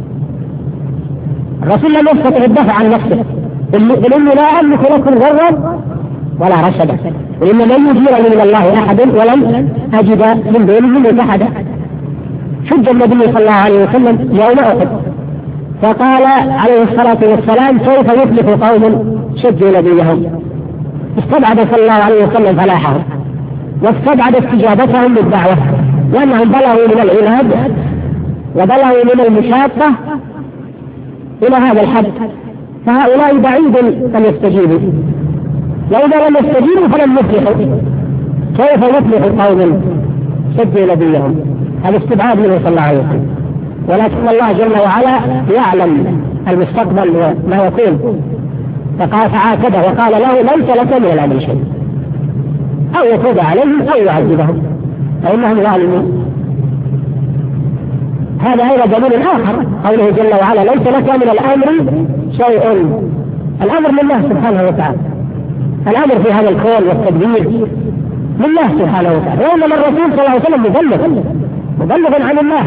الرسول لم يستطع الدفع عن نفسه، بل إني لا أملك لكم ضرا ولا رشدا، وإن لن يجيرني من الله أحد ولن أجد من دونه ملتحدا. شد النبي صلى الله عليه وسلم يوم أحد فقال عليه الصلاة والسلام: كيف يفلح قوم شدوا نبيهم؟ استبعد صلى الله عليه وسلم فلاحهم، واستبعد استجابتهم للدعوة، لأنهم بلغوا من العناد وبلغوا من المشاقة إلى هذا الحد، فهؤلاء بعيد أن يستجيبوا، وإذا لم يستجيبوا فلم يفلحوا. كيف يفلح قوم شدوا نبيهم؟ هذا استبعاد منه صلى الله عليه وسلم. ولكن الله جل وعلا يعلم المستقبل وما يكون، فقال فعاتبه وقال له: ليس لك من الأمر شيء، أو يتوب عليهم أو يعذبهم فإنهم ظالمون. هذا أيضا دليل آخر، قوله جل وعلا: ليس لك من الأمر شيء. الأمر لله سبحانه وتعالى، الأمر في هذا الكون والتدبير لله سبحانه وتعالى، وإنما الرسول صلى الله عليه وسلم مبلغ مبلغ عن الله،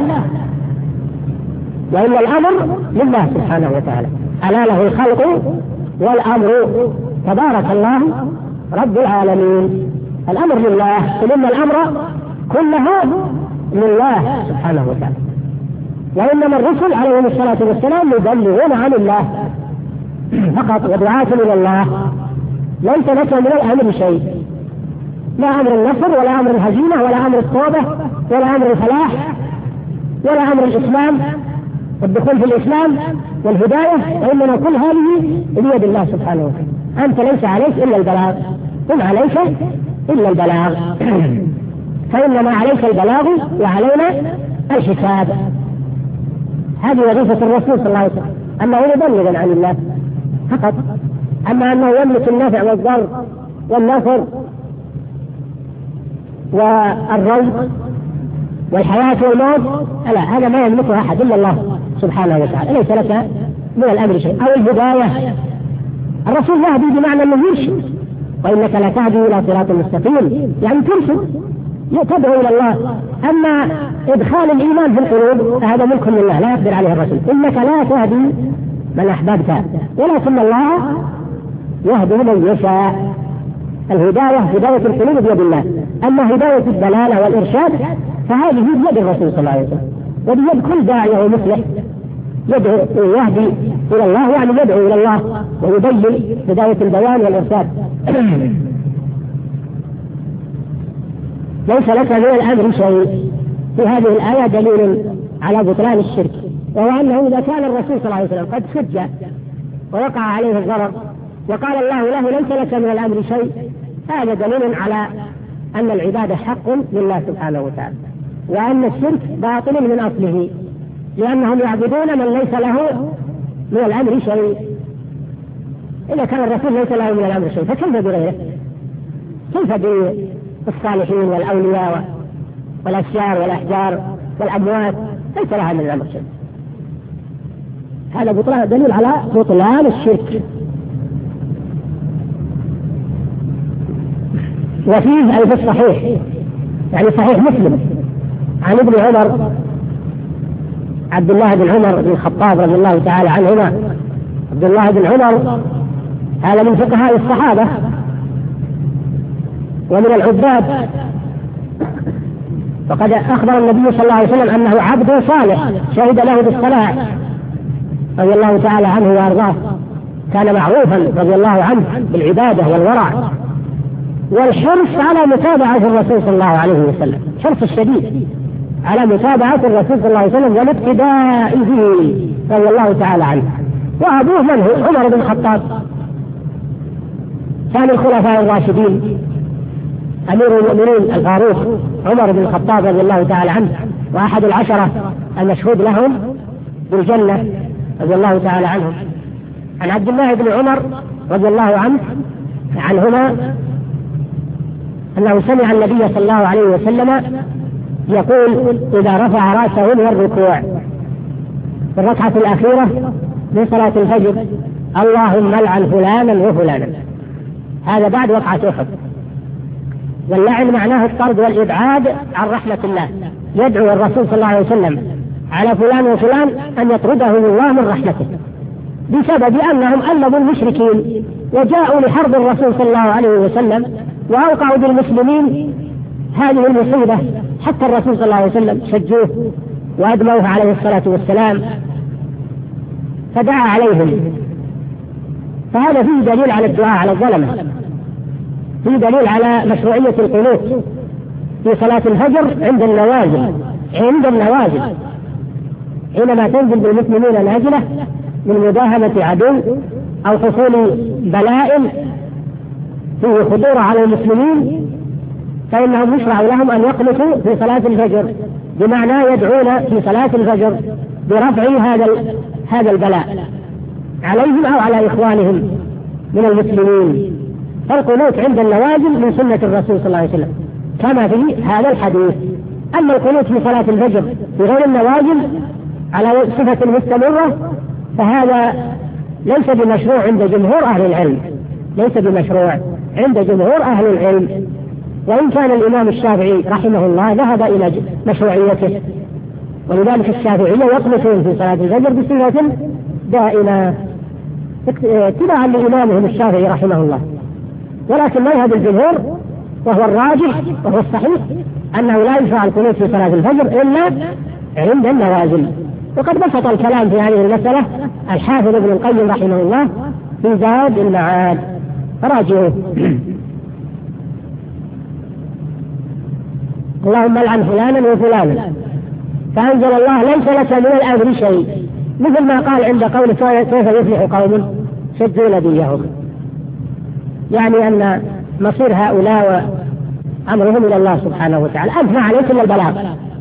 وإن الأمر لله سبحانه وتعالى. ألا له الخلق والأمر، تبارك الله رب العالمين. الأمر لله، وإن الأمر كله لله سبحانه وتعالى. وإنما الرسل عليهم الصلاة والسلام يبلغون عن الله فقط ودعاة إلى الله. ليس لك من الأمر شيء، لا أمر النصر ولا أمر الهزيمة ولا أمر التوبة ولا أمر الفلاح ولا أمر الإسلام والدخول في الإسلام والهداية، وإنما كل هذه بيد الله سبحانه وتعالى. أنت ليس عليك إلا البلاغ، قل عليك إلا البلاغ فإنما عليك البلاغ وعلينا الحساب. هذه وظيفة الرسول صلى الله عليه وسلم، أنه يبلغ عن الله فقط. أما أنه يملك النفع والضر والنصر والرزق والحياة والموت، لا، هذا ما يملكه أحد إلا الله سبحانه وتعالى. ليس لك من الأمر شيء. أو الهداية، الرسول يهدي بمعنى أنه يرشد، وإنك لا تهدي إلى صراط مستقيم، يعني ترشد تدعو إلى الله. أما إدخال الإيمان في القلوب هذا ملك لله لا يقدر عليه الرسول. إنك لا تهدي من أحببت ولكن الله يهدي من يشاء. الهداية هداية القلوب بيد الله، أما هداية الدلالة والإرشاد فهذه بيد الرسول صلى الله عليه وسلم، وبيد كل داعية ومصلح يدعو يهدي إلى الله، يعني يدعو إلى الله ويبين هداية البيان والإرشاد. ليس لك من الأمر شيء. في هذه الآية دليل على بطلان الشرك، وهو أنه إذا كان الرسول صلى الله عليه وسلم قد شج ووقع عليه الضرر وقال الله له: ليس لك من الأمر شيء، هذا دليل على أن العبادة حق لله سبحانه وتعالى، وأن الشرك باطل من أصله، لأنهم يعبدون من ليس له من الأمر شيء. إذا كان الرسول ليس له من الأمر شيء فكيف بغيره؟ كيف بالصالحين والأولياء والأشجار والأحجار والأموات؟ ليس لها من الأمر شيء. هذا بطلان دليل على بطلان الشرك. وفيه أي في الصحيح، يعني صحيح مسلم، عن ابن عمر عبد الله بن عمر بن الخطاب رضي الله تعالى عنهما. عبد الله بن عمر هذا من فقهاء الصحابة ومن العباد، فقد أخبر النبي صلى الله عليه وسلم أنه عبد صالح شهد له بالصلاح رضي الله تعالى عنه وأرضاه. كان معروفا رضي الله عنه بالعبادة والورع والحرص على متابعة الرسول صلى الله عليه وسلم، حرص الشديد على متابعة الرسول صلى الله عليه وسلم والاقتداء به رضي الله تعالى عنه. وأبوه من هو؟ عمر بن الخطاب، كان الخلفاء الراشدين، أمير المؤمنين الفاروق عمر بن الخطاب رضي الله تعالى عنه، وأحد العشرة المشهود لهم بالجنة رضي الله تعالى عنهم. عن عبد الله بن عمر رضي الله عنه عنهما أنه سمع النبي صلى الله عليه وسلم يقول إذا رفع رأسه من الركوع في الركعة الأخيرة من صلاة الفجر: اللهم لعن فلانا وفلانا. هذا بعد وقعة أحد. واللعن معناه الطرد والإبعاد عن رحمة الله، يدعو الرسول صلى الله عليه وسلم على فلان وفلان أن يطردهم الله من رحمته بسبب أنهم ألموا المشركين وجاءوا لحرب الرسول صلى الله عليه وسلم وأوقعوا بالمسلمين هذه المصيبة، حتى الرسول صلى الله عليه وسلم شجوه وأدموه عليه الصلاة والسلام فدعا عليهم. فهذا فيه دليل على الدعاء على الظلمة، فيه دليل على مشروعية القنوت في صلاة الفجر عند النوازل، عند النوازل حينما تنزل بالمسلمين نازلة من مداهمة عدو أو حصول بلاء فيه خطورة على المسلمين، فإنهم يشرع لهم أن يقنطوا في صلاة الفجر، بمعنى يدعون في صلاة الفجر برفع هذا هذا البلاء عليهم أو على إخوانهم من المسلمين. فالقنوت عند النوازل من سنة الرسول صلى الله عليه وسلم كما في هذا الحديث. أما القنوت في صلاة الفجر في غير النوازل على صفة مستمرة فهذا ليس بمشروع عند جمهور أهل العلم، ليس بمشروع عند جمهور أهل العلم، وإن كان الإمام الشافعي رحمه الله ذهب إلى مشروعيته، ولذلك الشافعية يقنطون في صلاة الفجر بصفة دائمة اتباعا لإمامهم الشافعي رحمه الله. ولكن مذهب الجمهور وهو الراجح وهو الصحيح أنه لا يشرع القنوت في صلاة الفجر إلا عند النوازل. وقد بسط الكلام في هذه المسألة الحافظ ابن القيم رحمه الله في زاد المعاد، راجعوه. اللهم لعن فلانا وفلانا، فأنزل الله ليس لك من الأمر شيء، مثل ما قال عند قول كيف يفلح قوم شدوا نبيهم، يعني أن مصير هؤلاء أمرهم إلى الله سبحانه وتعالى. أنت ما عليك إلا البلاغ،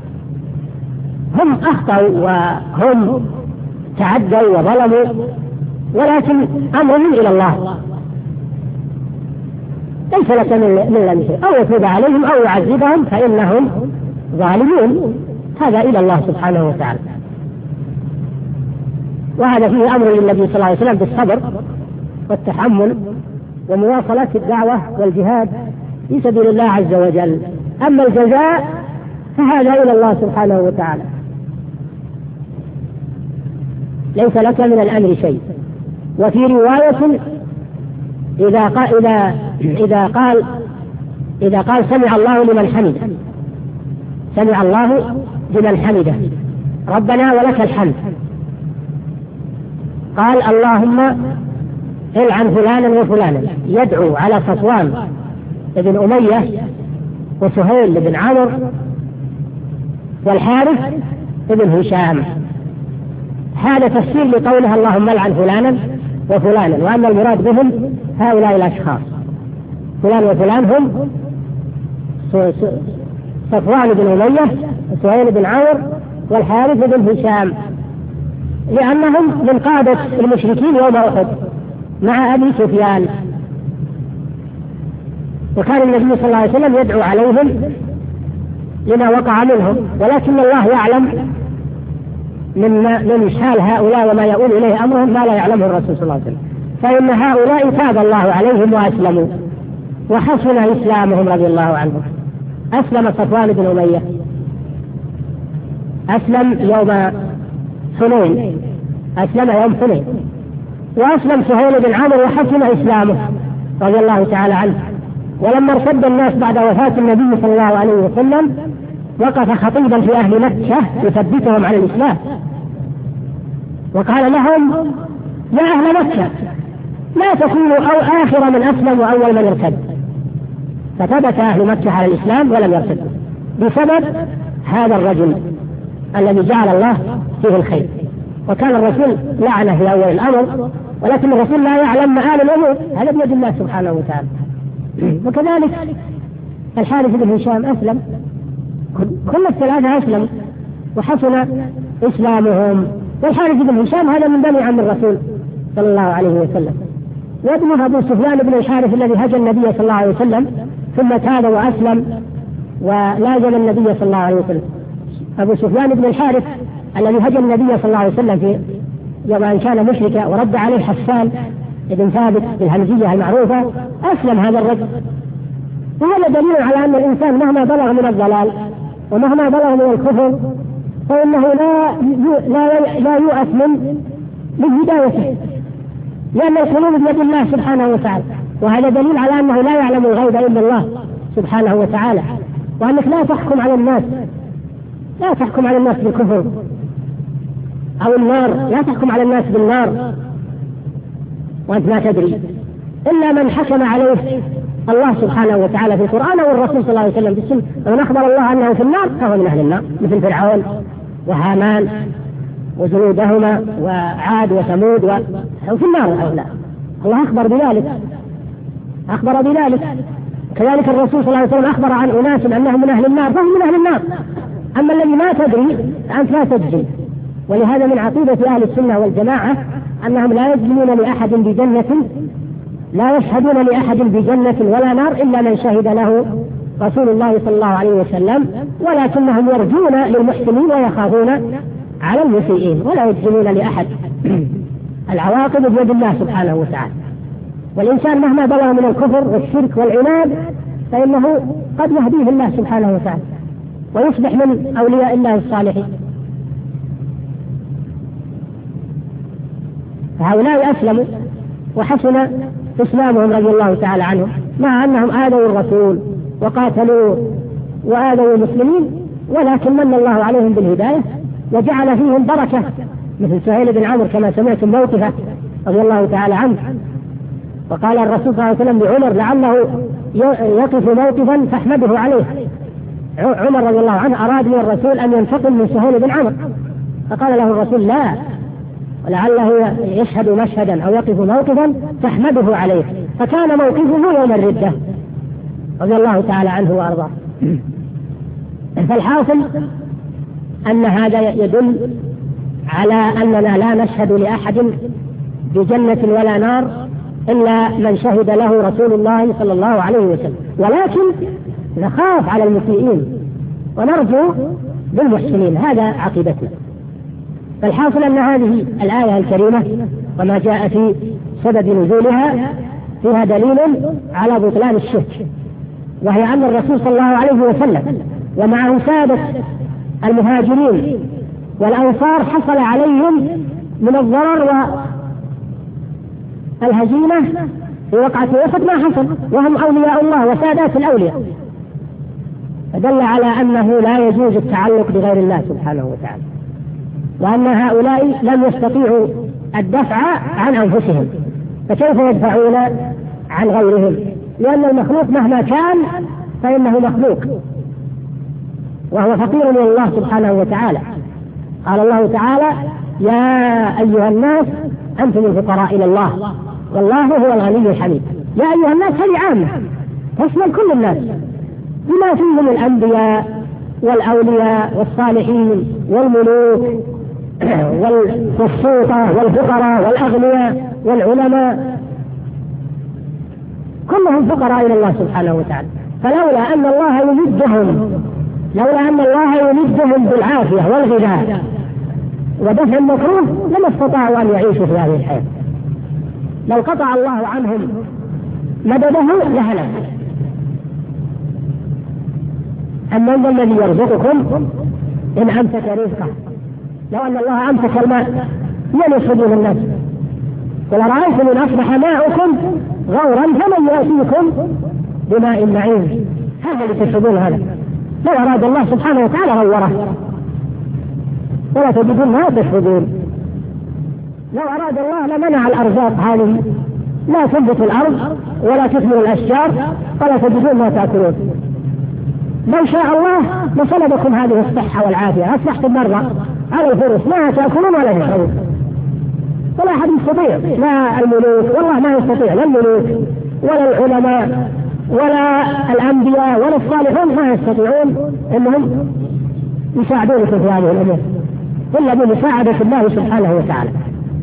هم أخطأوا وهم تعدوا وظلموا، ولكن أمرهم إلى الله، ليس لك من الأمر شيء، أو يتوب عليهم أو يعذبهم فإنهم ظالمون، هذا إلى الله سبحانه وتعالى. وهذا فيه أمر للنبي صلى الله عليه وسلم بالصبر والتحمل ومواصلة الدعوة والجهاد في سبيل الله عز وجل. أما الجزاء فهذا إلى الله سبحانه وتعالى، ليس لك من الأمر شيء. وفي رواية إذا قال إذا إذا قال إذا قال سمع الله لمن حمده، سمع الله لمن حمده ربنا ولك الحمد، قال اللهم العن فلانا وفلانا، يدعو على صفوان بن أمية وسهيل بن عمرو والحارث بن هشام. هذا تفسير لقولها اللهم لعن فلانا وفلانا، وأن المراد بهم هؤلاء الأشخاص، فلان وفلان هم صفوان بن أمية وسهيل بن عمرو والحارث بن هشام، لأنهم من قادة المشركين يوم أحد مع أبي سفيان، وكان النبي صلى الله عليه وسلم يدعو عليهم لما وقع منهم، ولكن الله يعلم من من حال هؤلاء وما يؤول إليه أمرهم ما لا يعلمه الرسول صلى الله عليه وسلم، فإن هؤلاء تاب الله عليهم وأسلموا وحسن إسلامهم رضي الله عنهم. أسلم صفوان بن أمية أسلم يوم حنين، أسلم يوم حنين، وأسلم سهيل بن عمرو وحسن إسلامه رضي الله تعالى عنه. ولما ارتد الناس بعد وفاة النبي صلى الله عليه وسلم وقف خطيبا في أهل مكة يثبتهم على الإسلام، وقال لهم: يا أهل مكة لا تكونوا أو آخر من أسلم وأول من ارتد. فثبت أهل مكة على الإسلام ولم يرتدوا بسبب هذا الرجل الذي جعل الله فيه الخير. وكان الرسول لعنه في أول الأمر، ولكن الرسول لا يعلم مآل الأمور، هذا بيد الله سبحانه وتعالى. وكذلك الحارث بن هشام أسلم، كل الثلاثة أسلم وحسن إسلامهم. والحارث بن هشام هذا من بني عم الرسول صلى الله عليه وسلم، وابنه أبو سفيان بن الحارث الذي هجى النبي صلى الله عليه وسلم ثم تاب وأسلم ولازم النبي صلى الله عليه وسلم. أبو سفيان بن الحارث الذي هجى النبي صلى الله عليه وسلم في يوم أن كان مشركا ورد عليه حسان بن ثابت بالهمزية المعروفة، أسلم هذا الرجل. وهذا دليل على أن الإنسان مهما بلغ من الضلال ومهما بلغ من الكفر فإنه لا لا لا يؤس من من هدايته، لأن القلوب بيد الله سبحانه وتعالى. وهذا دليل على أنه لا يعلم الغيب إلا الله سبحانه وتعالى، وأنك لا تحكم على الناس لا تحكم على الناس بالكفر أو النار، لا تحكم على الناس بالنار وأنت لا تدري، إلا من حكم عليه الله سبحانه وتعالى في القرآن والرسول صلى الله عليه وسلم في السنة. ومن أخبر الله أنه في النار فهو من أهل النار، مثل فرعون وهامان وجنودهما وعاد وثمود وفي النار هؤلاء، الله أخبر بذلك أخبر بذلك كذلك الرسول صلى الله عليه وسلم أخبر عن أناس أنهم من أهل النار فهم من أهل النار. أما الذي ما تدري أنت لا تجزم. ولهذا من عقيدة أهل السنة والجماعة أنهم لا يجزمون لأحد بجنة، لا يشهدون لأحد بجنة ولا نار إلا من شهد له رسول الله صلى الله عليه وسلم، ولكنهم يرجون للمحسنين ويخافون على المسيئين ولا يجزمون لأحد. العواقب بيد الله سبحانه وتعالى. والإنسان مهما بلغ من الكفر والشرك والعناد فإنه قد يهديه الله سبحانه وتعالى ويصبح من أولياء الله الصالحين. فهؤلاء أسلموا وحسن إسلامهم رضي الله تعالى عنهم، مع أنهم آذوا الرسول وقاتلوه وآذوا المسلمين، ولكن من الله عليهم بالهداية وجعل فيهم بركة، مثل سهيل بن عمرو كما سمعتم موقفه رضي الله تعالى عنه. وقال الرسول صلى الله عليه وسلم لعمر لعله يقف موقفا فاحمده عليه. عمر رضي الله عنه أراد من الرسول أن ينتقم من سهيل بن عمرو، فقال له الرسول لا، ولعله يشهد مشهدا أو يقف موقفا فاحمده عليه، فكان موقفه يوم الردة رضي الله تعالى عنه وأرضاه. فالحاصل أن هذا يدل على أننا لا نشهد لأحد بجنة ولا نار إلا من شهد له رسول الله صلى الله عليه وسلم، ولكن نخاف على المسيئين ونرجو بالمحسنين، هذا عقيدتنا. فالحاصل أن هذه الآية الكريمة وما جاء في سبب نزولها فيها دليل على بطلان الشرك، وهي أن الرسول صلى الله عليه وسلم ومعه سادة المهاجرين والأنصار حصل عليهم من الضرر والهزيمة في وقعة أحد ما حصل، وهم أولياء الله وسادات الأولياء، فدل على أنه لا يجوز التعلق بغير الله سبحانه وتعالى، وأن هؤلاء لم يستطيعوا الدفع عن أنفسهم، فكيف يدفعون عن غيرهم؟ لأن المخلوق مهما كان فإنه مخلوق وهو فقير من الله سبحانه وتعالى. قال الله تعالى يا أيها الناس أنتم الفقراء إلى الله والله هو الغني الحميد. يا أيها الناس هذه عامة تشمل كل الناس بما فيهم الأنبياء والأولياء والصالحين والملوك والسلطة والفقراء والأغنياء والعلماء، كلهم فقراء إلى الله سبحانه وتعالى. فلولا أن الله يمدهم لولا أن الله يمدهم بالعافية والغذاء ودفع المكروه لما استطاعوا أن يعيشوا في هذه الحياة. لو قطع الله عنهم مدده لهلك. أما الذي يرزقكم إن أمسك رزقه. لو أن الله أمسك الماء من يصيبون الناس؟ قل أرأيتم إن أصبح ماؤكم غورا فمن يأتيكم بماء معين؟ هذا اللي تشربون هذا. لو أراد الله سبحانه وتعالى غوره ولا تجدون ما تشربون. لو أراد الله لمنع الأرزاق هذه، لا تنبت الأرض ولا تثمر الأشجار ولا تجدون ما تأكلون. لو شاء الله لسلبكم هذه الصحة والعافية، أصبحتم مرة على الفرس لا تأكلون ولا تشربون. ولا أحد يستطيع، لا الملوك والله ما يستطيع، لا الملوك ولا العلماء ولا الأنبياء ولا الصالحون ما يستطيعون أنهم يساعدونكم في هذه الأمور إلا بمساعدة الله سبحانه وتعالى.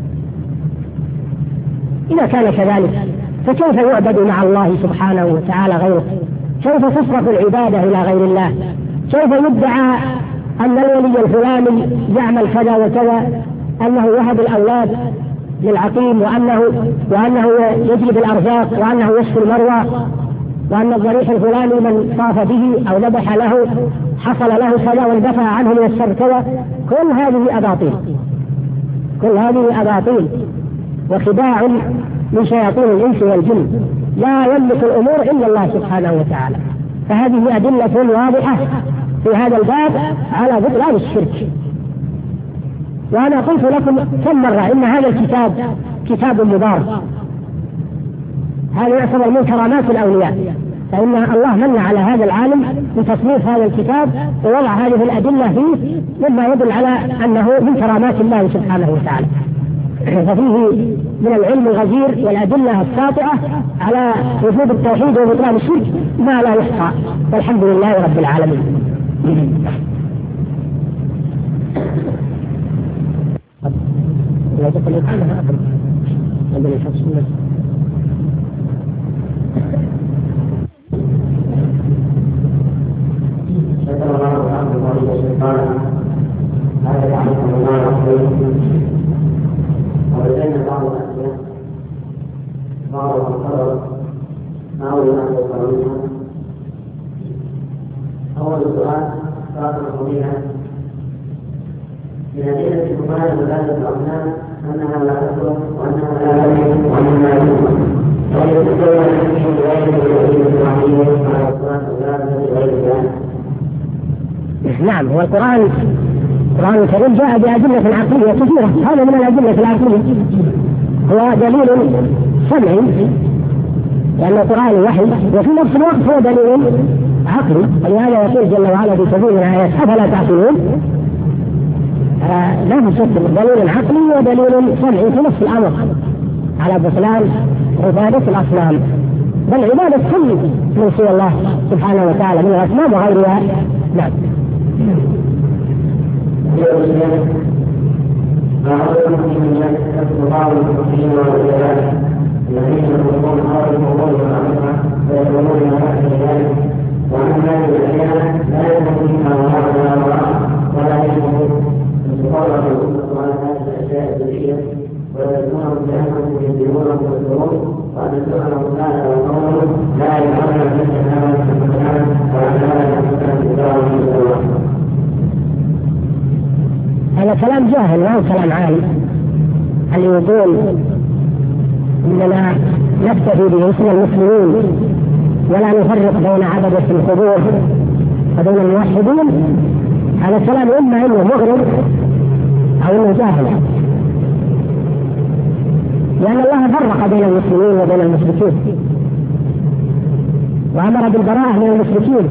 إذا كان كذلك فكيف يعبد مع الله سبحانه وتعالى غيره؟ كيف تصرف العبادة إلى غير الله؟ كيف يدعى أن الولي الفلاني يعمل كذا وكذا، أنه وهب الأولاد للعقيم، وأنه وأنه يجلب الأرزاق، وأنه يشفي المروى، وأن الضريح الفلاني من طاف به أو ذبح له حصل له كذا واندفع عنه من الشر كذا. كل هذه أباطيل، كل هذه أباطيل وخداع من شياطين الإنس والجن. لا يملك الأمور إلا الله سبحانه وتعالى. فهذه أدلة واضحة في هذا الباب على بطلان الشرك. وأنا قلت لكم كم مرة إن هذا الكتاب كتاب مبارك، هذا يعتبر من كرامات الأولياء، فإن الله من على هذا العالم بتصنيف هذا الكتاب ووضع هذه الأدلة فيه مما يدل على أنه من كرامات الله سبحانه وتعالى. ففيه من العلم الغزير والأدلة الساطعة على وجود التوحيد وبطلان الشرك ما لا يحصى، والحمد لله رب العالمين. شكر الله عبد الله الشيطان هذا يعرفه الله عليه. وبين بعض الأشياء بعض الخطر ما هو يعرف منها. أول سؤال فاطمة قضية من أدلة الكفار وذلك الأصنام أنها لا تخلق وأنها لا تملك وأنها لا تملك ويتسوى الحكيم بغير الوحيد الوحيد على الصلاة والسلام بغير ذلك. نعم، هو القرآن القرآن الكريم جاء بأدلة عقلية كثيرة، هذا من الأدلة العقلية هو دليل سمعي لأن القرآن وحي، وفي نفس الوقت هو دليل عقلي، ولهذا يقول جل وعلا في سبيل الآيات أفلا تعقلون. آه لا نشك دليل عقلي ودليل سمعي في نفس الأمر على بطلان عبادة الأصنام، بل عبادة كل من سوى الله سبحانه وتعالى من الأصنام وغيرها. نعم. الذين يقولون هذا الموضوع والعمل ويقولون ما يحصل ذلك وأن هذه الأشياء لا يكون فيها ولا وراء ولا يكون تطلق الأمة على هذه الأشياء الدنيئة ويذكرهم بأنهم يكذبون ويكفرون وأن سبحانه وتعالى وقوله لا يعلم مثل هذا المكان وعلى هذا المكان بداره. هذا كلام جاهل وهو كلام عالي، اللي يقول إننا نكتفي باسم المسلمين ولا نفرق بين عبدة القبور وبين الموحدين، هذا كلام إما إنه مغرب أو إنه جاهل، لأن الله فرق بين المسلمين وبين المشركين وأمر بالبراءة من المشركين،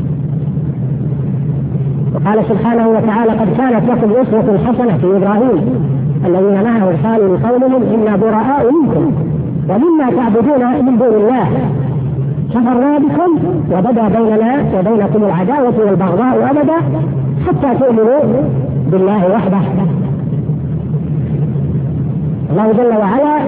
وقال سبحانه وتعالى قد كانت لكم أسوة حسنة في إبراهيم الذين معه قالوا لقومهم إنا براء منكم ومما تعبدون من دون الله كفرنا بكم وبدا بيننا وبينكم العداوة والبغضاء أبدا حتى تؤمنوا بالله وحده. الله جل وعلا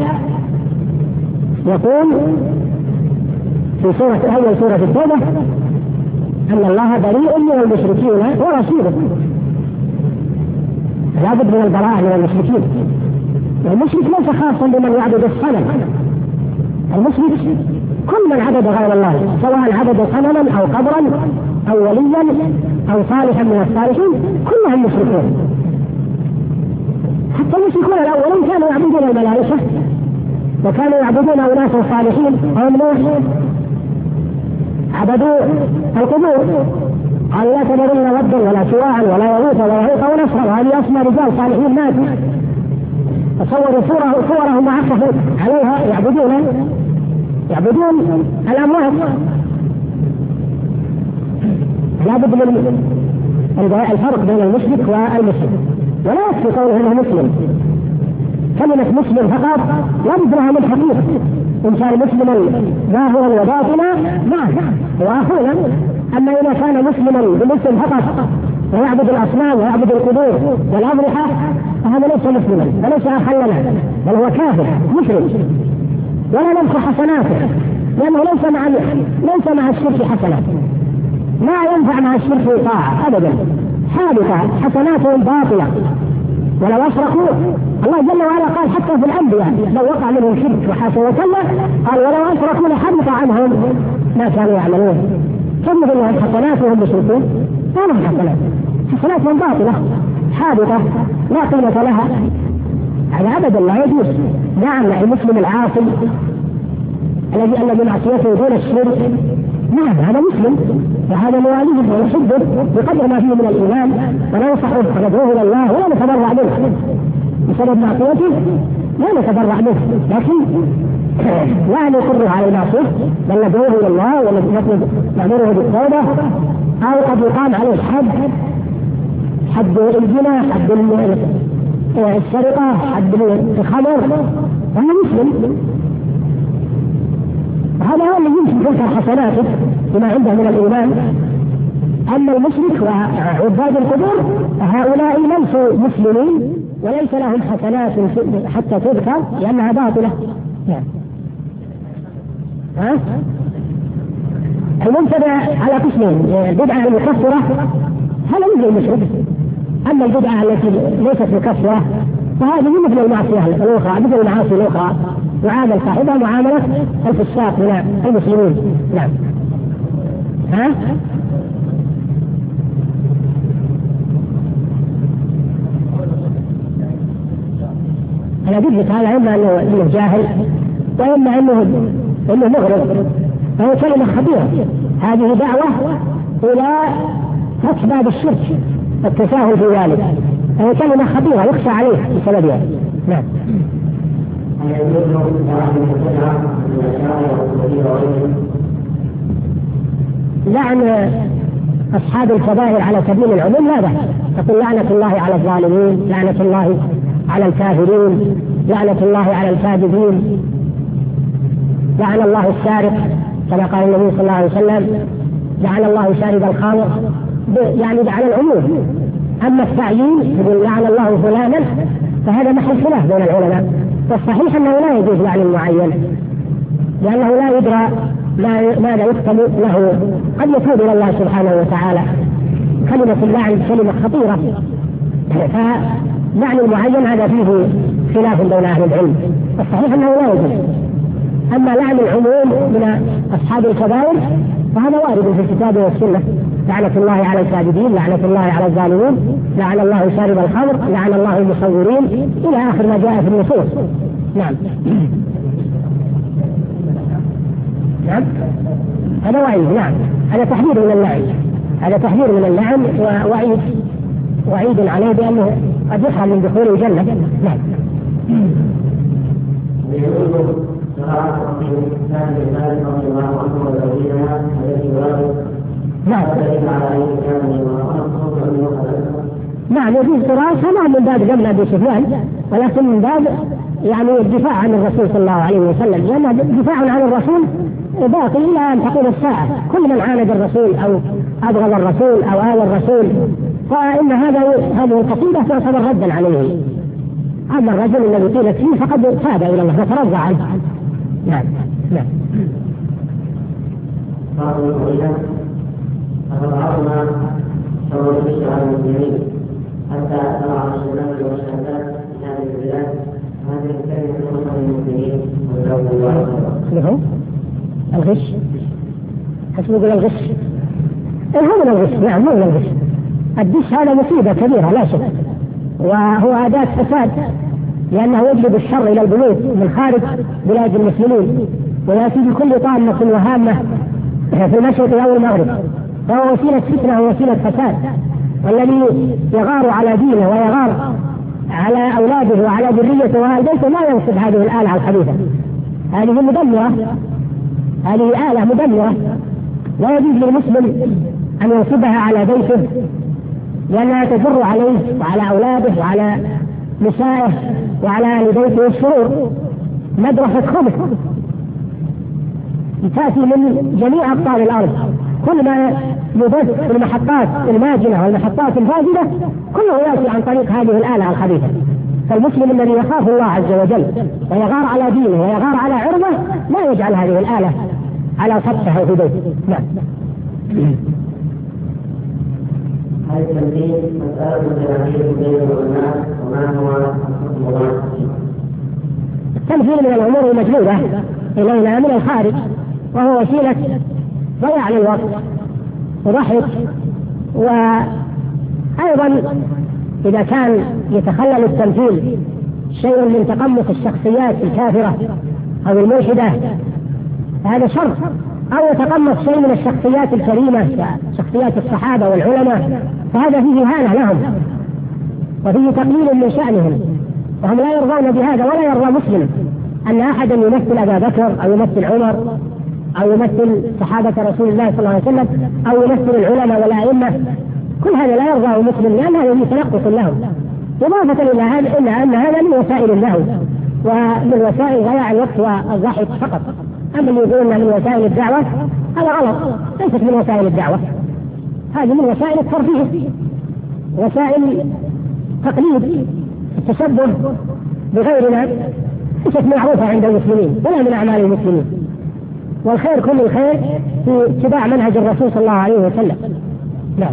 يقول في سورة أول سورة التوبة أن الله بريء من المشركين ورسوله، لا بد من البراءة من المشركين. والمشرك ليس خاصا بمن يعبد الصنم، المشرك كل من عبد غير الله سواء عبد صنما أو قبرا أو وليا أو صالحا من الصالحين كلهم مشركون. حتى المشركون الأولين كانوا يعبدون الملائكة وكانوا يعبدون أناس صالحين. قوم نوح عبدوا القبور، قال لا تذرن ودا ولا سواعا ولا يغوث ولا يعوق ونسرا، وهذه أسماء رجال صالحين ماتوا، تصوروا صورهم صورهم وعكفوا عليها، يعبدون يعبدون الأموات. لا بد من الفرق بين المشرك والمسلم، ولا يكفي قوله انه مسلم. كلمة مسلم فقط لا بد لها من حقيقة. إن كان مسلما ظاهرا وباطنا نعم وأخونا، أما إذا كان مسلما بمسلم فقط ويعبد الأصنام ويعبد القبور والأضرحة فهذا ليس مسلما وليس أخا لنا، بل هو كافر مشرك، ولا نمسح حسناته، لأنه ليس مع ليس مع الشرك حسنات، ما ينفع مع الشرك طاعة أبدا، حادثة حسناتهم باطلة. ولو أشركوا الله جل وعلا قال حتى في الأنبياء لو وقع منهم شرك وحسن وكلا قال ولو أشركوا لحبط عنهم ما كانوا يعملون. كم منهم حسناتهم مشركون؟ ما لهم حسنات، حسناتهم باطلة حادثة لا قيمة لها، هذا أبدا لا يجوز. نعم المسلم العاصي الذي أن بمعصيته دون الشرك نعم هذا مسلم، وهذا مواليه ونحبه بقدر ما فيه من الإيمان وننصحه وندعوه إلى الله ولا نتبرع منه بسبب معصيته، لا نتبرع منه، لكن لا نقره على المعصية بل ندعوه إلى الله ونأمره بالتوبة، أو قد يقام عليه حد حد الزنا، حد السرقة، حد الخمر، وهو مسلم. هذا هو اللي يمكن تنكر حسناته بما عنده من الإيمان. أما المشرك وعباد القبور هؤلاء ليسوا مسلمين وليس لهم حسنات حتى تذكر لأنها باطلة. ها؟ المبتدع على قسمين، البدعة المكفرة هذا مثل المشرك، أما البدعة التي ليست مكفرة فهذه مثل المعصية الأخرى، مثل المعاصي الأخرى يعامل صاحبها معاملة الفساق من المسلمين. نعم. ها؟ أنا قلت لك هذا إما أنه جاهل وإما أنه أنه مغرب، فهو كلمة خطيرة. هذه دعوة إلى فتح باب الشرك التساهل في ذلك، فهو كلمة خطيرة يخشى عليه بسببها. نعم. لعن أصحاب الكبائر على سبيل العموم لا بأس، تقول لعنة الله على الظالمين، لعنة الله على الكافرين، لعنة الله على الكاذبين، لعن الله السارق كما قال النبي صلى الله عليه وسلم، لعن الله شارب الخمر، يعني على العموم. أما التعيين يقول لعن الله فلانا فهذا محل خلاف بين العلماء، والصحيح أنه لا يجوز لعن المعين لأنه لا يدرى ماذا يكتب له، قد يتوب إلى الله سبحانه وتعالى. كلمة اللعن كلمة خطيرة، فلعن المعين هذا فيه خلاف بين أهل العلم، والصحيح أنه لا يجوز. أما لعن العموم من أصحاب الكبائر فهذا وارد في الكتاب والسنة، لعنة الله على الكاذبين، لعنة الله على الظالمين، لعن الله شارب الخمر، لعن الله المصورين، إلى آخر ما جاء في النصوص. نعم. نعم هذا وعيد. نعم هذا تحذير من اللعن، هذا تحذير من اللعن ووعيد وعيد عليه بأنه قد يحرم من دخول الجنة. نعم. نعم. نعم يجوز قراءتها نعم من باب جمع أبي سفيان، ولكن من باب يعني الدفاع عن الرسول صلى الله عليه وسلم، لأن الدفاع عن الرسول باقي إلى أن تقوم الساعة. كل من عاند الرسول أو أبغض الرسول أو آذى الرسول فإن هذا هذه القصيدة تعتبر ردا عليه. أما الرجل الذي قيلت فيه فقد تاب إلى الله وترضى عنه. نعم. نعم. فضعفنا فهو يشرع على المسلمين حتى ترى الشباب والشهادات في هذه البلاد، هذه الكلمة تخص المسلمين وجزاهم الله خيرا. الغش حسب يقول الغش، هذا الغش. نعم مو الغش. الدش هذا مصيبة كبيرة لا شك، وهو أداة فساد، لأنه يجلب الشر إلى البيوت من خارج بلاد المسلمين، ويأتي بكل طامة وهامة في المشرق أو المغرب، فهو وسيلة فتنة ووسيلة فساد. والذي يغار على دينه ويغار على أولاده وعلى ذريته وأهل بيته لا ينصب هذه الآلة الحديثة. هذه مدمرة، هذه آلة مدمرة لا يجوز للمسلم أن ينصبها على بيته، لأنها تجر عليه وعلى أولاده وعلى نسائه وعلى أهل بيته الشرور. مدرسة خبث تأتي من جميع أقطار الأرض، كل ما يبث في المحطات الماجنة والمحطات الفاسدة كله يأتي عن طريق هذه الآلة الخبيثة. فالمسلم الذي يخاف الله عز وجل ويغار على دينه ويغار على عرضه لا يجعل هذه الآلة على سطحه في بيته. نعم. هل التمثيل مسألة متناقضة بين العلماء وما هو المراد؟ التمثيل من الأمور المجلوبة إلينا من الخارج، وهو وسيلة ضياع للوقت وضحك. وأيضا إذا كان يتخلل التمثيل شيء من تقمص الشخصيات الكافرة أو الملحدة هذا شر، أو يتقمص شيء من الشخصيات الكريمة شخصيات الصحابة والعلماء فهذا فيه إهانة لهم وفيه تقليل من شأنهم، وهم لا يرضون بهذا. ولا يرضى مسلم أن أحدا يمثل أبا بكر أو يمثل عمر أو يمثل صحابة رسول الله صلى الله عليه وسلم أو يمثل العلماء والأئمة. كل هذا لا يرضاه مسلم، لأن هذا تنقص لهم، إضافة إلى هذا إلا أن هذا من وسائل اللهو ومن وسائل ضياع الوقت والضحك فقط. أما اللي يقول من وسائل الدعوة هذا غلط، ليست من وسائل الدعوة، هذه من وسائل الترفيه، وسائل تقليد التشبه بغيرنا، ليست معروفة عند المسلمين ولا من أعمال المسلمين. والخير كل الخير في اتباع منهج الرسول صلى الله عليه وسلم. نعم.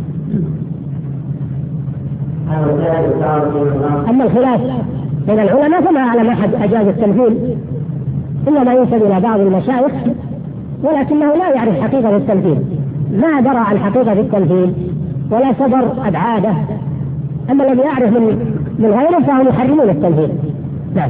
أما الخلاف بين العلماء فما أعلم أحد أجاز التمثيل إلا ما ينسب إلى بعض المشايخ، ولكنه لا يعرف حقيقة التمثيل، ما درى عن حقيقة التمثيل ولا صدر أبعاده. أما الذي يعرف من من غيره فهم يحرمون التمثيل. نعم.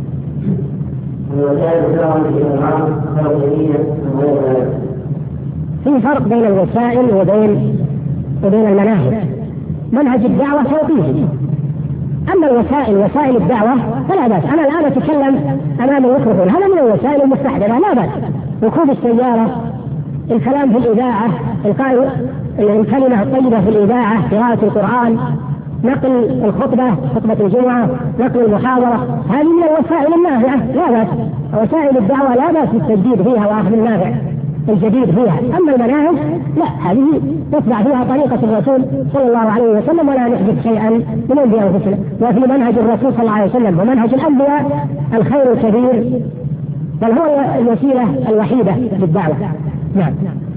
في فرق بين الوسائل وبين وبين المناهج. منهج الدعوة توقيفي، أما الوسائل وسائل الدعوة فلا بأس. أنا الآن أتكلم أمام الميكروفون، هذا من الوسائل المستحدثة لا بأس. ركوب السيارة، الكلام في الإذاعة، إلقاء الكلمة الطيبة في الإذاعة، قراءة القرآن، نقل الخطبة، خطبة الجمعة، نقل المحاضرة، هذه من الوسائل النافعة لا بأس. وسائل الدعوة لا بأس بالتجديد فيها وأخذ النافع الجديد فيها. أما المناهج لا، هذه نتبع فيها طريقة الرسول صلى الله عليه وسلم ولا نحدث شيئا من عند أنفسنا. وفي منهج الرسول صلى الله عليه وسلم ومنهج الأنبياء الخير الكبير، بل هو الوسيلة الوحيدة للدعوة. نعم.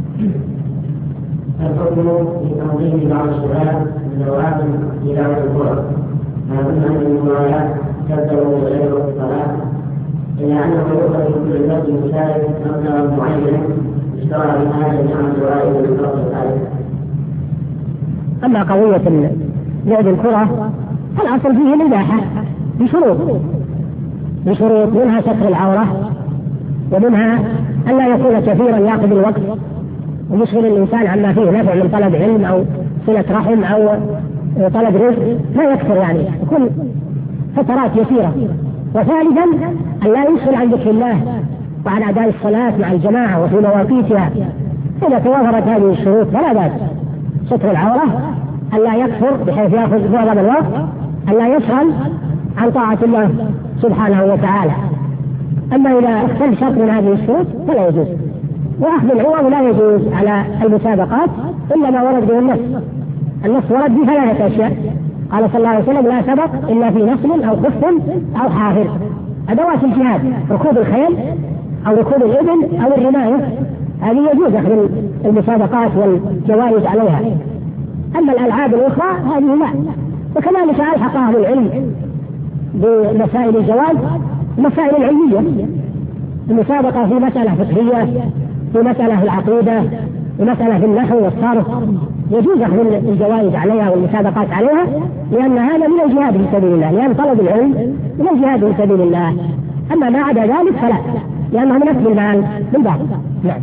الحكم في تنظيم بعض الشباب من رواتب تلاوة القرآن، ما كنا من المباريات تبدأ غير الصلاة، إلا أنه يؤخذ من كل بلد مشارك مبلغ معين اشترى بهذا الجمع الجوائز من فضل الآية. أما قضية لعب الكرة فالأصل فيه الإباحة بشروط بشروط منها ستر العورة، ومنها أن لا يكون كثيرا يأخذ الوقت ويشغل الإنسان عما فيه نفع من طلب علم أو صلة رحم أو طلب رزق، لا يكثر يعني يكون فترات يسيرة. وثالثا أن لا يشغل عن ذكر الله وعن أداء الصلاة مع الجماعة وفي مواقيتها. إذا توافرت هذه الشروط فلا بأس. ستر العورة، أن لا يكثر بحيث يأخذ معظم الوقت، أن لا يشغل عن طاعة الله سبحانه وتعالى. أما إذا اختل شرط من هذه الشروط فلا يجوز. وأخذ العوض لا يجوز على المسابقات إلا ما ورد به النص. النص ورد به ثلاثة أشياء، قال صلى الله عليه وسلم: لا سبق إلا في نسل أو خف أو حافر. أدوات الجهاد ركوب الخيل أو ركوب الإبل أو الرماية، هذه يجوز أخذ المسابقات والجوائز عليها. أما الألعاب الأخرى هذه لا. وكذلك ألحق أهل العلم بمسائل الجواز مسائل العلمية، المسابقة في مسألة فقهية، في مسألة في العقيدة، ومسألة في النحو والصرف يجوز أخذ الجوائز عليها والمسابقات عليها، لأن هذا من الجهاد في سبيل الله، لأن طلب العلم من الجهاد في سبيل الله. أما ما عدا ذلك فلا، لأنه من أكل المال بالباطل. نعم.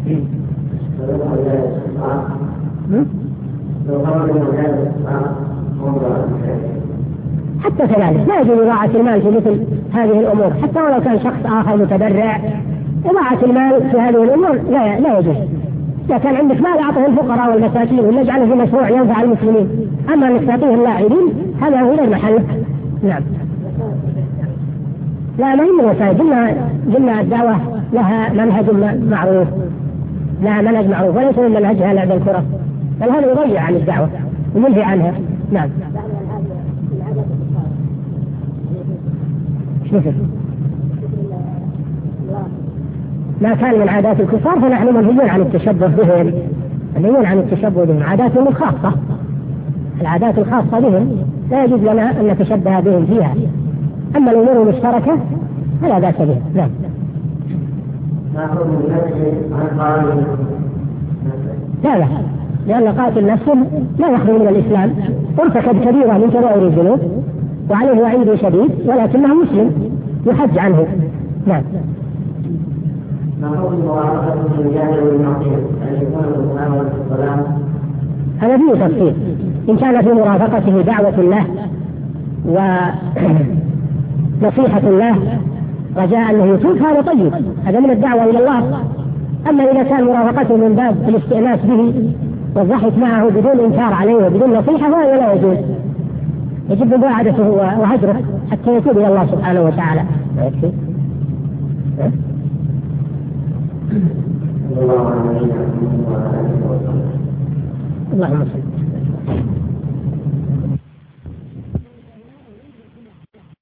حتى كذلك لا يجوز إضاعة المال في مثل هذه الأمور، حتى ولو كان شخص آخر متبرع، إضاعة المال في هذه الأمور لا لا يجوز. إذا كان عندك مال أعطه الفقراء والمساكين ونجعله في مشروع ينفع المسلمين، أما أنك تعطيه اللاعبين هذا هو غير محل. نعم. لا ما هي من الوسائل، قلنا قلنا الدعوة لها منهج معروف، لها منهج معروف وليس من منهجها لعب الكرة، بل هذا يضيع عن الدعوة وينهي عنها. نعم. ما كان من عادات الكفار فنحن منهيون عن التشبه بهم، منهيون عن التشبه بهم، عاداتهم الخاصة، العادات الخاصة بهم لا يجوز لنا أن نتشبه بهم فيها. أما الأمور المشتركة فلا بأس بها. نعم. لا لا، لأن قاتل نفسه لا يخرج من الإسلام، ارتكب كبيرة من كبائر الذنوب وعليه وعيد شديد، ولكنه مسلم يحج عنه. نعم. هذا فيه تفصيل. إن كان في مرافقته دعوة الله ونصيحة الله رجاء أنه يتوب هذا طيب، هذا من الدعوة إلى الله. أما إذا كان مرافقته من باب الاستئناس به والضحك معه بدون إنكار عليه وبدون نصيحة فهذا لا يجوز، يجب مباعدته وهجره حتى يتوب إلى الله سبحانه وتعالى. اللهم صل